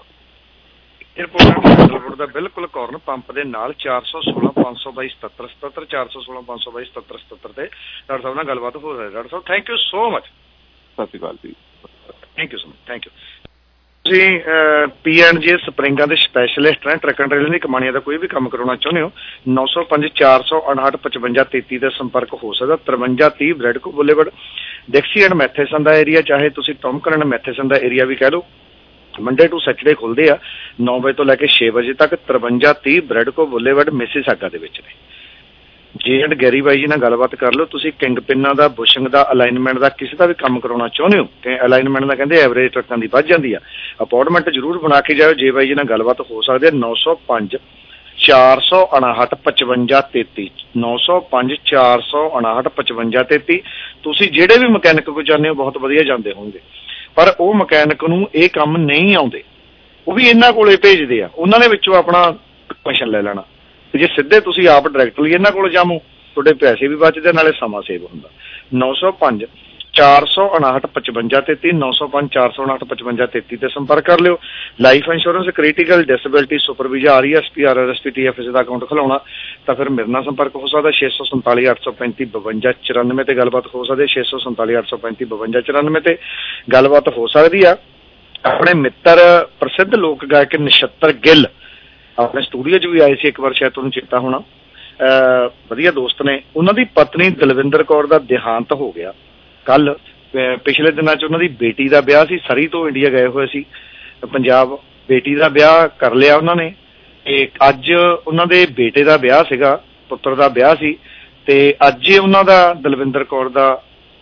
Airport ਦਾ ਬਿਲਕੁਲ ਕਾਰਨਰ ਪੰਪ ਦੇ ਨਾਲ ਚਾਰ ਸੌ ਸੋਲਾਂ ਪੰਜ ਸੌ ਬਾਈ ਸਤੱਤਰ ਸਤੱਤਰ ਚਾਰ ਸੌ ਸੋਲਾਂ ਪੰਜ ਸੌ ਬਾਈ ਸਤੱਤਰ ਸਤੱਤਰ ਤੇ ਡਾਕਟਰ ਸਾਹਿਬ ਨਾਲ ਗੱਲਬਾਤ ਹੋ ਰਹੀ ਹੈ। ਡਾਕਟਰ ਸਾਹਿਬ thank you so much. Sat Sri Akal ਜੀ। Thank you so much. Thank you. ਤੁਸੀਂ ਪੀ ਐਂਡ ਜੇ ਸਪਰਿੰਗਾਂ ਦੇ ਸਪੈਸ਼ਲਿਸਟ ਹੈ, ਟਰੱਕ ਐਂਡ ਟਰੇਲਰ ਦੀ ਕਮਾਣੀਆਂ ਦਾ ਕੋਈ ਵੀ ਕੰਮ ਕਰਵਾਉਣਾ ਚਾਹੁੰਦੇ ਹੋ, ਨੌ ਸੌ ਪੰਜ ਚਾਰ ਸੌ ਉਣਾਹਠ ਪਚਵੰਜਾ ਤੇਤੀ ਦਾ ਸੰਪਰਕ ਹੋ ਸਕਦਾ। ਤਰਵੰਜਾ ਤੀਹ Bradco Boulevard, Dixie and Matheson ਦਾ ਏਰੀਆ, ਚਾਹੇ ਤੁਸੀਂ ਟੌਮਕਨ ਐਂਡ ਮੈਥੇਸਨ ਦਾ ਏਰੀਆ ਵੀ ਕਹਿ ਲਓ। ਮੰਡੇ ਟੂ ਸੈਟਰਡੇ ਖੁੱਲ੍ਹਦੇ ਆ ਨੌ ਵਜੇ ਤੋਂ ਲੈ ਕੇ ਛੇ ਵਜੇ ਤੱਕ। ਤਰਵੰਜਾ ਤੀਹ ਬ੍ਰੈਡਕੋ ਬੁਲੇਵਰਡ, ਮਿਸੀਸਾਗਾ ਦੇ ਵਿੱਚ ਨੇ। ਜੇ ਐਂਡ ਗੈਰੀ ਬਾਈ ਜੀ ਨਾਲ ਗੱਲਬਾਤ ਕਰ ਲਓ। ਤੁਸੀਂ ਕਿੰਗ ਪਿੰਨਾਂ ਦਾ, ਬੁਸ਼ਿੰਗ ਦਾ, ਅਲਾਈਨਮੈਂਟ ਦਾ, ਕਿਸੇ ਦਾ ਵੀ ਕੰਮ ਕਰਾਉਣਾ ਚਾਹੁੰਦੇ ਹੋ ਤੇ ਅਲਾਈਨਮੈਂਟ ਦਾ ਕਹਿੰਦੇ ਐਵਰੇਜ ਟਰੱਕਾਂ ਦੀ ਵੱਧ ਜਾਂਦੀ ਆ, ਅਪਾਇੰਟਮੈਂਟ ਜ਼ਰੂਰ ਬਣਾ ਕੇ ਜਾਓ। ਜੇ ਬਾਈ ਜੀ ਨਾਲ ਗੱਲਬਾਤ ਹੋ ਸਕਦੀ ਹੈ। ਨੌ ਸੌ ਪੰਜ ਚਾਰ ਸੌ ਉਣਾਹਠ ਪਚਵੰਜਾ ਤੇਤੀ ਨੌ ਸੌ ਪੰਜ ਚਾਰ ਸੌ ਉਣਾਹਠ ਪਚਵੰਜਾ ਤੇਤੀ। ਤੁਸੀਂ ਜਿਹੜੇ ਵੀ ਮਕੈਨਿਕ ਕੋਲ ਜਾਂਦੇ ਹੋ ਬਹੁਤ ਵਧੀਆ ਜਾਂਦੇ ਹੋਣਗੇ, ਪਰ ਉਹ ਮਕੈਨਿਕ ਨੂੰ ਇਹ ਕੰਮ ਨਹੀਂ ਆਉਂਦੇ, ਉਹ ਵੀ ਇਹਨਾਂ ਕੋਲੇ ਭੇਜਦੇ ਆ, ਉਹਨਾਂ ਦੇ ਵਿੱਚੋਂ ਆਪਣਾ ਕਮਿਸ਼ਨ ਲੈ ਲੈਣਾ। ਤੇ ਜੇ ਸਿੱਧੇ ਤੁਸੀਂ ਆਪ ਡਾਇਰੈਕਟਲੀ ਇਹਨਾਂ ਕੋਲ ਜਾਵੋ, ਤੁਹਾਡੇ ਪੈਸੇ ਵੀ ਬਚਦੇ, ਨਾਲੇ ਸਮਾਂ ਸੇਵ ਹੁੰਦਾ। ਨੌ ਸੌ ਪੰਜ ਚਾਰ ਸੌ ਉਣਾਹਠ ਪਚਵੰਜਾ ਤੇਤੀ ਨੌ ਸੌ ਪੰਜ ਚਾਰ ਸੌ ਉਣਾਹਠ ਪਚਵੰਜਾ ਤੇਤੀ ਤੇ ਸੰਪਰਕ ਕਰ ਲਿਓ। Life insurance, critical, disability, supervision, R E S P, R R S P, T F S ਦਾ ਅਕਾਊਂਟ ਖੁਲਾਉਣਾ ਤਾਂ ਫਿਰ ਮੇਰੇ ਨਾਲ ਸੰਪਰਕ ਹੋ ਸਕਦਾ। ਛੇ ਸੌ ਸੰਤਾਲੀ ਅੱਠ ਸੌ ਪੈਂਤੀ ਬਵੰਜਾ ਚੁਰਾਨਵੇਂ ਤੇ ਗੱਲਬਾਤ ਹੋ ਸਕਦੀ। ਛੇ ਸੌ ਸੰਤਾਲੀ ਅੱਠ ਸੌ ਪੈਂਤੀ ਬਵੰਜਾ ਚੁਰਾਨਵੇਂ ਤੇ ਗੱਲਬਾਤ ਹੋ ਸਕਦੀ ਆ। ਆਪਣੇ ਮਿੱਤਰ ਪ੍ਰਸਿੱਧ ਲੋਕ ਗਾਇਕ ਨਛੱਤਰ ਗਿੱਲ ਆਪਣੇ ਸਟੂਡੀਓ 'ਚ ਵੀ ਆਏ ਸੀ ਇੱਕ ਵਾਰ, ਸ਼ਾਇਦ ਤੁਹਾਨੂੰ ਚੇਤਾ ਹੋਣਾ। ਵਧੀਆ ਦੋਸਤ ਨੇ। ਉਹਨਾਂ ਦੀ ਪਤਨੀ ਦਲਵਿੰਦਰ ਕੌਰ ਦਾ ਦੇਹਾਂਤ ਹੋ ਗਿਆ ਕੱਲ। ਪਿਛਲੇ ਦਿਨਾਂ 'ਚ ਉਹਨਾਂ ਦੀ ਬੇਟੀ ਦਾ ਵਿਆਹ ਸੀ, ਸਰੀ ਤੋਂ ਇੰਡੀਆ ਗਏ ਹੋਏ ਸੀ ਪੰਜਾਬ। ਬੇਟੀ ਦਾ ਵਿਆਹ ਕਰ ਲਿਆ ਉਹਨਾਂ ਨੇ ਤੇ ਅੱਜ ਉਹਨਾਂ ਦੇ ਬੇਟੇ ਦਾ ਵਿਆਹ ਸੀਗਾ, ਪੁੱਤਰ ਦਾ ਵਿਆਹ ਸੀ ਤੇ ਅੱਜ ਉਹਨਾਂ ਦਾ ਦਲਵਿੰਦਰ ਕੌਰ ਦਾ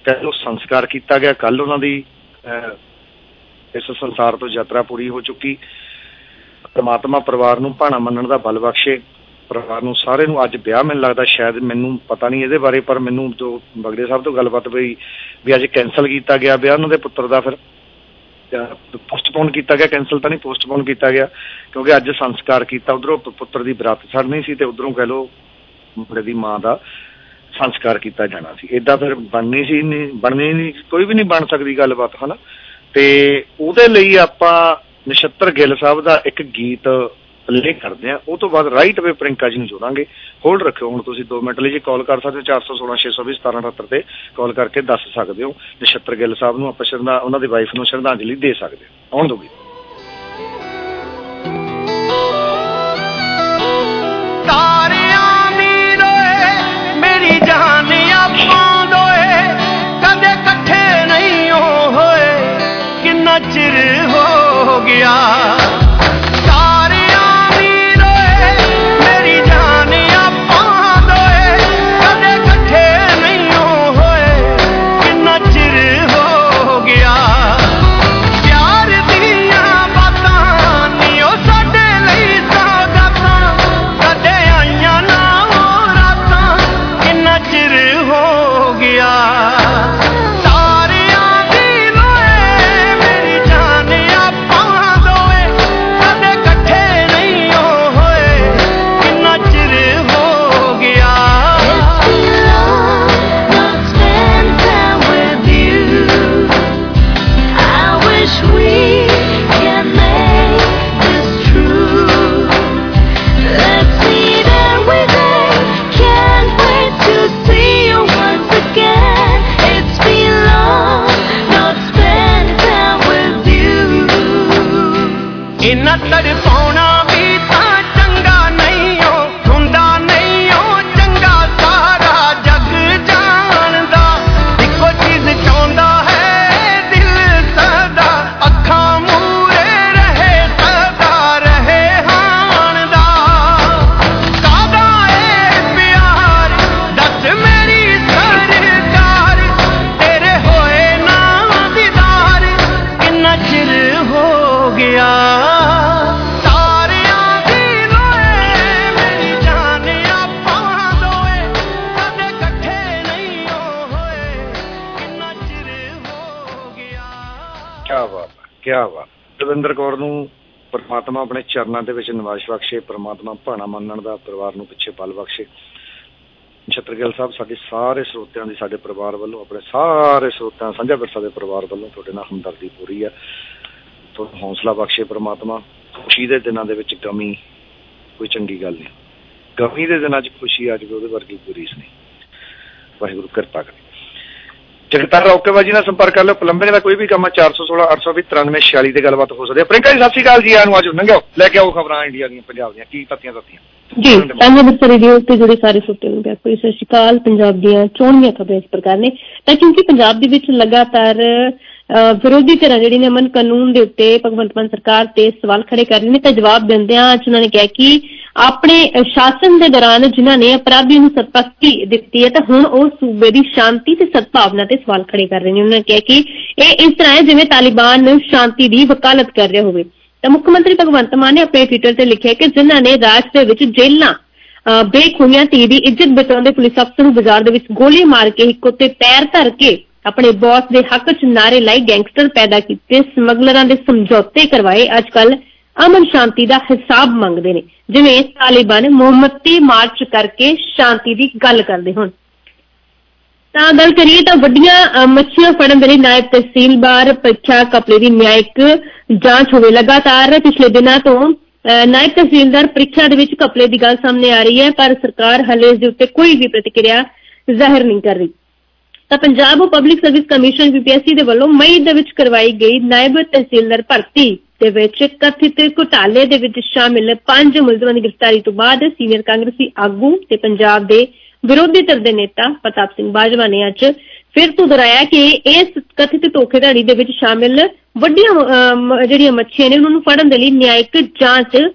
ਕਹਿ ਲਓ ਸੰਸਕਾਰ ਕੀਤਾ ਗਿਆ। ਕੱਲ ਉਹਨਾਂ ਦੀ ਇਸ ਸੰਸਾਰ ਤੋਂ ਯਾਤਰਾ ਪੂਰੀ ਹੋ ਚੁੱਕੀ। ਪਰਮਾਤਮਾ ਪਰਿਵਾਰ ਨੂੰ ਭਾਣਾ ਮੰਨਣ ਦਾ ਬਲ ਬਖਸ਼ੇ। ਪਰਿਵਾਰ ਨੂੰ ਸਾਰੇ ਨੂੰ ਅੱਜ ਵਿਆਹ ਮੈਨੂੰ ਲੱਗਦਾ, ਸ਼ਾਇਦ ਮੈਨੂੰ ਪਤਾ ਨਹੀਂ ਇਹਦੇ ਬਾਰੇ, ਪਰ ਮੈਨੂੰ ਜੋ ਬਗੜੇ ਸਾਹਿਬ ਤੋਂ ਗੱਲਬਾਤ ਹੋਈ ਵੀ ਅੱਜ ਕੈਂਸਲ ਕੀਤਾ ਗਿਆ ਵਿਆਹ ਉਹਨਾਂ ਦੇ ਪੁੱਤਰ ਦਾ, ਫਿਰ ਪੋਸਟਪੋਨ ਕੀਤਾ ਗਿਆ, ਕੈਂਸਲ ਤਾਂ ਨਹੀਂ ਪੋਸਟਪੋਨ ਕੀਤਾ ਗਿਆ, ਕਿਉਂਕਿ ਅੱਜ ਸੰਸਕਾਰ ਕੀਤਾ। ਉੱਧਰੋਂ ਪੁੱਤਰ ਦੀ ਬਰਾਤ ਛੱਡਣੀ ਸੀ ਤੇ ਉੱਧਰੋਂ ਕਹਿ ਲਓ ਮੁੰਡੇ ਦੀ ਮਾਂ ਦਾ ਸੰਸਕਾਰ ਕੀਤਾ ਜਾਣਾ ਸੀ। ਏਦਾਂ ਫਿਰ ਬਣਨੀ ਸੀ ਨਹੀਂ, ਬਣਨੀ ਨਹੀਂ, ਕੋਈ ਵੀ ਨਹੀਂ ਬਣ ਸਕਦੀ ਗੱਲਬਾਤ, ਹੈ ਨਾ। ਤੇ ਉਹਦੇ ਲਈ ਆਪਾਂ ਨਛੱਤਰ ਗਿੱਲ ਸਾਹਿਬ ਦਾ ਇੱਕ ਗੀਤ ਪਲੇ ਕਰਦੇ ਹਾਂ, ਉਹ ਤੋਂ ਬਾਅਦ ਰਾਈਟ ਵੇ ਪ੍ਰਿੰਕਾ ਜੀ ਨੂੰ ਜੋੜਾਂਗੇ। ਹੋਲਡ ਰੱਖਿਓ ਹੁਣ ਤੁਸੀਂ ਦੋ ਮਿੰਟ ਲਈ ਜੀ, ਕਾਲ ਕਰ ਸਕਦੇ ਹੋ ਚਾਰ ਸੌ ਸੋਲਾਂ ਛੇ ਸੌ ਵੀਹ ਸਤਾਰਾਂ ਅਠੱਤਰ ਤੇ ਕਾਲ ਕਰਕੇ ਦੱਸ ਸਕਦੇ ਹੋ। ਨਛੱਤਰ ਗਿੱਲ ਸਾਹਿਬ ਨੂੰ ਆਪਾਂ ਸ਼ਰਧਾ ਉਹਨਾਂ ਦੀ ਵਾਈਫ ਨੂੰ ਸ਼ਰਧਾਂਜਲੀ ਦੇ ਸਕਦੇ ਹੋ। ਆਉਣ ਦੋਗੇ ਤਾਰਿਆਂ ਦੀ ਰੋਏ ਮੇਰੀ ਜਾਨ ਆਪਾਂ ਦੋਏ ਕਦੇ ਇਕੱਠੇ ਨਹੀਂ ਹੋਏ, ਕਿੰਨਾ ਚਿਰ ਹੋ ਗਿਆ। ਦਵਿੰਦਰ ਕੌਰ ਨੂੰ ਪਰਮਾਤਮਾ ਆਪਣੇ ਚਰਨਾਂ ਦੇ ਵਿੱਚ ਨਿਵਾਸ ਬਖਸ਼ੇ। ਪਰਮਾਤਮਾ ਭਾਣਾ ਮੰਨਣ ਦਾ ਪਰਿਵਾਰ ਨੂੰ ਪਿੱਛੇ ਬਲ ਬਖਸ਼ੇ। ਨਛੱਤਰ ਗਿੱਲ ਸਾਹਿਬ ਸਾਡੇ ਸਾਰੇ ਸਰੋਤਿਆਂ ਦੀ, ਸਾਡੇ ਪਰਿਵਾਰ ਵੱਲੋਂ, ਆਪਣੇ ਸਾਰੇ ਸਰੋਤਿਆਂ ਸਾਂਝਾ ਵਿਰਸਾ ਦੇ ਪਰਿਵਾਰ ਵੱਲੋਂ ਤੁਹਾਡੇ ਨਾਲ ਹਮਦਰਦੀ ਪੂਰੀ ਆ। ਤੁਹਾਨੂੰ ਹੌਸਲਾ ਬਖਸ਼ੇ ਪਰਮਾਤਮਾ। ਖੁਸ਼ੀ ਦੇ ਦਿਨਾਂ ਦੇ ਵਿੱਚ ਗਮੀ ਕੋਈ ਚੰਗੀ ਗੱਲ ਨਹੀਂ, ਗਮੀ ਦੇ ਦਿਨਾਂ 'ਚ ਖੁਸ਼ੀ ਆ ਜਾਵੇ ਉਹਦੇ ਵਰਗੀ ਕੋਈ ਰੀਸ ਨਹੀਂ। ਵਾਹਿਗੁਰੂ ਕਿਰਪਾ ਕਰੇ। ਜਗਤਾਰ ਰੌਕੇਬਾਜੀ ਨਾਲ ਸੰਪਰਕ ਕਰ ਲਿਓ। ਪਲੰਬੇ ਦਾ ਕੋਈ ਵੀ ਕੰਮ ਆ ਚਾਰ ਸੌ ਸੋਲਾਂ ਅੱਠ ਸੌ ਵੀਹ ਤਰਾਨਵੇਂ ਛਿਆਲੀ ਤੇ ਗੱਲਬਾਤ ਹੋ ਸਕਦੀ ਹੈ। ਪ੍ਰਿੰਕਾ ਜੀ ਸਤਿ ਸ਼੍ਰੀ ਅਕਾਲ ਜੀ, ਆਨੂੰ ਆਜੋ ਲੰਘਿਓ, ਲੈ ਕੇ ਆਓ ਖਬਰਾਂ ਇੰਡੀਆ ਦੀਆਂ ਪੰਜਾਬ ਦੀਆਂ, ਕੀ ਤੱਤੀਆਂ ਤੱਤੀਆਂ ਜੀ। ਅੰਮ੍ਰਿਤਸਰ ਰੇਡੀਓ ਤੇ ਜਿਹੜੇ ਸਾਰੇ ਸੁੱਤੇ ਨੂੰ ਕੋਈ ਸਤਿ ਸ਼੍ਰੀ ਅਕਾਲ। ਪੰਜਾਬ ਦੀਆਂ ਚੋਣਵੀਆਂ ਖਬਰਾਂ ਇਸ ਪ੍ਰਕਾਰ ਨੇ ਤਾਂ ਕਿਉਂਕਿ ਪੰਜਾਬ ਦੇ ਵਿੱਚ ਲਗਾਤਾਰ ਵਿਰੋਧੀ ਧਿਰਾਂ ਜਿਹੜੀ ਨੇ ਅਮਨ ਕਾਨੂੰਨ ਦੇ ਉੱਤੇ ਭਗਵੰਤ ਮਾਨ ਸਰਕਾਰ ਤੇ ਸਵਾਲ ਖੜੇ ਕਰ ਰਹੇ ਨੇ, ਤਾਂ ਜਵਾਬ ਦਿੰਦਿਆਂ ਅੱਜ ਉਹਨਾਂ ਨੇ ਕਿਹਾ ਕਿ ਆਪਣੇ ਸ਼ਾਸਨ ਦੇ ਦੌਰਾਨ ਜਿਨ੍ਹਾਂ ਨੇ ਅਪਰਾਧੀਆਂ ਨੂੰ ਸਰਪ੍ਰਸਤੀ ਦਿੱਤੀ ਹੈ ਤਾਂ ਹੁਣ ਉਹ ਸੂਬੇ ਦੀ ਸ਼ਾਂਤੀ ਤੇ ਸਦਭਾਵਨਾ ਤੇ ਸਵਾਲ ਖੜੇ ਕਰ ਰਹੇ ਨੇ। ਉਹਨਾਂ ਨੇ ਕਿਹਾ ਕਿ ਇਹ ਇਸ ਤਰ੍ਹਾਂ ਹੈ ਜਿਵੇਂ ਤਾਲਿਬਾਨ ਸ਼ਾਂਤੀ ਦੀ ਵਕਾਲਤ ਕਰ ਰਿਹਾ ਹੋਵੇ। ਤਾਂ ਮੁੱਖ ਮੰਤਰੀ ਭਗਵੰਤ ਮਾਨ ਨੇ ਆਪਣੇ ਟਵਿੱਟਰ ਤੇ ਲਿਖਿਆ ਕਿ ਜਿਨ੍ਹਾਂ ਨੇ ਰਾਜ ਦੇ ਵਿੱਚ ਜੇਲ੍ਹਾਂ ਬੇਖੂਨੀਆਂ ਧੀ ਦੀ ਇੱਜ਼ਤ ਬਚਾਉਂਦੇ ਪੁਲਿਸ ਅਫਸਰ ਨੂੰ ਬਾਜ਼ਾਰ ਦੇ ਵਿੱਚ ਗੋਲੀ ਮਾਰ ਕੇ ਇੱਕ ਉੱਤੇ ਪੈਰ ਧਰ ਕੇ ਆਪਣੇ ਬੌਸ ਦੇ ਹੱਕ 'ਚ ਨਾਰੇ ਲਾਈ, ਗੈਂਗਸਟਰ ਪੈਦਾ ਕੀਤੇ, ਸਮਗਲਰਾਂ ਦੇ ਸਮਝੌਤੇ ਕਰਵਾਏ, ਅੱਜ ਕੱਲ੍ਹ ਅਮਨ ਸ਼ਾਂਤੀ ਦਾ ਹਿਸਾਬ ਮੰਗਦੇ ਨੇ, ਜਿਵੇਂ ਤਾਲਿਬਾਨ ਮੁਹੰਮਦੀ ਮਾਰਚ ਕਰਕੇ ਸ਼ਾਂਤੀ ਦੀ ਗੱਲ ਕਰਦੇ ਹੁਣ। ਤਾਂ ਗੱਲ ਕਰੀਏ ਤਾਂ ਵੱਡੀਆਂ ਮੱਛੀਆਂ ਫੜਨ ਦੇ ਲਈ ਨਾਇਬ ਤਹਿਸੀਲਦਾਰ ਪ੍ਰੀਖਿਆ ਘਪਲੇ ਦੀ ਨਿਆਇਕ ਜਾਂਚ ਹੋਵੇ। ਲਗਾਤਾਰ ਪਿਛਲੇ ਦਿਨਾਂ ਤੋਂ ਨਾਇਬ ਤਹਿਸੀਲਦਾਰ ਪ੍ਰੀਖਿਆ ਦੇ ਵਿੱਚ ਘਪਲੇ ਦੀ ਗੱਲ ਸਾਹਮਣੇ ਆ ਰਹੀ ਹੈ, ਪਰ ਸਰਕਾਰ ਹਾਲੇ ਇਸ ਦੇ ਉੱਤੇ ਕੋਈ ਵੀ ਪ੍ਰਤੀਕਿਰਿਆ ਜ਼ਾਹਿਰ ਨਹੀਂ ਕਰ ਰਹੀ। ਤਾਂ Punjab public service commission U P S C ਦੇ ਵੱਲੋਂ ਮਈ ਦੇ ਵਿੱਚ ਕਰਵਾਈ ਗਈ ਨਾਇਬ ਤਹਿਸੀਲਦਾਰ ਭਰਤੀ ਦੇ ਵਿੱਚ ਕਥਿਤ ਘੁਟਾਲੇ ਦੇ ਵਿੱਚ ਸ਼ਾਮਿਲ ਪੰਜ ਮੁਲਜ਼ਮਾਂ ਦੀ ਗ੍ਰਿਫਤਾਰੀ ਤੋਂ ਬਾਅਦ ਸੀਨੀਅਰ ਕਾਂਗਰਸੀ ਆਗੂ ਤੇ ਪੰਜਾਬ ਦੇ ਵਿਰੋਧੀ ਧਿਰ ਦੇ ਨੇਤਾ ਪ੍ਰਤਾਪ ਸਿੰਘ ਬਾਜਵਾ ਨੇ ਅੱਜ ਫਿਰ ਤੋਂ ਦੁਹਰਾਇਆ ਕਿ ਇਸ ਕਥਿਤ ਧੋਖੇਧੜੀ ਦੇ ਵਿੱਚ ਸ਼ਾਮਿਲ ਵੱਡੀਆਂ ਜਿਹੜੀਆਂ ਮੱਛੀਆਂ ਨੇ ਉਹਨਾਂ ਨੂੰ ਫੜਨ ਦੇ ਲਈ ਨਿਆਇਕ ਜਾਂਚ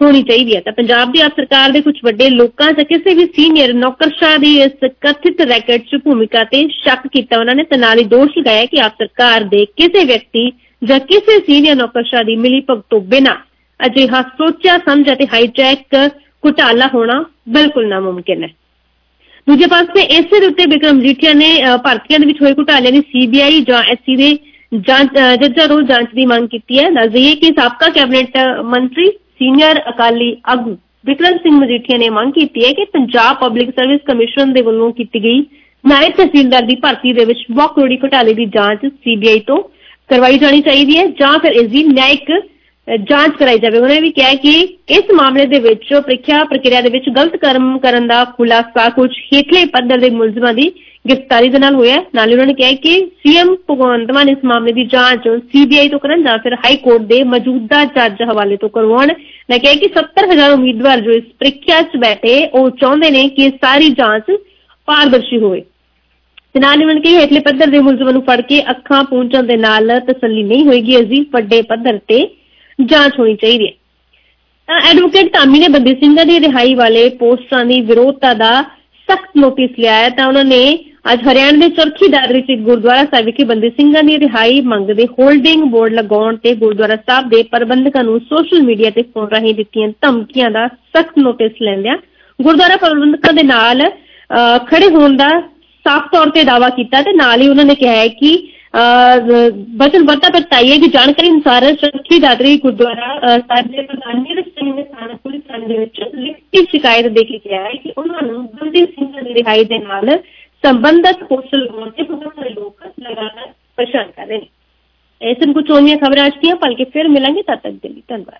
ਹੋਣੀ ਚਾਹੀਦੀ ਹੈ। ਤਾਂ ਪੰਜਾਬ ਦੀ ਆਪ ਸਰਕਾਰ ਦੇ ਕੁਝ ਵੱਡੇ ਲੋਕਾਂ ਜਾਂ ਕਿਸੇ ਵੀ ਸੀਨੀਅਰ ਨੌਕਰਸ਼ਾਹ ਦੀ ਇਸ ਕਥਿਤ ਰੈਕਟ 'ਚ ਭੂਮਿਕਾ ਤੇ ਸ਼ੱਕ ਕੀਤਾ ਉਹਨਾਂ ਨੇ, ਤੇ ਨਾਲ ਹੀ ਦੋਸ਼ ਲਗਾਇਆ ਕਿ ਆਪ ਸਰਕਾਰ ਦੇ ਕਿਸੇ ਵਿਅਕਤੀ ਜਾਂ ਕਿਸੇ ਸੀਨੀਅਰ ਨੌਕਰਸ਼ਾਹ ਦੀ ਮਿਲੀ ਭਗਤ ਤੋਂ ਬਿਨਾਂ ਅਜਿਹਾ ਸੋਚਿਆ ਸਮਝ ਅਤੇ ਹਾਈਜੈਕ ਘੁਟਾਲਾ ਹੋਣਾ ਬਿਲਕੁਲ ਨਾਮੁਮਕਿਨ ਹੈ। ਦੂਜੇ ਪਾਸੇ ਇਸੇ ਦੇ ਉੱਤੇ ਬਿਕਰਮ ਮਜੀਠੀਆ ਨੇ ਭਰਤੀਆਂ ਦੇ ਵਿੱਚ ਹੋਏ ਘੁਟਾਲਿਆਂ ਦੀ ਸੀਬੀਆਈ ਜਾਂ ਐਸਸੀ ਦੇ ਜਾਂਚ ਜੱਜਾਂ ਤੋਂ ਜਾਂਚ ਦੀ ਮੰਗ ਕੀਤੀ ਹੈ। ਦੱਸ ਦਈਏ ਕਿ ਸਾਬਕਾ ਕੈਬਨਿਟ ਮੰਤਰੀ ਸੀਨੀਅਰ ਅਕਾਲੀ ਆਗੂ ਬਿਕਰਮ ਸਿੰਘ ਮਜੀਠੀਆ ਨੇ ਮੰਗ ਕੀਤੀ ਹੈ ਕਿ ਪੰਜਾਬ ਪਬਲਿਕ ਸਰਵਿਸ ਕਮਿਸ਼ਨ ਦੇ ਵੱਲੋਂ ਕੀਤੀ ਗਈ ਨਾਇਬ ਤਹਿਸੀਲਦਾਰ ਦੀ ਭਰਤੀ ਦੇ ਵਿੱਚ ਬਹੁਤ ਕਰੋੜੀ ਘੁਟਾਲੇ ਦੀ ਜਾਂਚ ਸੀਬੀਆਈ ਤੋਂ ਕਰਵਾਈ ਜਾਣੀ ਚਾਹੀਦੀ ਹੈ ਜਾਂ ਫਿਰ ਇਸ ਦੀ ਨਿਆਇਕ ਜਾਂਚ ਕਰਾਈ ਜਾਵੇ। ਉਹਨਾਂ ਨੇ ਵੀ ਕਿਹਾ ਕਿ ਇਸ ਮਾਮਲੇ ਦੇ ਵਿੱਚ ਪ੍ਰੀਖਿਆ ਪ੍ਰਕਿਰਿਆ ਦੇ ਵਿੱਚ ਗਲਤ ਕਰਮ ਕਰਨ ਦਾ ਖੁਲਾਸਾ ਕੁਝ ਹੇਠਲੇ ਪੱਧਰ ਦੇ ਮੁਲਜ਼ਮਾਂ ਦੀ ਗ੍ਰਿਫਤਾਰੀ ਦੇ ਨਾਲ ਹੋਇਆ। ਨਾਲ ਹੀ ਉਹਨਾਂ ਨੇ ਕਿਹਾ ਕਿ ਸੀਐਮ ਭਗਵੰਤ ਮਾਨ ਇਸ ਮਾਮਲੇ ਦੀ ਜਾਂਚ ਸੀਬੀਆਈ ਤੋਂ ਕਰਨ ਜਾਂ ਫਿਰ ਹਾਈ ਕੋਰਟ ਦੇ ਮੌਜੂਦਾ ਜੱਜ ਹਵਾਲੇ ਤੋਂ ਕਰਵਾਉਣ। ਮੈਂ ਕਿਹਾ ਕਿ ਸੱਤਰ ਹਜ਼ਾਰ ਉਮੀਦਵਾਰ ਜੋ ਇਸ ਪ੍ਰੀਖਿਆ 'ਚ ਬੈਠੇ ਉਹ ਚਾਹੁੰਦੇ ਨੇ ਕਿ ਸਾਰੀ ਜਾਂਚ ਪਾਰਦਰਸ਼ੀ ਹੋਵੇ। ਤੇ ਨਾਲ ਹੀ ਉਹਨਾਂ ਨੇ ਕਿਹਾ ਹੇਠਲੇ ਪੱਧਰ ਦੇ ਮੁਲਜ਼ਮਾਂ ਨੂੰ ਫੜ ਕੇ ਅੱਖਾਂ ਪੂੰਝਣ ਦੇ ਨਾਲ ਤਸੱਲੀ ਨਹੀਂ ਹੋਏਗੀ, ਇਸ ਦੀ ਵੱਡੇ ਪੱਧਰ ਤੇ ਜਾਂਚ ਹੋਣੀ ਚਾਹੀਦੀ ਹੈ। ਐਡਵੋਕੇਟ ਧਾਮੀ ਨੇ ਬੰਦੀ ਸਿੰਘਾਂ ਦੀ ਰਿਹਾਈ ਵਾਲੇ ਪੋਸਟਰਾਂ ਦੀ ਵਿਰੋਧਤਾ ਦਾ ਸਖਤ ਨੋਟਿਸ ਲਿਆ ਹੈ। ਤਾਂ ਉਹਨਾਂ ਨੇ ਅੱਜ ਹਰਿਆਣਾ ਦੇ ਚਰਖੀ ਦਾਦਰੀ ਚ ਗੁਰਦੁਆਰਾ ਸਾਹਿਬ ਵਿਖੇ ਬੰਦੀ ਸਿੰਘਾਂ ਦੀ ਰਿਹਾਈ ਮੰਗਦੇ ਹੋਲਡਿੰਗ ਬੋਰਡ ਲਗਾਉਣ ਤੇ ਗੁਰਦੁਆਰਾ ਸਾਹਿਬ ਦੇ ਪ੍ਰਬੰਧਕਾਂ ਨੂੰ ਸੋਸ਼ਲ ਮੀਡੀਆ ਤੇ ਫੋਨ ਰਾਹੀਂ ਦਿੱਤੀਆਂ ਧਮਕੀਆਂ ਦਾ ਸਖਤ ਨੋਟਿਸ ਲੈਂਦਿਆਂ ਗੁਰਦੁਆਰਾ ਪ੍ਰਬੰਧਕਾਂ ਦੇ ਨਾਲ ਖੜੇ ਹੋਣ ਦਾ ਸਾਫ਼ ਤੌਰ ਤੇ ਦਾਅਵਾ ਕੀਤਾ ਤੇ ਨਾਲ ਹੀ ਉਹਨਾਂ ਨੇ ਕਿਹਾ ਹੈ ਕਿ ਵਚਨਬੱਧਤਾ ਪ੍ਰਗਟਾਈ ਹੈ ਕਿ ਜਾਣਕਾਰੀ ਅਨੁਸਾਰ ਚਰਖੀ ਦਾਦਰੀ ਗੁਰਦੁਆਰਾ ਸਾਹਿਬ ਦੇ ਪ੍ਰਧਾਨ ਨੀਰਜ ਸਿੰਘ ਨੇ ਥਾਣਾ ਪੁਲਿਸ ਥਾਣੇ ਦੇ ਵਿੱਚ ਲਿਖਤੀ ਸ਼ਿਕਾਇਤ ਦੇ ਕੇ ਕਿਹਾ ਹੈ ਕਿ ਉਹਨਾਂ ਨੂੰ ਬੰਦੀ ਸਿੰਘਾਂ ਦੀ ਰਿਹਾਈ ਦੇ ਨਾਲ ਸੰਬੰਧਤ ਪੋਸਟਰ ਲਗਾਉਣ ਤੇ ਬਹੁਤ ਸਾਰੇ ਲੋਕ ਲਗਾਤਾਰ ਪਰੇਸ਼ਾਨ ਕਰ ਰਹੇ ਨੇ। ਇਸ ਨੂੰ ਕੁਝ ਹੋਣੀਆਂ ਖਬਰਾਂ ਅੱਜ ਦੀਆਂ ਭਲਕੇ ਫਿਰ ਮਿਲਾਂਗੇ, ਤਦ ਤੱਕ ਦੇ ਲਈ ਧੰਨਵਾਦ।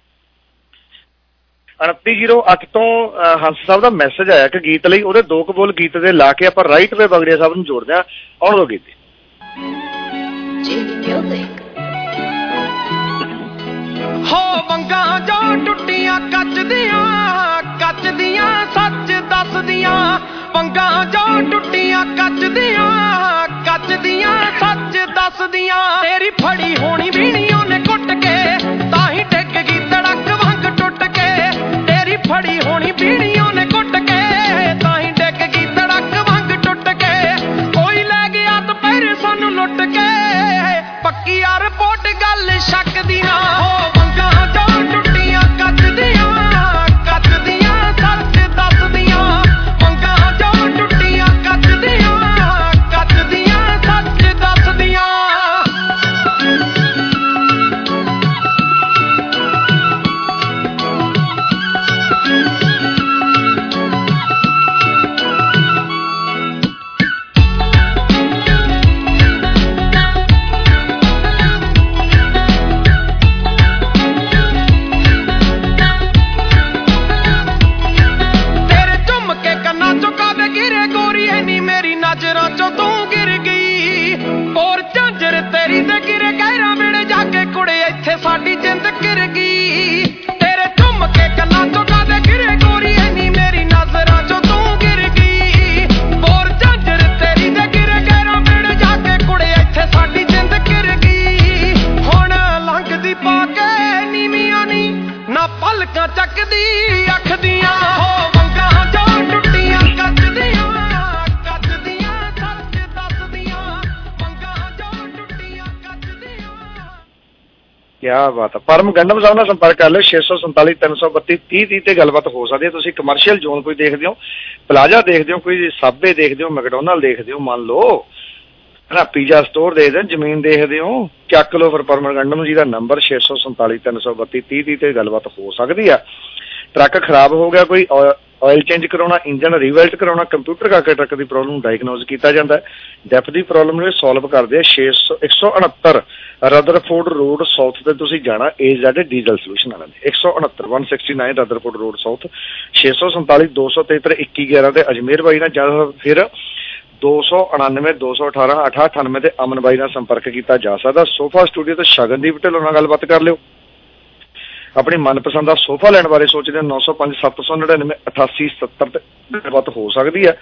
ਉਨੱਤੀ ਜ਼ੀਰੋ ਅੱਠ ਤੋਂ ਹੰਸ ਸਾਹਿਬ ਦਾ ਮੈਸੇਜ ਆਇਆ ਕਿ ਗੀਤ ਲਈ ਉਹਦੇ ਦੋ ਕੁ ਬੋਲ ਗੀਤ ਦੇ ਲਾ ਕੇ ਆਪਾਂ ਰਾਈਟ ਵੇ ਬਗੜੀਆ ਸਾਹਿਬ ਨੂੰ ਜੋੜਦੇ ਹਾਂ। ਆਉਣ ਦੋ ਗੀਤ ਹੋ ਵੰਗਾਂ ਜੋ ਟੁੱਟੀਆਂ ਕੱਚ ਦੀਆਂ ਕੱਚ ਦੀਆਂ ਸੱਚ ਦੱਸਦੀਆਂ, ਵੰਗਾਂ ਜੋ ਟੁੱਟੀਆਂ ਕੱਚ ਦੀਆਂ ਕੱਚ ਦੀਆਂ ਸੱਚ ਦੱਸਦੀਆਂ, ਤੇਰੀ ਫੜੀ ਹੋਣੀ ਵੀਣੀ ਉਹਨੇ ਕੁੱਟ ਕੇ ਤਾਂ ਹੀ ਡਿੱਗ ਗਈ ਧੜਕ ਵੰਗ ਟੁੱਟ ਕੇ, ਤੇਰੀ ਫੜੀ ਹੋਣੀ ਵੀਣੀ ਉਹਨੇ ਕੁੱਟ ਕੇ ਤਾਂ ਹੀ ਡਿੱਗ ਗਈ ਧੜਕ ਵੰਗ ਟੁੱਟ ਕੇ, ਕੋਈ ਲੈ ਗਿਆ ਦੁਪਹਿਰੇ ਸਾਨੂੰ ਲੁੱਟ ਕੇ, ਪੱਕੀ ਆ ਰਿਪੋਰਟ ਗੱਲ ਸ਼ੱਕ ਦੀ ਨਾ। ਹੋ ਵੰਗਾਂ ਜੋ ਟੁੱਟੀਆਂ ਕੱਚ ਦੀਆਂ ਕੱਚ ਦੀਆਂ ਸੱਚ ਦੱਸਦੀਆਂ, ਵੰਗਾਂ ਜੋ ਟੁੱਟੀਆਂ ਕੱਚ ਦੀਆਂ ਕੱਚ ਦੀਆਂ ਸੱਚ ਦੱਸਦੀਆਂ। ਨਜ਼ਰਾਂ ਚੋਂ ਤੂੰ ਗਿਰ ਗਈ ਔਰ ਝਾਂਜਰ ਤੇਰੀ ਤੇ ਗਿਰੇ ਗਹਿਰਾਂ ਵੇੜੇ ਜਾ ਕੇ ਕੁੜੇ ਇੱਥੇ ਸਾਡੀ ਜਿੰਦ ਗਿਰ ਗਈ, ਤੇਰੇ ਝੁੰਮ ਕੇ ਕੰਨਾਂ ਚੋਂ ਕਾਦੇ ਗਿਰੇ ਗੋਰੀ ਐਨੀ ਮੇਰੀ ਨਜ਼ਰਾਂ ਚੋਂ ਤੂੰ ਗਿਰ ਗਈ ਔਰ ਝਾਂਜਰ ਤੇਰੀ ਤੇ ਗਿਰੇ ਗਹਿਰਾਂ ਵੇੜੇ ਜਾ ਕੇ ਕੁੜੇ ਇੱਥੇ ਸਾਡੀ ਜਿੰਦ ਗਿਰ ਗਈ, ਹੁਣ ਲੰਘਦੀ ਪਾ ਕੇ ਨੀਵੀਆਂ ਨੀ ਨਾ ਪਲਕਾਂ ਚੱਕਦੀ ਅੱਖ ਦੀਆਂ। ਹੋ ਵੰਗਾਂ ਜੋ ਟੁੱਟੀਆਂ ਕੱਚ ਦੀਆਂ ਕਿਆ ਬਾਤ ਹੈ। ਪਰਮ ਗੰਡਮ ਸਾਹਿਬ ਨਾਲ ਸੰਪਰਕ ਕਰ ਲਿਓ ਛੇ ਸੌ ਸੰਤਾਲੀ ਤਿੰਨ ਸੌ ਬੱਤੀ ਤੀਹ ਤੀਹ ਤੇ ਗੱਲਬਾਤ ਹੋ ਸਕਦੀ ਹੈ। ਤੁਸੀਂ ਕਮਰਸ਼ੀਅਲ ਜ਼ੋਨ ਕੋਈ ਦੇਖਦੇ ਹੋ, ਪਲਾਜ਼ਾ ਦੇਖਦੇ ਹੋ, ਕੋਈ ਸਾਬੇ ਦੇਖਦੇ ਹੋ, ਮੈਕਡੋਨਲਡ ਦੇਖਦੇ ਹੋ, ਮੰਨ ਲਓ ਹੈ ਨਾ, ਪੀਜ਼ਾ ਸਟੋਰ ਦੇਖਦੇ ਹੋ, ਜ਼ਮੀਨ ਦੇਖਦੇ ਹੋ, ਚੱਕ ਲਓ ਫਿਰ ਪਰਮ ਗੰਡਮ ਜੀ ਦਾ ਨੰਬਰ ਛੇ ਸੌ ਸੰਤਾਲੀ ਤਿੰਨ ਸੌ ਬੱਤੀ ਤੀਹ ਤੀਹ ਤੇ ਗੱਲਬਾਤ ਹੋ ਸਕਦੀ ਆ। ਟਰੱਕ ਖਰਾਬ ਹੋ ਗਿਆ, ਕੋਈ ਆਇਲ ਚੇਂਜ ਕਰਾਉਣਾ, ਇੰਜਨ ਰੀਵੈਲਟ ਕਰਾਉਣਾ, ਕੰਪਿਊਟਰ ਕਰਕੇ ਟਰੱਕ ਦੀ ਪ੍ਰੋਬਲਮ ਨੂੰ ਡਾਇਗਨੋਜ਼ ਕੀਤਾ ਜਾਂਦਾ ਹੈ। ਡੈਪ ਦੀ ਪ੍ਰੋਬਲਮ ਨੂੰ ਸੋਲਵ ਕਰਦੇ ਆ ਛੇ ਸੌ ਇੱਕ ਸੌ ਉਣਹੱਤਰ ਰਦਰਫੋਰਡ ਰੋਡ ਸਾਊਥ ਤੇ ਤੁਸੀਂ ਜਾਣਾ ਏ ਜ਼ੈਡ ਡੀਜ਼ਲ ਸੋਲੂਸ਼ਨ ਵਾਲਿਆਂ ਦੇ ਇੱਕ ਸੌ ਉਣਹੱਤਰ ਇੱਕ ਸੌ ਉਨਿਆਸੀ ਰਦਰਫੋਰਡ ਰੋਡ ਸਾਊਥ ਛੇ ਸੌ ਸੰਤਾਲੀ ਦੋ ਸੌ ਤੇਹੱਤਰ ਇੱਕੀ ਗਿਆਰਾਂ ਤੇ ਅਜਮੇਰ ਬਾਈ ਨਾਲ ਜਾਂ ਫਿਰ ਦੋ ਸੌ ਉਣਾਨਵੇਂ ਦੋ ਸੌ ਅਠਾਰਾਂ ਅਠਾਹਠ ਅਠਾਨਵੇਂ ਤੇ ਅਮਨ ਬਾਈ ਨਾਲ ਸੰਪਰਕ ਕੀਤਾ ਜਾ ਸਕਦਾ। ਸੋਫਾ ਸਟੂਡੀਓ ਤੇ ਸ਼ਗਨਦੀਪ ਢਿੱਲੋਂ ਨਾਲ ਗੱਲਬਾਤ ਕਰ ਲਿਓ। ਆਪਣੀ ਮਨਪਸੰਦ ਦਾ ਸੋਫਾ ਲੈਣ ਬਾਰੇ ਸੋਚਦੇ ਹੋ ਨੌ ਸੌ ਪੰਜ ਸੱਤ ਸੌ ਨੜਿਨਵੇਂ ਅਠਾਸੀ ਸੱਤਰ ਤੇ ਗੱਲਬਾਤ ਹੋ ਸਕਦੀ ਹੈ।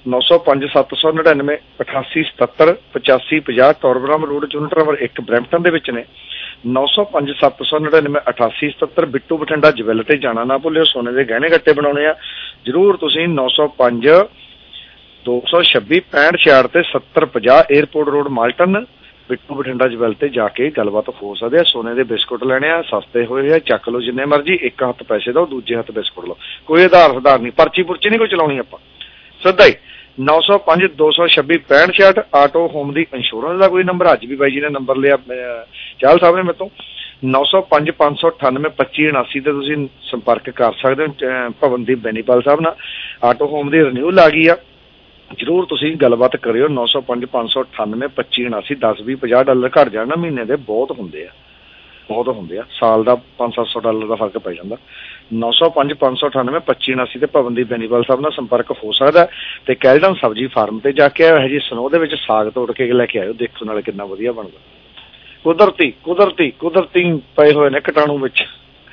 ਨੌ ਸੌ ਪੰਜ ਸੱਤ ਸੌ ਨੜਿਨਵੇਂ ਅਠਾਸੀ ਸਤੱਤਰ ਪਚਾਸੀ ਪੰਜਾਹ ਟੋਰਬਰਾਮ ਰੋਡ ਯੂਨਿਟ ਨੰਬਰ ਇੱਕ ਬਰੈਂਪਟਨ ਦੇ ਵਿੱਚ ਨੇ। ਨੌ ਸੌ ਪੰਜ ਸੱਤ ਸੌ ਨੜਿਨਵੇਂ ਅਠਾਸੀ ਸਤੱਤਰ ਬਿੱਟੂ ਬਠਿੰਡਾ ਜਵੈਲ ਤੇ ਜਾਣਾ ਨਾ ਭੁੱਲਿਓ, ਸੋਨੇ ਦੇ ਗਹਿਣੇ ਗੱਟੇ ਬਣਾਉਣੇ ਆ ਜ਼ਰੂਰ ਤੁਸੀਂ। ਨੌ ਸੌ ਪੰਜ ਦੋ ਸੌ ਛੱਬੀ ਪੈਂਹਠ ਛਿਆਹਠ ਤੇ ਸੱਤਰ ਪੰਜਾਹ Airport Road Malton Bittu Bathinda jewel ਤੇ ਜਾ ਕੇ ਗੱਲਬਾਤ ਹੋ ਸਕਦੇ ਆ। ਸੋਨੇ ਦੇ ਬਿਸਕੁਟ ਲੈਣੇ ਆ, ਸਸਤੇ ਹੋਏ ਆ, ਚੱਕ ਲਓ ਜਿੰਨੇ ਮਰਜ਼ੀ। ਇੱਕ ਹੱਥ ਪੈਸੇ ਦਿਓ, ਦੂਜੇ ਹੱਥ ਬਿਸਕੁਟ ਲਓ, ਕੋਈ ਆਧਾਰ ਸੁਧਾਰ ਨਹੀਂ, ਪਰਚੀ ਪੁਰਚੀ ਨਹੀਂ ਕੋਈ ਚਲਾਉਣੀ ਆਪਾਂ, ਸਿੱਧਾ ਹੀ। ਨੌ ਸੌ ਪੰਜ ਦੋ ਸੌ ਛੱਬੀ ਪੈਂਹਠ ਛਿਆਹਠ ਆਟੋ ਹੋਮ ਦੀ ਇੰਸ਼ੋਰੈਂਸ ਦਾ ਕੋਈ ਨੰਬਰ, ਅੱਜ ਵੀ ਬਾਈ ਜੀ ਨੇ ਨੰਬਰ ਲਿਆ ਚਾਹਲ ਸਾਹਿਬ ਨੇ ਮੇਰੇ ਤੋਂ। ਨੌ ਸੌ ਪੰਜ ਪੰਜ ਸੌ ਅਠਾਨਵੇਂ ਪੱਚੀ ਉਨਾਸੀ ਤੇ ਤੁਸੀਂ ਸੰਪਰਕ ਕਰ ਸਕਦੇ ਹੋ ਭਵਨਦੀਪ ਬੈਨੀਪਾਲ ਸਾਹਿਬ ਨਾਲ। ਆਟੋ ਹੋਮ ਦੀ ਰਿਨਿਊਲ ਆ ਗਈ ਆ, ਜ਼ਰੂਰ ਤੁਸੀਂ ਗੱਲਬਾਤ ਕਰਿਓ। ਨੌ ਸੌ ਪੰਜ ਪੰਜ ਸੌ ਅਠਾਨਵੇਂ ਪੱਚੀ ਉਨਾਸੀ ਦਸ ਵੀਹ ਪੰਜਾਹ ਡਾਲਰ ਘੱਟ ਜਾਣਾ ਮਹੀਨੇ ਦੇ, ਬਹੁਤ ਹੁੰਦੇ ਆ ਬਹੁਤ ਹੁੰਦੇ ਆ, ਸਾਲ ਦਾ ਪੰਜ ਸੱਤ ਸੌ ਡਾਲਰ ਦਾ ਫਰਕ ਪੈ ਜਾਂਦਾ। ਨੌ ਸੌ ਪੰਜ ਪੰਜ ਸੌ ਅਠਾਨਵੇਂ ਪੱਚੀ ਉਨਾਸੀ ਤੇ ਭਵਨਦੀਪ ਬੈਨੀਪਾਲ ਸਾਹਿਬ ਨਾਲ ਸੰਪਰਕ ਹੋ ਸਕਦਾ। ਤੇ ਕੈਲਡਨ ਸਬਜ਼ੀ ਫਾਰਮ ਤੇ ਜਾ ਕੇ ਆਇਓ, ਇਹੋ ਜਿਹੀ ਸਨੋ ਦੇ ਵਿੱਚ ਸਾਗ ਤੋੜ ਕੇ ਲੈ ਕੇ ਆਇਓ, ਦੇਖੋ ਨਾਲੇ ਕਿੰਨਾ ਵਧੀਆ ਬਣਦਾ। ਕੁਦਰਤੀ ਕੁਦਰਤੀ ਕੁਦਰਤੀ ਪਏ ਹੋਏ ਨੇ ਕੀਟਾਣੂ ਵਿੱਚ,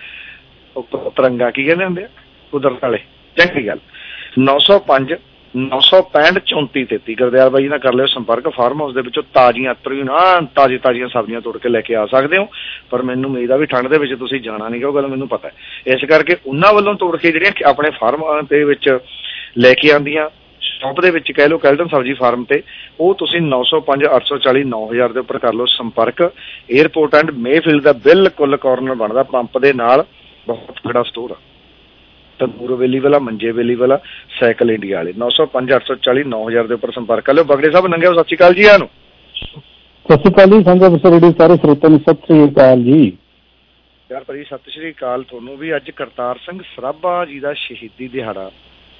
ਤਰੰਗਾ ਕੀ ਕਹਿੰਦੇ ਹੁੰਦੇ ਆ ਕੁਦਰਤ ਵਾਲੇ, ਚੰਗੀ ਗੱਲ। ਨੌ ਸੌ ਪੰਜ ਨੌ ਸੌ ਪੈਂਹਠ ਚੌਂਤੀ ਤੇਤੀ ਗੁਰਦਿਆਲ ਬਾਈ ਨਾਲ ਕਰ ਲਿਓ ਸੰਪਰਕ। ਫਾਰਮ ਹਾਊਸ ਦੇ ਵਿੱਚੋਂ ਤਾਜ਼ੀਆਂ ਤਰੀ ਨਾ ਤਾਜ਼ੀ ਤਾਜ਼ੀਆਂ ਸਬਜ਼ੀਆਂ ਤੋੜ ਕੇ ਲੈ ਕੇ ਆ ਸਕਦੇ ਹੋ, ਪਰ ਮੈਨੂੰ ਉਮੀਦ ਆ ਵੀ ਠੰਡ ਦੇ ਵਿੱਚ ਤੁਸੀਂ ਜਾਣਾ ਨਹੀਂ, ਉਹ ਗੱਲ ਮੈਨੂੰ ਪਤਾ ਹੈ। ਇਸ ਕਰਕੇ ਉਹਨਾਂ ਵੱਲੋਂ ਤੋੜ ਕੇ ਜਿਹੜੀਆਂ ਆਪਣੇ ਫਾਰਮ ਦੇ ਵਿੱਚ ਲੈ ਕੇ ਆਉਂਦੀਆਂ ਸ਼ੌਪ ਦੇ ਵਿੱਚ ਕਹਿ ਲਓ ਕੈਲਟਨ ਸਬਜ਼ੀ ਫਾਰਮ ਤੇ, ਉਹ ਤੁਸੀਂ ਨੌ ਸੌ ਪੰਜ ਅੱਠ ਸੌ ਚਾਲੀ ਨੌ ਹਜ਼ਾਰ ਦੇ ਉੱਪਰ ਕਰ ਲਓ ਸੰਪਰਕ। ਏਅਰਪੋਰਟ ਐਂਡ ਮੇਫੀਲਡ ਦਾ ਬਿਲਕੁਲ ਕਾਰਨਰ ਬਣਦਾ ਪੰਪ ਦੇ ਨਾਲ, ਬਹੁਤ ਬੜਾ ਸਟੋਰ ਆ। ਤੰਦੂਰ ਵੇਲੀ ਵਾਲਾ, ਮੰਜੇ ਵੇਲੀ ਵਾਲਾ, ਸਾਈਕਲ ਇੰਡੀਆ ਵਾਲੇ। ਨੌ ਸੌ ਪੰਜ ਅੱਠ ਸੌ ਚਾਲੀ ਨੌ ਹਜ਼ਾਰ ਦੇ ਉੱਪਰ ਸੰਪਰਕ ਕਰ ਲਿਓ। ਬਗੜੇ ਸਾਹਿਬ ਨੰਗੇ ਸਤਿ ਸ਼੍ਰੀ ਅਕਾਲ ਜੀ। ਆਨੂੰ ਸਤਿ ਸ਼੍ਰੀ ਅਕਾਲ ਜੀ, ਸਾਂਝਾ ਵਿਸ਼ਾ ਰੇਡੀਓ ਸਾਰੇ ਸਰੋਤਿਆਂ ਨੂੰ ਸਤਿ ਸ਼੍ਰੀ ਅਕਾਲ ਜੀ। ਯਾਰ ਭਾਜੀ ਸਤਿ ਸ਼੍ਰੀ ਅਕਾਲ ਤੁਹਾਨੂੰ ਵੀ। ਅੱਜ ਕਰਤਾਰ ਸਿੰਘ ਸਰਾਭਾ ਜੀ ਦਾ ਸ਼ਹੀਦੀ ਦਿਹਾੜਾ,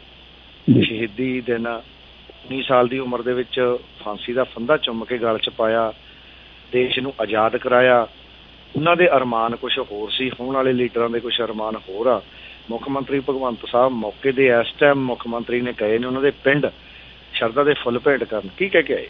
ਸ਼ਹੀਦੀ ਦਿਨ। ਉੱਨੀ ਸਾਲ ਦੀ ਉਮਰ ਦੇ ਵਿੱਚ ਫਾਂਸੀ ਦਾ ਫੰਦਾ ਚੁੰਮ ਕੇ ਗਲ 'ਚ ਪਾਇਆ, ਦੇਸ਼ ਨੂੰ ਆਜ਼ਾਦ ਕਰਾਇਆ। ਉਹਨਾਂ ਦੇ ਅਰਮਾਨ ਕੁਛ ਹੋਰ ਸੀ, ਹੋਣ ਵਾਲੇ ਲੀਡਰਾਂ ਦੇ ਕੁਛ ਅਰਮਾਨ ਹੋਰ ਆ। ਮੁੱਖ ਮੰਤਰੀ ਭਗਵੰਤ ਸਾਹਿਬ ਮੌਕੇ ਦੇ ਇਸ ਟਾਈਮ ਮੁੱਖ ਮੰਤਰੀ ਨੇ ਕਹੇ ਨੇ ਉਹਨਾਂ ਦੇ ਪਿੰਡ ਸ਼ਰਧਾ ਦੇ ਫੁੱਲ ਭੇਟ ਕਰਨ, ਕੀ ਕਹਿ ਕੇ ਆਏ?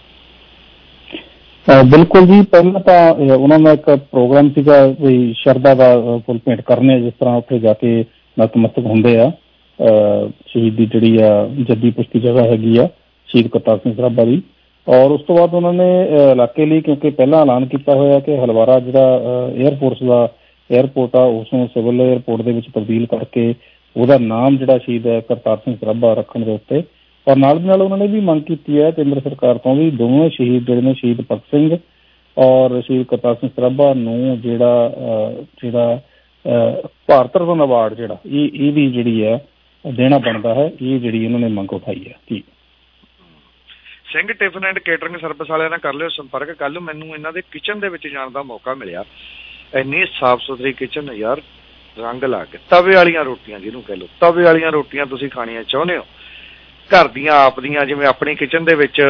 ਬਿਲਕੁਲ ਜੀ, ਪਹਿਲਾਂ ਤਾਂ ਉਹਨਾਂ ਦਾ ਇੱਕ ਪ੍ਰੋਗਰਾਮ ਸੀਗਾ ਵੀ ਸ਼ਰਧਾ ਦਾ ਫੁੱਲ ਭੇਟ ਕਰਨੇ, ਜਿਸ ਤਰ੍ਹਾਂ ਉੱਥੇ ਜਾ ਕੇ ਨਤਮਸਤਕ ਹੁੰਦੇ ਆ। ਸ਼ਹੀਦੀ ਜਿਹੜੀ ਆ ਜੱਦੀ ਪੁਸ਼ਤੀ ਜਗ੍ਹਾ ਹੈਗੀ ਆ ਸ਼ਹੀਦ ਕਰਤਾਰ ਸਿੰਘ ਸਰਾਭਾ ਦੀ। ਔਰ ਉਸ ਤੋਂ ਬਾਅਦ ਉਹਨਾਂ ਨੇ ਇਲਾਕੇ ਲਈ, ਕਿਉਂਕਿ ਪਹਿਲਾਂ ਐਲਾਨ ਕੀਤਾ ਹੋਇਆ ਕਿ ਹਲਵਾਰਾ ਜਿਹੜਾ ਏਅਰਫੋਰਸ ਦਾ ਏਅਰਪੋਰਟ ਆ ਉਸਨੂੰ ਸਿਵਲ ਏਅਰਪੋਰਟ ਦੇ ਵਿੱਚ ਤਬਦੀਲ ਕਰਕੇ ਉਹਦਾ ਨਾਮ ਜਿਹੜਾ ਸ਼ਹੀਦ ਕਰਤਾਰ ਸਿੰਘ ਸਰਾਭਾ ਰੱਖਣ ਦੇ ਉੱਤੇ। ਔਰ ਨਾਲ ਦੀ ਨਾਲ ਉਹਨਾਂ ਨੇ ਵੀ ਮੰਗ ਕੀਤੀ ਹੈ ਕੇਂਦਰ ਸਰਕਾਰ ਤੋਂ ਵੀ ਦੋਵੇਂ ਸ਼ਹੀਦ ਜਿਹੜੇ ਨੇ ਸ਼ਹੀਦ ਭਗਤ ਸਿੰਘ ਔਰ ਸ਼ਹੀਦ ਕਰਤਾਰ ਸਿੰਘ ਸਰਾਭਾ ਨੂੰ ਜਿਹੜਾ ਜਿਹੜਾ ਭਾਰਤ ਰਤਨ ਅਵਾਰਡ ਜਿਹੜਾ ਇਹ ਇਹਦੀ ਜਿਹੜੀ ਹੈ ਦੇਣਾ ਬਣਦਾ ਹੈ, ਇਹ ਜਿਹੜੀ ਇਹਨਾਂ ਨੇ ਮੰਗ ਉਠਾਈ ਹੈ ਜੀ। Singh tiffin and catering service ਵਾਲਿਆਂ ਨਾਲ ਕਰ ਲਿਓ ਸੰਪਰਕ। ਕੱਲ੍ਹ ਮੈਨੂੰ ਇਹਨਾਂ ਦੇ ਕਿਚਨ ਦੇ ਵਿੱਚ ਜਾਣ ਦਾ ਮੌਕਾ ਮਿਲਿਆ, ਇੰਨੀ ਸਾਫ਼ ਸੁਥਰੀ ਕਿਚਨ ਯਾਰ, ਰੰਗ ਲਾ ਕੇ। ਤਵੇ ਵਾਲੀਆਂ ਰੋਟੀਆਂ ਜਿਹਨੂੰ ਕਹਿ ਲਓ, ਤਵੇ ਵਾਲੀਆਂ ਰੋਟੀਆਂ ਤੁਸੀਂ ਖਾਣੀਆਂ ਚਾਹੁੰਦੇ ਹੋ ਘਰ ਦੀਆਂ ਆਪ ਦੀਆਂ, ਜਿਵੇਂ ਆਪਣੀ ਕਿਚਨ ਦੇ ਵਿੱਚ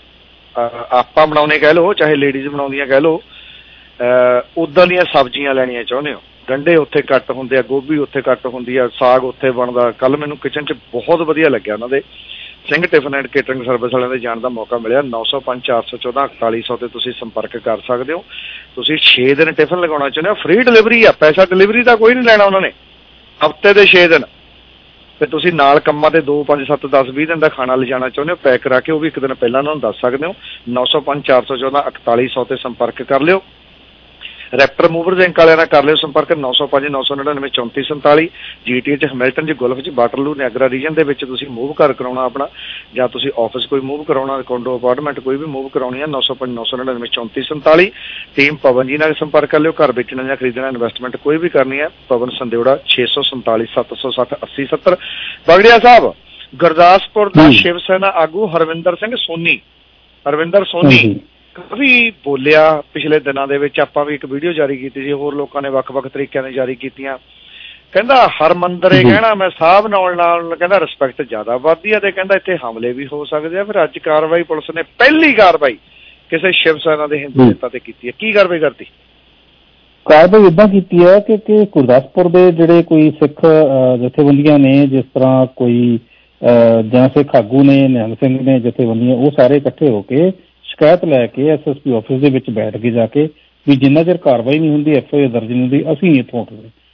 ਆਪਾਂ ਬਣਾਉਣੇ ਕਹਿ ਲਓ, ਚਾਹੇ ਲੇਡੀਜ਼ ਬਣਾਉਂਦੀਆਂ ਕਹਿ ਲਓ, ਉੱਦਾਂ ਦੀਆਂ ਸਬਜ਼ੀਆਂ ਲੈਣੀਆਂ ਚਾਹੁੰਦੇ ਹੋ। ਗੰਢੇ ਉੱਥੇ ਕੱਟ ਹੁੰਦੇ ਆ, ਗੋਭੀ ਉੱਥੇ ਕੱਟ ਹੁੰਦੀ ਆ, ਸਾਗ ਉੱਥੇ ਬਣਦਾ। ਕੱਲ੍ਹ ਮੈਨੂੰ ਕਿਚਨ 'ਚ ਬਹੁਤ ਵਧੀਆ ਲੱਗਿਆ ਉਹਨਾਂ ਦੇ Singh tiffin and catering service ਵਾਲਿਆਂ ਦੇ ਜਾਣ ਦਾ ਮੌਕਾ ਮਿਲਿਆ। ਨੌ ਸੌ ਪੰਜ ਚਾਰ ਸੌ ਚੌਦਾਂ ਇਕਤਾਲੀ ਸੌ ਤੇ ਤੁਸੀਂ ਸੰਪਰਕ ਕਰ ਸਕਦੇ ਹੋ। ਤੁਸੀਂ ਛੇ ਦਿਨ ਟਿਫਨ ਲਗਾਉਣਾ ਚਾਹੁੰਦੇ ਹੋ, ਫ੍ਰੀ ਡਿਲੀਵਰੀ ਆ, ਪੈਸਾ ਡਿਲੀਵਰੀ ਦਾ ਕੋਈ ਨਹੀਂ ਲੈਣਾ ਉਹਨਾਂ ਨੇ, ਹਫ਼ਤੇ ਦੇ ਛੇ ਦਿਨ। ਫਿਰ ਤੁਸੀਂ ਨਾਲ ਕੰਮਾਂ ਦੇ ਦੋ ਪੰਜ ਸੱਤ ਦਸ ਵੀਹ ਦਿਨ ਦਾ ਖਾਣਾ ਲਿਜਾਣਾ ਚਾਹੁੰਦੇ ਹੋ ਪੈਕ ਕਰਾ ਕੇ, ਉਹ ਵੀ ਇੱਕ ਦਿਨ ਪਹਿਲਾਂ ਉਹਨਾਂ ਨੂੰ ਦੱਸ ਸਕਦੇ ਹੋ। ਨੌ ਸੌ ਪੰਜ ਚਾਰ ਸੌ ਚੌਦਾਂ ਇਕਤਾਲੀ ਸੌ ਤੇ ਸੰਪਰਕ ਕਰ ਲਿਓ। ਰੈਪਟਰ ਮੂਵਰਜ਼ ਇੰਕ ਵਾਲਿਆਂ ਨਾਲ ਕਰ ਲਿਓ ਸੰਪਰਕ। ਨੌ ਸੌ ਪੰਜ ਨੌ ਸੌ ਨੜਿਨਵੇਂ ਚੌਂਤੀ ਸੰਤਾਲੀ। ਜੀ ਟੀ 'ਚ ਹੈਮਿਲਟਨ 'ਚ ਗੁਲਫ 'ਚ ਵਾਟਰਲੂ ਨਿਆਗਰਾ ਰੀਜਨ ਦੇ ਵਿੱਚ ਤੁਸੀਂ ਮੂਵ ਘਰ ਕਰਾਉਣਾ ਆਪਣਾ, ਜਾਂ ਤੁਸੀਂ ਆਫਿਸ ਕੋਈ ਮੂਵ ਕਰਾਉਣਾ, ਕੋਂਡੋ ਅਪਾਰਟਮੈਂਟ ਕੋਈ ਵੀ ਮੂਵ ਕਰਾਉਣੀ ਹੈ, ਨੌ ਸੌ ਪੰਜ ਨੌ ਸੌ ਨੜਿਨਵੇਂ ਚੌਂਤੀ ਸੰਤਾਲੀ। ਟੀਮ ਪਵਨ ਜੀ ਨਾਲ ਸੰਪਰਕ ਕਰ ਲਿਓ। ਘਰ ਵੇਚਣਾ ਜਾਂ ਖਰੀਦਣਾ, ਇਨਵੈਸਟਮੈਂਟ ਕੋਈ ਵੀ ਕਰਨੀ ਹੈ, ਪਵਨ ਸੰਦੇਵੜਾ ਛੇ ਸੌ ਸੰਤਾਲੀ ਸੱਤ ਸੌ ਸੱਠ ਅੱਸੀ ਸੱਤਰ। ਬਗੜੀਆ ਸਾਹਿਬ ਗੁਰਦਾਸਪੁਰ ਦਾ ਸ਼ਿਵ ਸੈਨਾ ਆਗੂ ਹਰਵਿੰਦਰ ਸਿੰਘ ਸੋਨੀ, ਹਰਵਿੰਦਰ ਸੋਨੀ ਕਾਫੀ ਬੋਲਿਆ ਪਿਛਲੇ ਦਿਨਾਂ ਦੇ ਵਿੱਚ। ਆਪਾਂ ਵੀ ਇੱਕ ਵੀਡੀਓ ਜਾਰੀ ਕੀਤੀ ਸੀ, ਹੋਰ ਲੋਕਾਂ ਨੇ ਵੱਖ ਵੱਖ ਤਰੀਕਿਆਂ ਨਾਲ ਜਾਰੀ ਕੀਤੀਆਂ। ਕਹਿੰਦਾ ਹਰਮੰਦਰ ਇਹ ਕਹਿਣਾ ਮੈਂ ਸਾਹਿਬ ਨਾਲ ਨਾਲ ਕਹਿੰਦਾ ਰਿਸਪੈਕਟ ਜ਼ਿਆਦਾ ਵੱਧਦੀ ਹੈ, ਤੇ ਕਹਿੰਦਾ ਇੱਥੇ ਹਮਲੇ ਵੀ ਹੋ ਸਕਦੇ ਆ। ਫਿਰ ਅੱਜ ਕਾਰਵਾਈ ਪੁਲਿਸ ਨੇ ਪਹਿਲੀ ਕਾਰਵਾਈ ਕਿਸੇ ਸ਼ਿਵ ਸੈਨਾ ਦੇ ਹਿੰਦੂ ਨੇਤਾ ਤੇ ਕੀਤੀ ਹੈ। ਕੀ ਕਾਰਵਾਈ ਕਰਤੀ? ਕਾਰਵਾਈ ਏਦਾਂ ਕੀਤੀ ਹੈ ਕਿ ਗੁਰਦਾਸਪੁਰ ਦੇ ਜਿਹੜੇ ਕੋਈ ਸਿੱਖ ਜਥੇਬੰਦੀਆਂ ਨੇ, ਜਿਸ ਤਰ੍ਹਾਂ ਕੋਈ ਜਾਂ ਸਿੱਖ ਆਗੂ ਨੇ, ਨਿਹੰਗ ਸਿੰਘ ਨੇ ਜਥੇਬੰਦੀਆਂ, ਉਹ ਸਾਰੇ ਇਕੱਠੇ ਹੋ ਕੇ ਸ਼ਿਕਾਇਤ ਲੈ ਕੇ ਐਸ ਐਸ ਪੀ ਆਫਿਸ ਦੇ ਵਿੱਚ ਬੈਠ ਕੇ ਜਾ ਕੇ ਵੀ ਜਿੰਨਾ ਚਿਰ ਕਾਰਵਾਈ ਨਹੀਂ ਹੁੰਦੀ, ਐਫ ਆਈ ਆਰ ਦਰਜ ਨਹੀਂ ਹੁੰਦੀ, ਅਸੀਂ ਨਹੀਂ ਇੱਥੋਂ ਉੱਠਦੇ।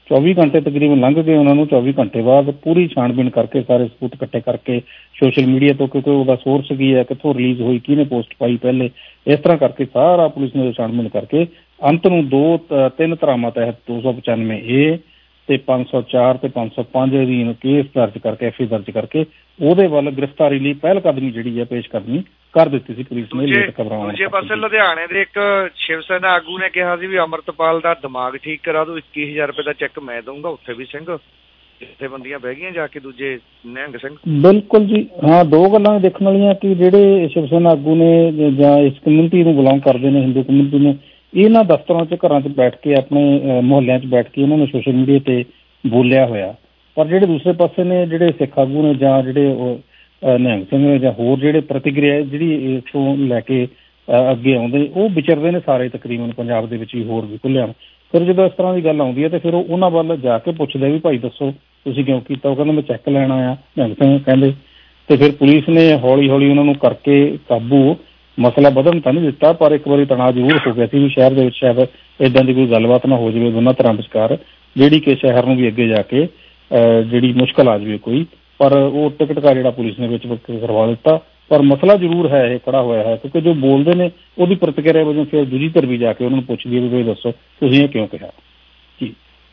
ਚੌਵੀ ਘੰਟੇ ਤਕਰੀਬਨ ਲੰਘ ਗਏ, ਉਹਨਾਂ ਨੂੰ ਚੌਵੀ ਘੰਟੇ ਬਾਅਦ ਪੂਰੀ ਛਾਣਬੀਣ ਕਰਕੇ ਸਾਰੇ ਸਬੂਤ ਇਕੱਠੇ ਕਰਕੇ ਸੋਸ਼ਲ ਮੀਡੀਆ ਤੋਂ, ਕਿਉਂਕਿ ਉਹਦਾ ਸੋਰਸ ਕੀ ਹੈ, ਕਿੱਥੋਂ ਰਿਲੀਜ਼ ਹੋਈ, ਕਿਹਨੇ ਪੋਸਟ ਪਾਈ ਪਹਿਲੇ, ਇਸ ਤਰ੍ਹਾਂ ਕਰਕੇ ਸਾਰਾ ਪੁਲਿਸ ਨੇ ਛਾਣਬੀਣ ਕਰਕੇ ਅੰਤ ਨੂੰ ਦੋ ਤਿੰਨ ਧਾਰਾਵਾਂ ਤਹਿਤ ਦੋ ਸੌ ਪਚਾਨਵੇਂ ਏ ਤੇ ਪੰਜ ਸੌ ਚਾਰ ਤੇ ਪੰਜ ਸੌ ਪੰਜ ਅਧੀਨ ਕੇਸ ਦਰਜ ਕਰਕੇ ਐਫ ਆਈ ਦਰਜ ਕਰਕੇ ਉਹਦੇ ਵੱਲ ਗ੍ਰਿਫਤਾਰੀ ਲਈ ਪਹਿਲ ਕਦਮੀ ਜਿਹੜੀ ਹੈ ਪੇਸ਼ ਕਦਮੀ ਕਰ ਦਿੱਤੀ ਸੀ ਪੁਲਿਸ ਨੇ। ਲੇਟ ਖਬਰਾਂ ਦੂਜੇ ਪਾਸੇ ਲੁਧਿਆਣੇ ਦੇ ਇੱਕ ਸ਼ਿਵ ਸੈਨਾ ਆਗੂ ਨੇ ਕਿਹਾ ਸੀ ਵੀ ਅਮਰਤਪਾਲ ਦਾ ਦਿਮਾਗ ਠੀਕ ਕਰਾ ਦੋ, ਇੱਕੀ ਹਜ਼ਾਰ ਰੁਪਏ ਦਾ ਚੈੱਕ ਮੈਂ ਦਊਂਗਾ। ਉੱਥੇ ਵੀ ਸਿੰਘ ਜਥੇਬੰਦੀਆਂ ਬਹਿ ਗਈਆਂ ਜਾ ਕੇ, ਦੂਜੇ ਨਿਹੰਗ ਸਿੰਘ। ਬਿਲਕੁਲ ਜੀ, ਹਾਂ ਦੋ ਗੱਲਾਂ ਦੇਖਣ ਵਾਲੀਆਂ ਕਿ ਜਿਹੜੇ ਸ਼ਿਵ ਸੈਨਾ ਆਗੂ ਨੇ ਜਾਂ ਇਸ ਕਮਿਊਨਿਟੀ ਨੂੰ ਬਿਲੋਂਗ ਕਰਦੇ ਨੇ, ਹਿੰਦੂ ਕਮਿਊਨਿਟੀ ਨੂੰ, ਇਹਨਾਂ ਦਫ਼ਤਰਾਂ 'ਚ ਘਰਾਂ 'ਚ ਬੈਠ ਕੇ ਆਪਣੇ ਮੁਹੱਲਿਆਂ 'ਚ ਬੈਠ ਕੇ ਇਹਨਾਂ ਨੇ ਸੋਸ਼ਲ ਮੀਡੀਆ ਤੇ ਬੋਲਿਆ ਹੋਇਆ। ਪਰ ਜਿਹੜੇ ਦੂਸਰੇ ਪਾਸੇ ਨੇ ਜਿਹੜੇ ਸਿੱਖ ਆਗੂ ਨੇ ਜਾਂ ਜਿਹੜੇ ਉਹ ਨਿਹੰਗ ਸਿੰਘ ਨੇ ਜਾਂ ਹੋਰ ਜਿਹੜੇ ਪ੍ਰਤੀਕਿਰਿਆ ਜਿਹੜੀ ਇੱਥੋਂ ਲੈ ਕੇ ਅੱਗੇ ਆਉਂਦੇ, ਉਹ ਵਿਚਰਦੇ ਨੇ ਸਾਰੇ ਤਕਰੀਬਨ ਪੰਜਾਬ ਦੇ ਵਿੱਚ ਵੀ ਹੋਰ ਵੀ ਖੁੱਲ੍ਹਿਆ। ਫਿਰ ਜਦੋਂ ਇਸ ਤਰ੍ਹਾਂ ਦੀ ਗੱਲ ਆਉਂਦੀ ਹੈ ਤੇ ਫਿਰ ਉਹ ਉਹਨਾਂ ਵੱਲ ਜਾ ਕੇ ਪੁੱਛਦੇ ਵੀ ਭਾਈ ਦੱਸੋ ਤੁਸੀਂ ਕਿਉਂ ਕੀਤਾ। ਉਹ ਕਹਿੰਦੇ ਮੈਂ ਚੈੱਕ ਲੈਣ ਆਇਆ, ਨਿਹੰਗ ਸਿੰਘ ਕਹਿੰਦੇ। ਤੇ ਫਿਰ ਪੁਲਿਸ ਨੇ ਹੌਲੀ ਹੌਲੀ ਉਹਨਾਂ ਨੂੰ ਕਰਕੇ ਕਾਬੂ, ਮਸਲਾ ਵਧਣ ਤਾਂ ਨਹੀਂ ਦਿੱਤਾ, ਪਰ ਇੱਕ ਵਾਰੀ ਤਣਾਅ ਜ਼ਰੂਰ ਹੋ ਗਿਆ ਸੀ ਵੀ ਸ਼ਹਿਰ ਦੇ ਵਿੱਚ ਸ਼ਾਇਦ ਇੱਦਾਂ ਦੀ ਕੋਈ ਗੱਲਬਾਤ ਨਾ ਹੋ ਜਾਵੇ ਦੋਨਾਂ ਧਿਰਾਂ ਵਿਚਕਾਰ, ਜਿਹੜੀ ਕਿ ਸ਼ਹਿਰ ਨੂੰ ਵੀ ਅੱਗੇ ਜਾ ਕੇ ਜਿਹੜੀ ਮੁਸ਼ਕਲ ਆ ਜਾਵੇ ਕੋਈ। ਪਰ ਉਹ ਟਿਕਟ ਕਾ ਜਿਹੜਾ ਪੁਲਿਸ ਨੇ ਵਿੱਚ ਕਰਵਾ ਦਿੱਤਾ। ਪਰ ਮਸਲਾ ਜ਼ਰੂਰ ਹੈ, ਇਹ ਖੜਾ ਹੋਇਆ ਹੈ, ਕਿਉਂਕਿ ਜੋ ਬੋਲਦੇ ਨੇ ਉਹਦੀ ਪ੍ਰਤੀਕਿਰਿਆ ਵਜੋਂ ਫਿਰ ਦੂਜੀ ਧਿਰ ਵੀ ਜਾ ਕੇ ਉਹਨਾਂ ਨੂੰ ਪੁੱਛਦੀ ਹੈ ਵੀ ਦੱਸੋ ਤੁਸੀਂ ਇਹ ਕਿਉਂ ਕਿਹਾ ਜੀ।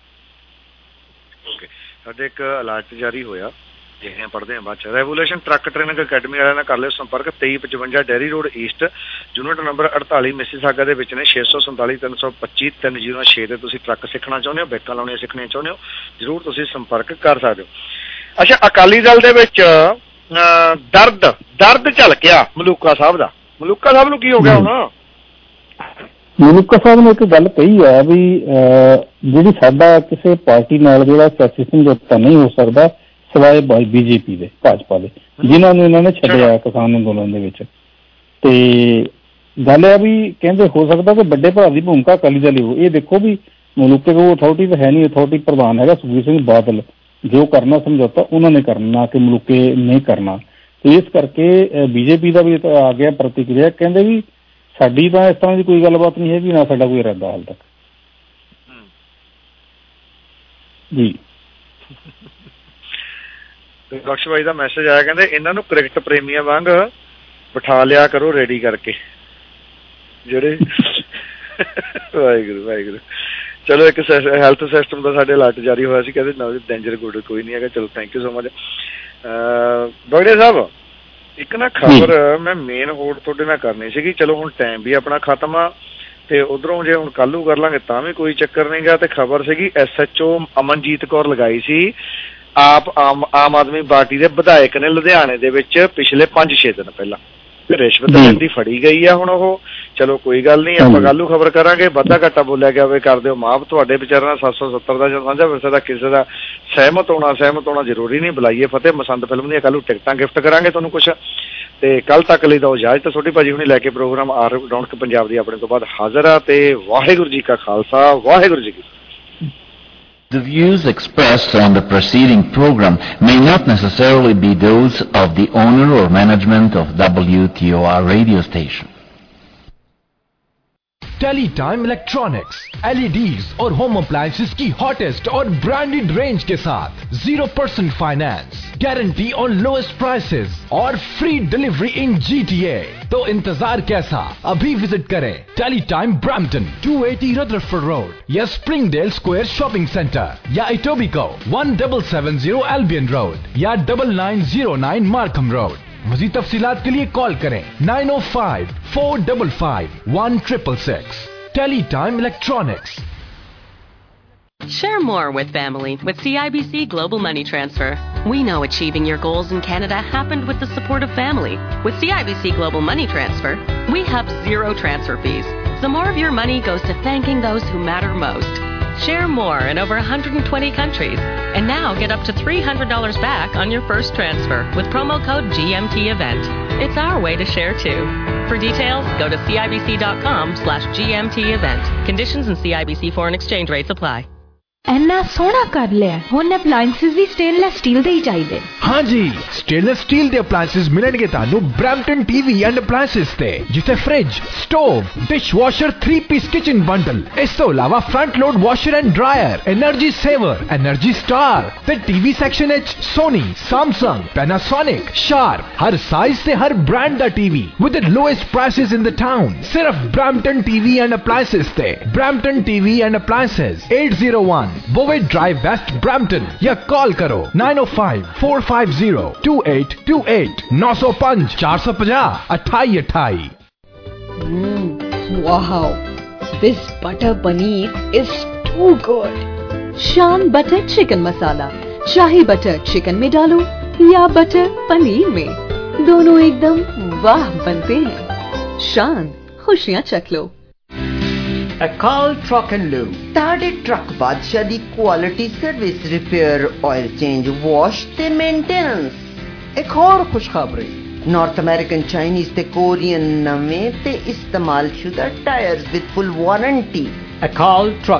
ਓਕੇ, ਸਾਡੇ ਇੱਕ ਅਲਰਟ ਜਾਰੀ ਹੋਇਆ, ਦੇਖਦੇ ਪੜ੍ਹਦੇ ਹਾਂ ਬਾਅਦ ਚ। ਰੈਵੂਲੇਸ਼ਨ ਟਰੱਕ ਟ੍ਰੇਨਿੰਗ ਅਕੈਡਮੀ ਵਾਲਿਆਂ ਨਾਲ ਕਰ ਲਿਓ ਸੰਪਰਕ। ਤੇਈ ਪਚਵੰਜਾ Derry road east, unit number ਅੜਤਾਲੀ ਮਿਸੀਸਾਗਾ ਦੇ ਵਿੱਚ ਨੇ। ਛੇ ਸੌ ਸੰਤਾਲੀ ਤਿੰਨ ਸੌ ਪੱਚੀ ਤਿੰਨ ਜ਼ੀਰੋ ਛੇ ਤੇ ਤੁਸੀਂ ਟਰੱਕ ਸਿੱਖਣਾ ਚਾਹੁੰਦੇ ਹੋ, ਬੈਕਾਂ ਲਾਉਣੀਆਂ ਸਿੱਖਣੀਆਂ ਚਾਹੁੰਦੇ ਹੋ, ਜ਼ਰੂਰ ਤੁਸੀਂ ਸੰਪਰਕ ਕਰ ਸਕਦੇ ਹੋ। ਅੱਛਾ, ਅਕਾਲੀ ਦਲ ਦੇ ਵਿੱਚ ਦਰਦ ਦਰਦ ਝਲਕਿਆ ਮਲੂਕਾ ਸਾਹਿਬ ਦਾ। ਮਲੂਕਾ ਸਾਹਿਬ ਨੂੰ ਕੀ ਹੋ ਗਿਆ ਹੁਣ? ਮਲੂਕਾ ਸਾਹਿਬ ਨੇ ਇੱਕ ਗੱਲ ਕਹੀ ਹੈ ਵੀ ਜਿਹੜੀ ਸਾਡਾ ਕਿਸੇ ਪਾਰਟੀ ਨਾਲ ਜਿਹੜਾ ਸਿਆਸੀ ਸਮਝੌਤਾ ਨਹੀਂ ਹੋ ਸਕਦਾ ਸਿਵਾਏ ਬੀਜੇਪੀ ਦੇ, ਭਾਜਪਾ ਦੇ, ਜਿਨ੍ਹਾਂ ਨੂੰ ਇਹਨਾਂ ਨੇ ਛੱਡਿਆ ਕਿਸਾਨ ਅੰਦੋਲਨ ਦੇ ਵਿੱਚ। ਤੇ ਗੱਲ ਇਹ ਵੀ ਕਹਿੰਦੇ ਹੋ ਸਕਦਾ ਕਿ ਵੱਡੇ ਭਰਾ ਦੀ ਭੂਮਿਕਾ ਅਕਾਲੀ ਦਲ ਹੋ। ਇਹ ਦੇਖੋ ਵੀ ਮਲੂਕੇ ਕੋਲ ਅਥਾਰਟੀ ਤਾਂ ਹੈ ਨਹੀਂ, ਅਥਾਰਟੀ ਪ੍ਰਧਾਨ ਹੈਗਾ ਸੁਖਬੀਰ ਸਿੰਘ ਬਾਦਲ, ਜੋ ਕਰਨਾ ਸਮਝੌਤਾ ਉਹਨਾਂ ਨੇ ਕਰਨਾ ਕਿ ਮਲੂਕੇ ਨਹੀਂ ਕਰਨਾ। ਤੇ ਇਸ ਕਰਕੇ ਬੀਜੇਪੀ ਦਾ ਵੀ ਆ ਗਿਆ ਪ੍ਰਤੀਕਿਰਿਆ, ਕਹਿੰਦੇ ਵੀ ਸਾਡੀ ਤਾਂ ਇਸ ਤਰ੍ਹਾਂ ਦੀ ਕੋਈ ਗੱਲਬਾਤ ਨਹੀਂ ਹੈਗੀ, ਨਾ ਸਾਡਾ ਕੋਈ ਇਰਾਦਾ ਹਾਲ ਤੱਕ ਜੀ। ਬਖਸ਼ ਭਾਈ ਦਾ ਮੈਸੇਜ ਆਇਆ, ਕਹਿੰਦੇ ਇਹਨਾਂ ਨੂੰ ਕ੍ਰਿਕਟ ਪ੍ਰੇਮੀਆਂ ਵਾਂਗ ਬਿਠਾ ਲਿਆ ਕਰੋ ਰੈਡੀ ਕਰਕੇ ਜਿਹੜੇ। ਵਾਹਿਗੁਰੂ ਵਾਹਿਗੁਰੂ। ਚਲੋ, ਇੱਕ ਹੈਲਥ ਸਿਸਟਮ ਦਾ ਸਾਡੇ ਅਲਰਟ ਜਾਰੀ ਹੋਇਆ ਸੀ, ਕਹਿੰਦੇ ਨਾ ਡੇਂਜਰ ਗੁੱਡ ਕੋਈ ਨਹੀਂ ਹੈਗਾ। ਚਲੋ, ਥੈਂਕ ਯੂ ਸੋ ਮਚ। ਬਗੜੇ ਸਾਹਿਬ, ਇੱਕ ਨਾ ਖਬਰ ਮੈਂ ਮੇਨ ਹੋਰ ਤੁਹਾਡੇ ਨਾਲ ਕਰਨੀ ਸੀਗੀ। ਚਲੋ ਹੁਣ ਟਾਈਮ ਵੀ ਆਪਣਾ ਖਤਮ ਆ ਤੇ ਉਧਰੋਂ ਜੇ ਹੁਣ ਕੱਲ੍ਹ ਨੂੰ ਕਰ ਲਾਂਗੇ ਤਾਂ ਵੀ ਕੋਈ ਚੱਕਰ ਨਹੀਂ ਗਾ। ਤੇ ਖਬਰ ਸੀਗੀ S H O Amanjit Kaur ਲਗਾਈ ਸੀ ਆਪ ਆਮ ਆਮ ਆਦਮੀ ਪਾਰਟੀ ਦੇ ਵਿਧਾਇਕ ਨੇ ਲੁਧਿਆਣੇ ਦੇ ਵਿੱਚ ਪਿਛਲੇ ਪੰਜ ਛੇ ਦਿਨ ਪਹਿਲਾਂ ਰਿਸ਼ਵਤ ਲੈਂਦੀ ਫੜੀ ਗਈ ਆ। ਹੁਣ ਉਹ ਚਲੋ ਕੋਈ ਗੱਲ ਨਹੀਂ, ਆਪਾਂ ਕੱਲ੍ਹ ਨੂੰ ਖਬਰ ਕਰਾਂਗੇ। ਵਾਧਾ ਘਾਟਾ ਬੋਲਿਆ ਗਿਆ ਹੋਵੇ ਕਰ ਦਿਓ ਮਾਫ਼। ਤੁਹਾਡੇ ਵਿਚਾਰਾਂ ਸੱਤ ਸੌ ਸੱਤਰ ਦਾ ਜਾਂ ਸਾਂਝਾ ਵਿਰਸੇ ਦਾ ਕਿਸੇ ਦਾ ਸਹਿਮਤ ਹੋਣਾ ਸਹਿਮਤ ਹੋਣਾ ਜ਼ਰੂਰੀ ਨਹੀਂ। ਬੁਲਾਈਏ ਫਤਿਹ ਮਸੰਦ ਫਿਲਮ ਦੀਆਂ, ਕੱਲ੍ਹ ਨੂੰ ਟਿਕਟਾਂ ਗਿਫਟ ਕਰਾਂਗੇ ਤੁਹਾਨੂੰ ਕੁਛ। ਤੇ ਕੱਲ੍ਹ ਤੱਕ ਲਈ ਦਿਓ ਇਜਾਜ਼ਤ। ਛੋਟੀ ਭਾਜੀ ਹੁਣੀ ਲੈ ਕੇ ਪ੍ਰੋਗਰਾਮ ਆਰ ਰੌਣਕ ਪੰਜਾਬ ਦੀ ਆਪਣੇ ਤੋਂ ਬਾਅਦ ਹਾਜ਼ਰ ਆ। ਤੇ ਵਾਹਿਗੁਰੂ ਜੀ ਕਾ ਖਾਲਸਾ, ਵਾਹਿਗੁਰੂ ਜੀ ਕੀ। The views expressed on the preceding program may not necessarily be those of the owner or management of W T O R radio station. Teletime electronics, L E Ds और होम अप्लायंसेस की hottest और branded range के साथ zero percent finance, guarantee on lowest prices और free delivery in G T A. तो इंतजार कैसा, अभी विजिट करें Teletime Brampton two eighty Rutherford road या स्प्रिंगडेल स्क्वायर शॉपिंग सेंटर या Etobicoke one double seven zero Albion road या double nine zero nine Markham road. मज़ीद तफसीलात के लिए कॉल करें nine oh five four double five one triple six. Teletime electronics. Share more with family with C I B C Global Money Transfer. We know achieving your goals in Canada happened with the support of family. With C I B C Global Money Transfer, we have zero transfer fees, so more of your money goes to thanking those who matter most. Share more in over one hundred twenty countries, and now get up to three hundred dollars back on your first transfer with promo code G M T event. It's our way to share too. For details, go to cibc dot com slash G M T event. Conditions and C I B C foreign exchange rates apply. ਇੰਨਾ ਸੋਹਣਾ ਕਰ ਲਿਆ ਹੁਣ appliances ਵੀ stainless steel ਦੇ ਹੀ ਚਾਹੀਦੇ हाँ जी स्टेनलेस स्टील ਦੇ ਅਪਲਾਈਐਂਸਸ ਮਿਲਣਗੇ ਤੁਹਾਨੂੰ ਬ੍ਰੈਂਪਟਨ ਟੀਵੀ ਐਂਡ ਅਪਲਾਈਐਂਸਸ ਤੇ ਜਿੱਥੇ fridge stove dishwasher three piece kitchen bundle ਇਸ ਤੋਂ ਇਲਾਵਾ front load washer and dryer energy saver energy star ਤੇ ਟੀਵੀ ਸੈਕਸ਼ਨ ਵਿੱਚ ਸੋਨੀ Samsung Panasonic Sharp ਹਰ ਸਾਈਜ਼ ਤੇ ਹਰ ਬ੍ਰਾਂਡ ਦਾ TV with the lowest prices in the town ਸਿਰਫ ਬ੍ਰੈਂਪਟਨ ਟੀਵੀ ਐਂਡ ਅਪਲਾਈਐਂਸਸ ਤੇ Brampton TV and appliances eight oh one Bovey Drive West Brampton या call करो nine oh five four five zero two eight two eight nine oh five four five zero अठाई अठाई Wow, this butter paneer is too good. Shan butter chicken masala shahi butter chicken में डालो या butter paneer में, दोनों एकदम वाह बनते हैं। शान खुशियां चख लो। अकाल ट्रक एंड लूब ताड़े ट्रक बादशाह दी quality service repair oil change wash ते मेंटेनेंस। एक और खुशखबरी नॉर्थ अमेरिकन चाइनीज ते कोरियन नवे ते इस्तेमाल शुदा tyres with full warranty. Akal truck